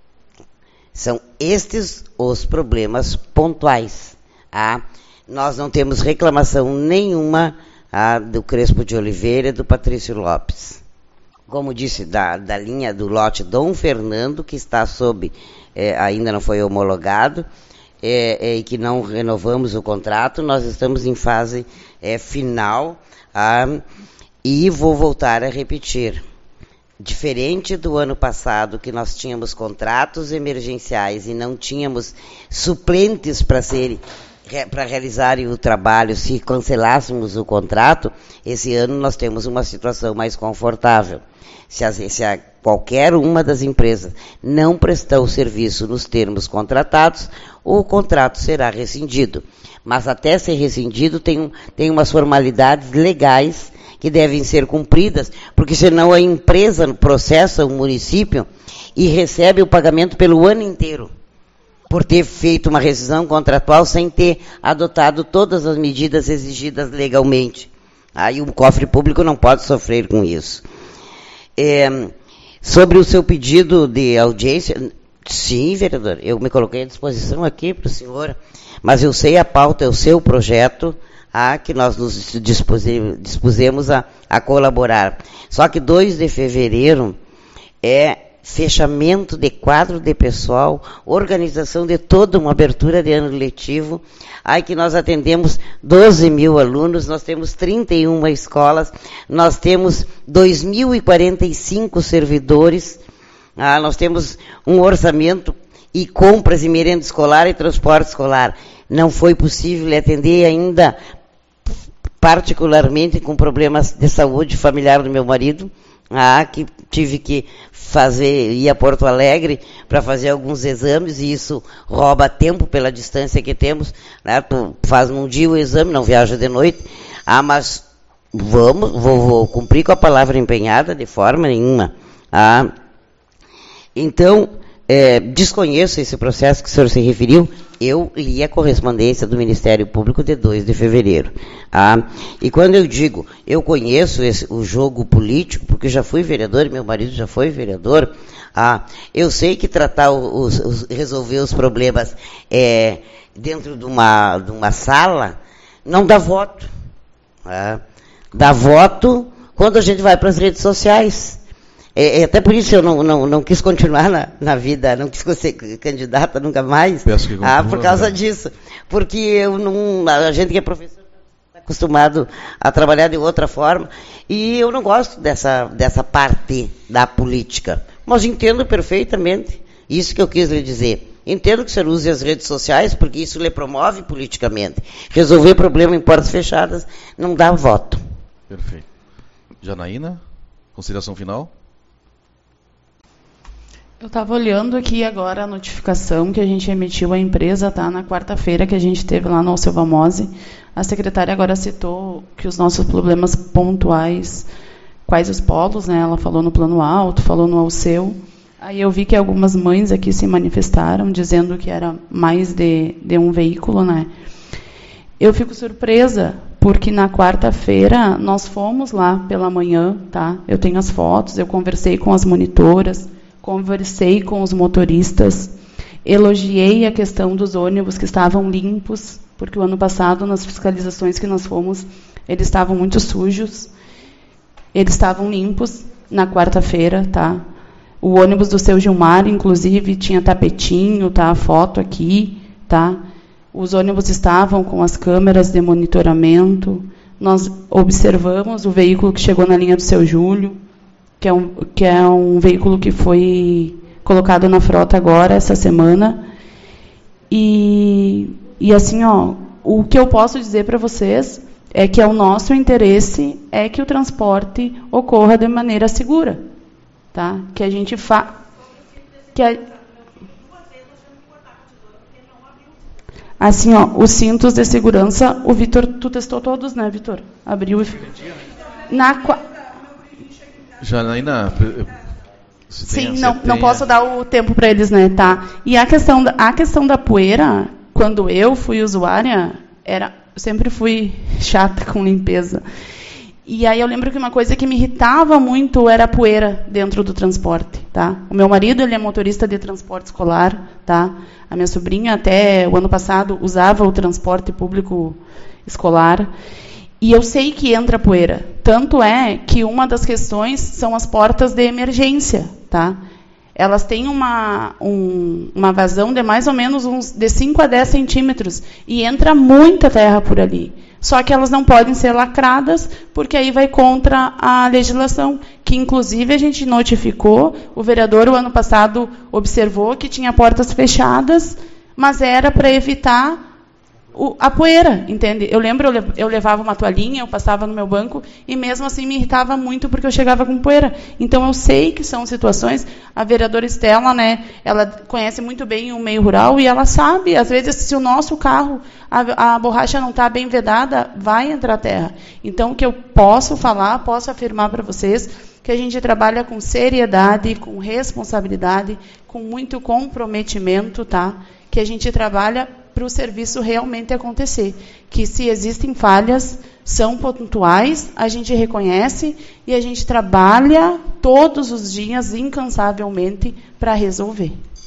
São estes os problemas pontuais. Ah, nós não temos reclamação nenhuma ah, do Crespo de Oliveira e do Patrício Lopes. Como disse, da, da linha do lote Dom Fernando, que está sob, eh, ainda não foi homologado, eh, eh, e que não renovamos o contrato, nós estamos em fase eh, final, ah, e vou voltar a repetir. Diferente do ano passado, que nós tínhamos contratos emergenciais e não tínhamos suplentes para serem para realizarem o trabalho, se cancelássemos o contrato, esse ano nós temos uma situação mais confortável. Se, a, se a, qualquer uma das empresas não prestar o serviço nos termos contratados, o contrato será rescindido. Mas até ser rescindido tem, um, tem umas formalidades legais que devem ser cumpridas, porque senão a empresa processa o município e recebe o pagamento pelo ano inteiro, por ter feito uma rescisão contratual sem ter adotado todas as medidas exigidas legalmente. Aí o cofre público não pode sofrer com isso. É, sobre o seu pedido de audiência, sim, vereador, eu me coloquei à disposição aqui para o senhor, mas eu sei a pauta, é o seu projeto, a que nós nos dispusemos, dispusemos a, a colaborar. Só que dois de fevereiro é fechamento de quadro de pessoal, organização de toda uma abertura de ano letivo, aí que nós atendemos doze mil alunos, nós temos trinta e uma escolas, nós temos dois mil e quarenta e cinco servidores, Ah, nós temos um orçamento e compras e merenda escolar e transporte escolar. Não foi possível atender ainda, particularmente com problemas de saúde familiar do meu marido, ah, que tive que fazer, ir a Porto Alegre para fazer alguns exames, e isso rouba tempo pela distância que temos, né? Tu faz num dia o exame, não viaja de noite. Ah, mas vamos, vou, vou cumprir com a palavra empenhada de forma nenhuma. Ah, então, é, desconheço esse processo que o senhor se referiu. Eu li a correspondência do Ministério Público de dois de fevereiro. Ah, e quando eu digo, eu conheço esse, o jogo político, porque já fui vereador, meu marido já foi vereador, ah, eu sei que tratar os, os resolver os problemas é, dentro de uma, de uma sala não dá voto. Ah, dá voto quando a gente vai para as redes sociais. É, é, até por isso eu não, não, não quis continuar na, na vida, não quis ser candidata nunca mais. Peço que continue, ah, por causa né? disso. Porque eu não, a gente que é professor está acostumado a trabalhar de outra forma, e eu não gosto dessa, dessa parte da política. Mas entendo perfeitamente isso que eu quis lhe dizer. Entendo que o senhor use as redes sociais, porque isso lhe promove politicamente. Resolver problema em portas fechadas não dá voto. Perfeito. Janaína, consideração final? Eu estava olhando aqui agora a notificação que a gente emitiu à empresa, tá? Na quarta-feira que a gente teve lá no Alceu Mose. A secretária agora citou que os nossos problemas pontuais, quais os polos, né? Ela falou no Plano Alto, falou no Alceu. Aí eu vi que algumas mães aqui se manifestaram, dizendo que era mais de, de um veículo, né? Eu fico surpresa, porque na quarta-feira nós fomos lá pela manhã, tá? Eu tenho as fotos, eu conversei com as monitoras, conversei com os motoristas, elogiei a questão dos ônibus que estavam limpos, porque o ano passado, nas fiscalizações que nós fomos, eles estavam muito sujos. Eles estavam limpos na quarta-feira, tá? O ônibus do seu Gilmar, inclusive, tinha tapetinho, tá? A foto aqui, tá? Os ônibus estavam com as câmeras de monitoramento. Nós observamos o veículo que chegou na linha do seu Júlio, que é um, que é um veículo que foi colocado na frota agora, essa semana. E, e assim, ó, o que eu posso dizer para vocês é que é o nosso interesse é que o transporte ocorra de maneira segura, tá? Que a gente fa... que a... Assim, ó, os cintos de segurança, o Vitor, tu testou todos, né, Vitor? Abriu e... Na qua... Janaína, sim, não, não posso dar o tempo para eles, né, tá? E a questão, da, a questão da poeira, quando eu fui usuária, era, eu sempre fui chata com limpeza. E aí eu lembro que uma coisa que me irritava muito era a poeira dentro do transporte, tá? O meu marido, ele é motorista de transporte escolar, tá? A minha sobrinha, até o ano passado, usava o transporte público escolar. E eu sei que entra poeira. Tanto é que uma das questões são as portas de emergência, tá? Elas têm uma, um, uma vazão de mais ou menos uns de cinco a dez centímetros. E entra muita terra por ali. Só que elas não podem ser lacradas, porque aí vai contra a legislação, que inclusive a gente notificou, o vereador o ano passado observou que tinha portas fechadas, mas era para evitar o, a poeira, entende? Eu lembro, eu, eu levava uma toalhinha, eu passava no meu banco, e mesmo assim me irritava muito, porque eu chegava com poeira. Então eu sei que são situações, a vereadora Estela, né, ela conhece muito bem o meio rural, e ela sabe, às vezes, se o nosso carro, a, a borracha não está bem vedada, vai entrar terra. Então, o que eu posso falar, posso afirmar para vocês, que a gente trabalha com seriedade, com responsabilidade, com muito comprometimento, tá? Que a gente trabalha para o serviço realmente acontecer. Que se existem falhas, são pontuais, a gente reconhece e a gente trabalha todos os dias, incansavelmente, para resolver.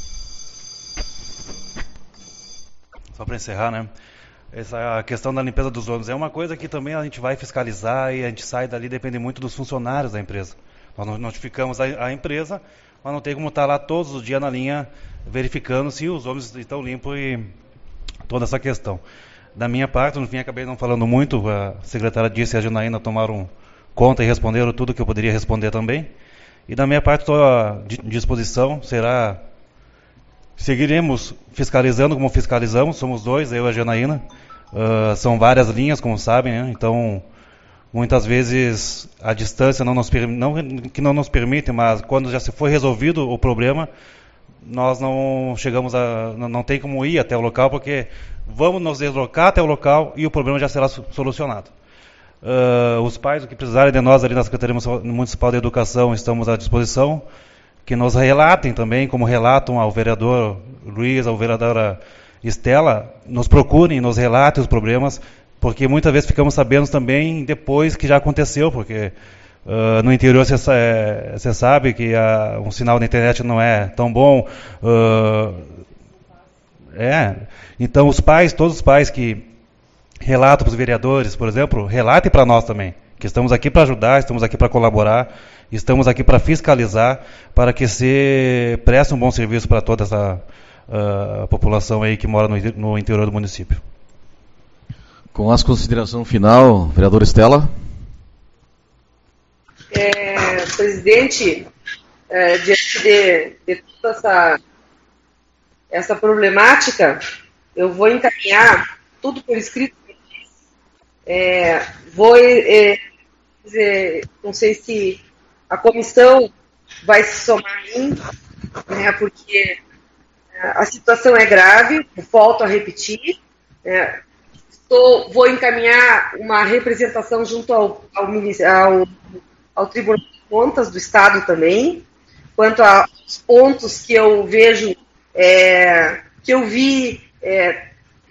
Só para encerrar, né? Essa questão da limpeza dos ônibus é uma coisa que também a gente vai fiscalizar e a gente sai dali, depende muito dos funcionários da empresa. Nós notificamos a, a empresa, mas não tem como estar lá todos os dias na linha verificando se os ônibus estão limpos e toda essa questão. Da minha parte, no fim, acabei não falando muito, a secretária disse e a Janaína tomaram conta e responderam tudo que eu poderia responder também. E da minha parte estou à disposição, será... Seguiremos fiscalizando como fiscalizamos, somos dois, eu e a Janaína. Uh, são várias linhas, como sabem, né? Então, muitas vezes a distância não nos, não, que não nos permite, mas quando já se foi resolvido o problema, nós não chegamos a... Não, não tem como ir até o local, porque vamos nos deslocar até o local e o problema já será solucionado. Uh, os pais, o que precisarem de nós ali na Secretaria Municipal de Educação, estamos à disposição. Que nos relatem também, como relatam ao vereador Luiz, ao vereadora Estela, nos procurem, nos relatem os problemas, porque muitas vezes ficamos sabendo também depois que já aconteceu, porque uh, no interior você sabe que uh, um sinal da internet não é tão bom. Uh, é, então os pais, todos os pais que relatam para os vereadores, por exemplo, relatem para nós também, que estamos aqui para ajudar, estamos aqui para colaborar, estamos aqui para fiscalizar, para que se preste um bom serviço para toda essa uh, população aí que mora no, no interior do município. Com as considerações final, vereadora Estela. É, presidente, é, diante de, de toda essa, essa problemática, eu vou encaminhar tudo por escrito. É, vou é, dizer, não sei se a comissão vai se somar a mim, né, porque a situação é grave, volto a repetir. É, estou, vou encaminhar uma representação junto ao, ao, ao, ao Tribunal de Contas do Estado também, quanto aos pontos que eu vejo, é, que eu vi é,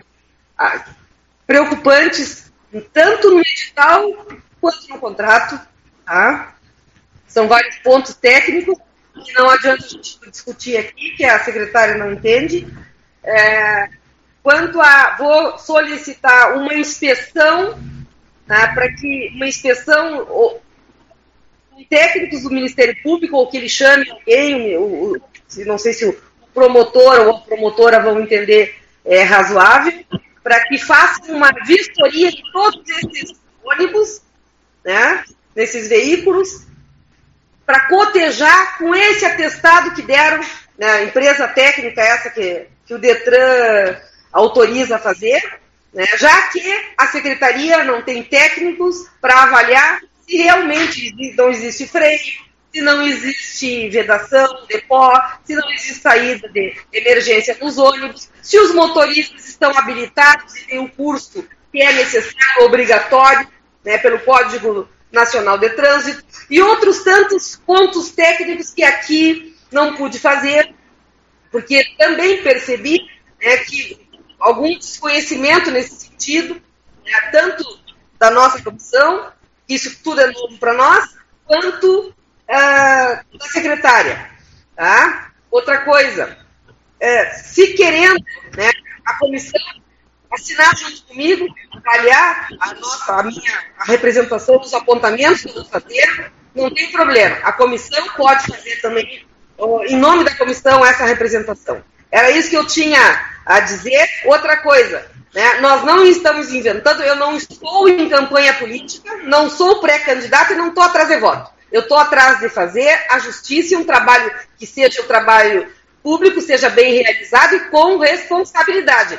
preocupantes, tanto no edital quanto no contrato, tá? São vários pontos técnicos que não adianta a gente discutir aqui, que a secretária não entende. É, quanto a... Vou solicitar uma inspeção, tá, para que uma inspeção com técnicos do Ministério Público, ou que ele chame alguém, o, o, não sei se o promotor ou a promotora vão entender, é razoável, para que façam uma vistoria de todos esses ônibus, né, nesses veículos, para cotejar com esse atestado que deram, né, a empresa técnica essa que, que o Detran autoriza a fazer, né, já que a secretaria não tem técnicos para avaliar se realmente não existe freio, se não existe vedação, depó, se não existe saída de emergência nos ônibus, se os motoristas estão habilitados e têm o curso que é necessário, obrigatório, né, pelo Código Nacional de Trânsito, e outros tantos pontos técnicos que aqui não pude fazer, porque também percebi, né, que algum desconhecimento nesse sentido, né, tanto da nossa comissão, isso tudo é novo para nós, quanto uh, da secretária. Tá? Outra coisa, é, se querendo, né, a comissão assinar junto comigo, avaliar a, nossa, a minha a representação dos apontamentos que eu vou fazer, não tem problema. A comissão pode fazer também, em nome da comissão, essa representação. Era isso que eu tinha a dizer. Outra coisa, né, nós não estamos inventando, eu não estou em campanha política, não sou pré-candidato e não estou atrás de voto. Eu estou atrás de fazer a justiça e um trabalho que seja um trabalho público, seja bem realizado e com responsabilidade.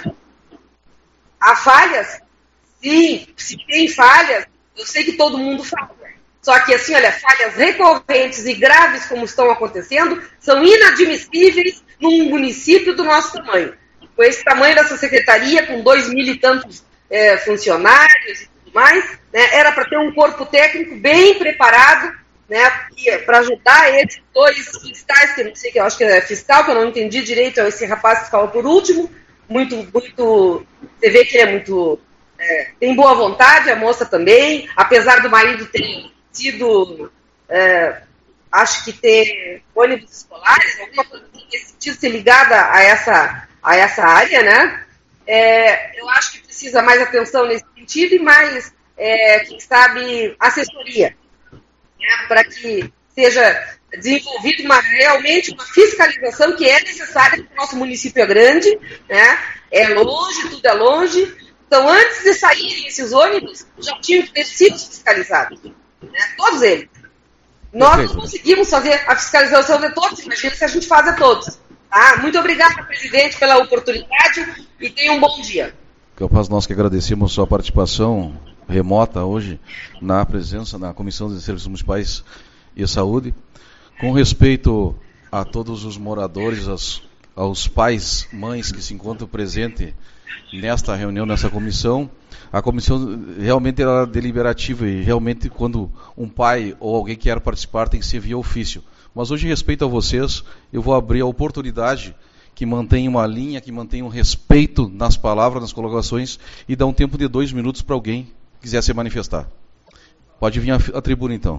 Há falhas? Sim, se tem falhas, eu sei que todo mundo falha. Só que, assim, olha, falhas recorrentes e graves como estão acontecendo são inadmissíveis num município do nosso tamanho. Com esse tamanho dessa secretaria, com dois mil e tantos é, funcionários e tudo mais, né, era para ter um corpo técnico bem preparado, né, para ajudar esses dois fiscais, que eu não sei, que eu acho que é fiscal, que eu não entendi direito, esse rapaz que falou por último, muito, muito, você vê que ele é muito, é, tem boa vontade, a moça também, apesar do marido ter sido, é, acho que ter ônibus escolares, alguma coisa nesse sentido, ser ligada a essa, a essa área, né, é, eu acho que precisa mais atenção nesse sentido e mais, é, quem sabe, assessoria, né, para que seja desenvolvido uma, realmente uma fiscalização que é necessária, porque o nosso município é grande, né? É longe, tudo é longe. Então, antes de saírem esses ônibus, já tinham que ter sido fiscalizados, né? Todos eles. Nós não conseguimos fazer a fiscalização de todos, imagina se a gente faz a todos. Tá? Muito obrigada, presidente, pela oportunidade e tenha um bom dia. Capaz, nós que agradecemos sua participação remota hoje na presença na Comissão de Serviços Municipais e Saúde. Com respeito a todos os moradores, aos, aos pais, mães que se encontram presentes nesta reunião, nessa comissão, a comissão realmente era deliberativa e realmente quando um pai ou alguém quer participar tem que ser via ofício. Mas hoje, em respeito a vocês, eu vou abrir a oportunidade que mantenha uma linha, que mantenha um respeito nas palavras, nas colocações e dar um tempo de dois minutos para alguém que quiser se manifestar. Pode vir à tribuna, então.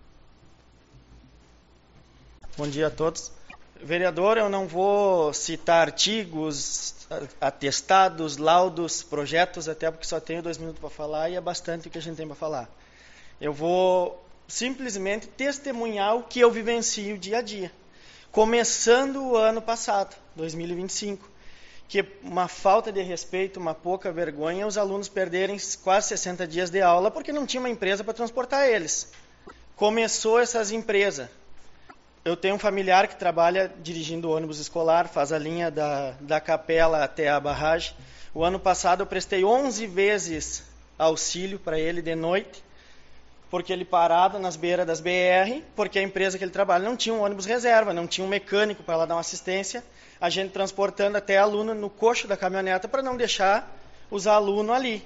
Bom dia a todos. Vereador, eu não vou citar artigos, atestados, laudos, projetos, até porque só tenho dois minutos para falar e é bastante o que a gente tem para falar. Eu vou simplesmente testemunhar o que eu vivencio dia a dia. Começando o ano passado, dois mil e vinte e cinco, que uma falta de respeito, uma pouca vergonha, os alunos perderem quase sessenta dias de aula porque não tinha uma empresa para transportar eles. Começou essas empresas. Eu tenho um familiar que trabalha dirigindo ônibus escolar, faz a linha da, da capela até a barragem. O ano passado eu prestei onze vezes auxílio para ele de noite, porque ele parado nas beiras das B R, porque a empresa que ele trabalha não tinha um ônibus reserva, não tinha um mecânico para lá dar uma assistência, a gente transportando até aluno no coxo da caminhoneta para não deixar os alunos ali.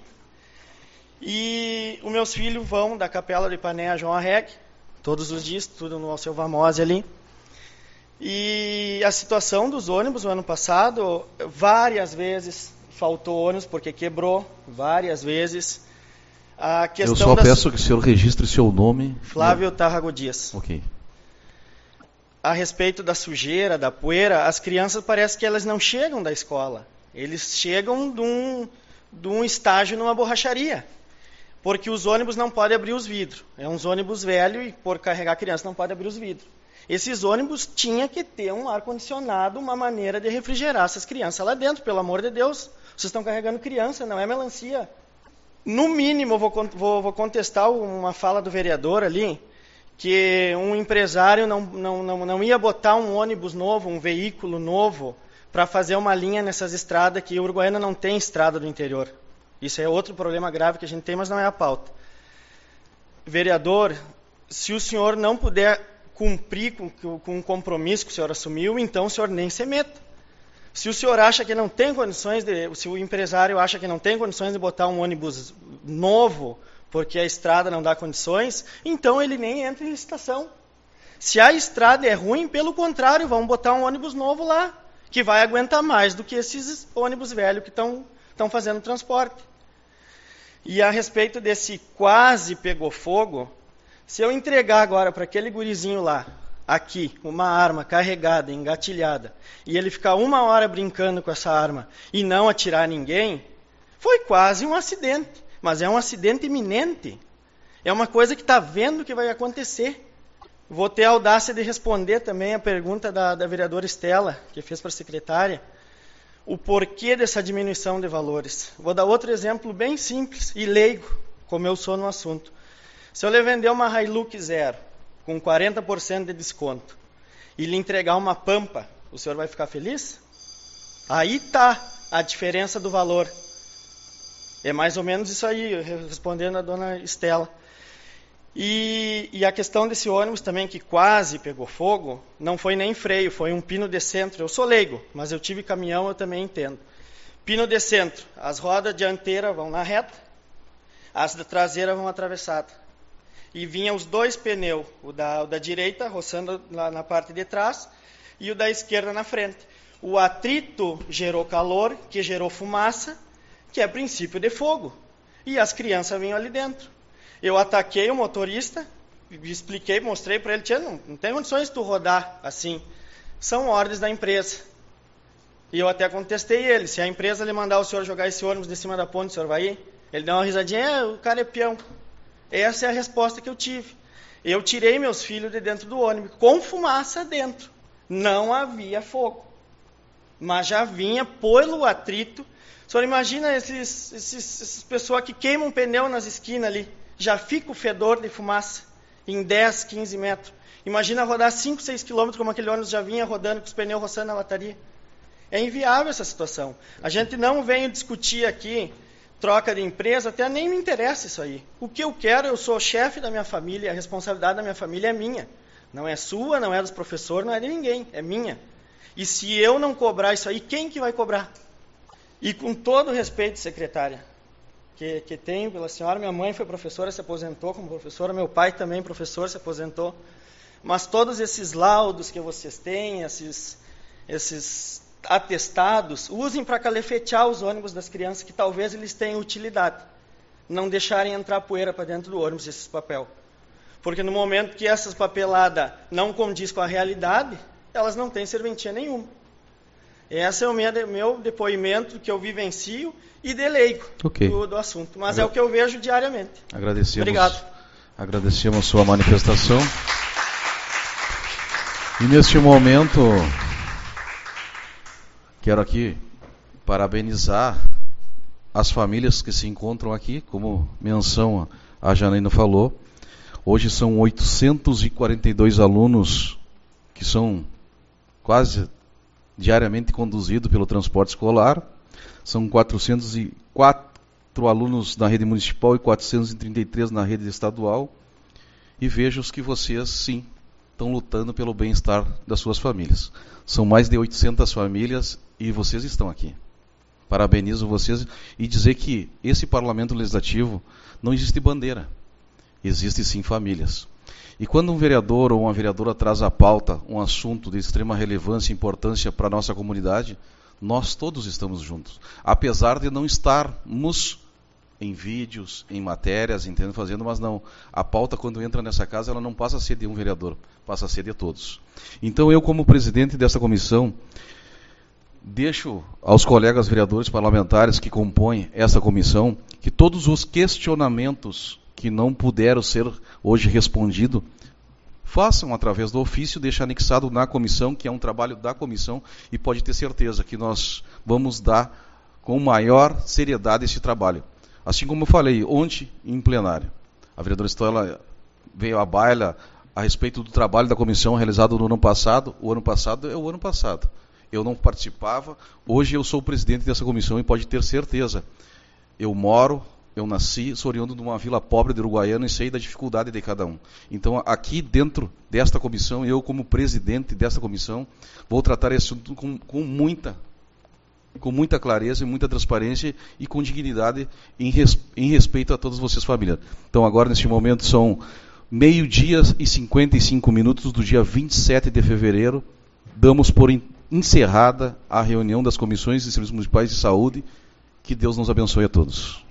E os meus filhos vão da capela de Ipanema a João Arregue, todos os dias, tudo no Alceu Vamose ali. E a situação dos ônibus no ano passado, várias vezes faltou ônibus porque quebrou, várias vezes. A questão Eu só das... peço que o senhor registre seu nome. Flávio Tarrago Dias. Ok. A respeito da sujeira, da poeira, as crianças parece que elas não chegam da escola. Eles chegam de um, de um estágio numa borracharia. Porque os ônibus não podem abrir os vidros. É uns ônibus velhos e por carregar criança não pode abrir os vidros. Esses ônibus tinham que ter um ar-condicionado, uma maneira de refrigerar essas crianças lá dentro, pelo amor de Deus. Vocês estão carregando criança, não é melancia. No mínimo, eu vou, vou, vou contestar uma fala do vereador ali, que um empresário não, não, não, não ia botar um ônibus novo, um veículo novo, para fazer uma linha nessas estradas, que Uruguaiana não tem estrada do interior. Isso é outro problema grave que a gente tem, mas não é a pauta. Vereador, se o senhor não puder cumprir com, com o compromisso que o senhor assumiu, então o senhor nem se meta. Se o senhor acha que não tem condições, de, se o empresário acha que não tem condições de botar um ônibus novo, porque a estrada não dá condições, então ele nem entra em licitação. Se a estrada é ruim, pelo contrário, vamos botar um ônibus novo lá, que vai aguentar mais do que esses ônibus velhos que estão estão fazendo transporte. E a respeito desse quase pegou fogo, se eu entregar agora para aquele gurizinho lá, aqui, uma arma carregada, engatilhada, e ele ficar uma hora brincando com essa arma e não atirar ninguém, foi quase um acidente. Mas é um acidente iminente. É uma coisa que está vendo que vai acontecer. Vou ter a audácia de responder também a pergunta da, da vereadora Estela, que fez para a secretária, o porquê dessa diminuição de valores. Vou dar outro exemplo bem simples e leigo, como eu sou no assunto. Se eu lhe vender uma Hilux Zero, com quarenta por cento de desconto, e lhe entregar uma Pampa, o senhor vai ficar feliz? Aí está a diferença do valor. É mais ou menos isso aí, respondendo a dona Estela. E, e a questão desse ônibus também, que quase pegou fogo, não foi nem freio, foi um pino de centro. Eu sou leigo, mas eu tive caminhão, eu também entendo. Pino de centro, as rodas dianteiras vão na reta, as da traseira vão atravessadas. E vinha os dois pneus, o da, o da direita roçando lá na parte de trás e o da esquerda na frente. O atrito gerou calor, que gerou fumaça, que é princípio de fogo. E as crianças vinham ali dentro. Eu ataquei o motorista, expliquei, mostrei para ele, tia, não, não tem condições de tu rodar assim. São ordens da empresa. E eu até contestei ele, se a empresa lhe mandar o senhor jogar esse ônibus de cima da ponte, o senhor vai ir? Ele deu uma risadinha, é, o cara é peão. Essa é a resposta que eu tive. Eu tirei meus filhos de dentro do ônibus, com fumaça dentro. Não havia fogo. Mas já vinha pelo atrito. O senhor imagina esses, esses, essas pessoas que queimam pneu nas esquinas ali. Já fica o fedor de fumaça em dez, quinze metros. Imagina rodar cinco, seis quilômetros como aquele ônibus já vinha rodando, com os pneus roçando na lataria. É inviável essa situação. A gente não vem discutir aqui troca de empresa, até nem me interessa isso aí. O que eu quero, eu sou chefe da minha família, a responsabilidade da minha família é minha. Não é sua, não é dos professores, não é de ninguém, é minha. E se eu não cobrar isso aí, quem que vai cobrar? E com todo o respeito, secretária, que, que tenho pela senhora, minha mãe foi professora, se aposentou como professora, meu pai também professor, se aposentou. Mas todos esses laudos que vocês têm, esses, esses atestados, usem para calefetear os ônibus das crianças, que talvez eles tenham utilidade. Não deixarem entrar poeira para dentro do ônibus, esses papel. Porque no momento que essas papeladas não condiz com a realidade, elas não têm serventia nenhuma. Esse é o meu, meu depoimento que eu vivencio e de leigo okay. do, do assunto. Mas Agra- é o que eu vejo diariamente. Agradecemos, Obrigado. Agradecemos sua manifestação. E neste momento, quero aqui parabenizar as famílias que se encontram aqui, como menção a Janaína falou. Hoje são oitocentos e quarenta e dois alunos que são quase diariamente conduzidos pelo transporte escolar. São quatrocentos e quatro alunos na rede municipal e quatrocentos e trinta e três na rede estadual. E vejo que vocês, sim, estão lutando pelo bem-estar das suas famílias. São mais de oitocentas famílias e vocês estão aqui. Parabenizo vocês e dizer que esse Parlamento Legislativo não existe bandeira. Existem sim famílias. E quando um vereador ou uma vereadora traz à pauta um assunto de extrema relevância e importância para a nossa comunidade, nós todos estamos juntos. Apesar de não estarmos em vídeos, em matérias, entendendo, fazendo, mas não. A pauta, quando entra nessa casa, ela não passa a ser de um vereador, passa a ser de todos. Então, eu, como presidente dessa comissão, deixo aos colegas vereadores parlamentares que compõem essa comissão que todos os questionamentos que não puderam ser hoje respondidos, façam através do ofício, deixa anexado na comissão, que é um trabalho da comissão, e pode ter certeza que nós vamos dar com maior seriedade esse trabalho. Assim como eu falei ontem em plenário, a vereadora Estela veio à baila a respeito do trabalho da comissão realizado no ano passado. O ano passado é o ano passado. Eu não participava, hoje eu sou o presidente dessa comissão e pode ter certeza. Eu moro, eu nasci, sou oriundo de uma vila pobre de Uruguaiana e sei da dificuldade de cada um. Então, aqui dentro desta comissão, eu como presidente desta comissão, vou tratar esse assunto com, com muita, com muita clareza e muita transparência e com dignidade em, res, em respeito a todas vocês, família. Então, agora, neste momento, são meio-dia e cinquenta e cinco minutos do dia vinte e sete de fevereiro. Damos por encerrada a reunião das comissões de serviços municipais de saúde. Que Deus nos abençoe a todos.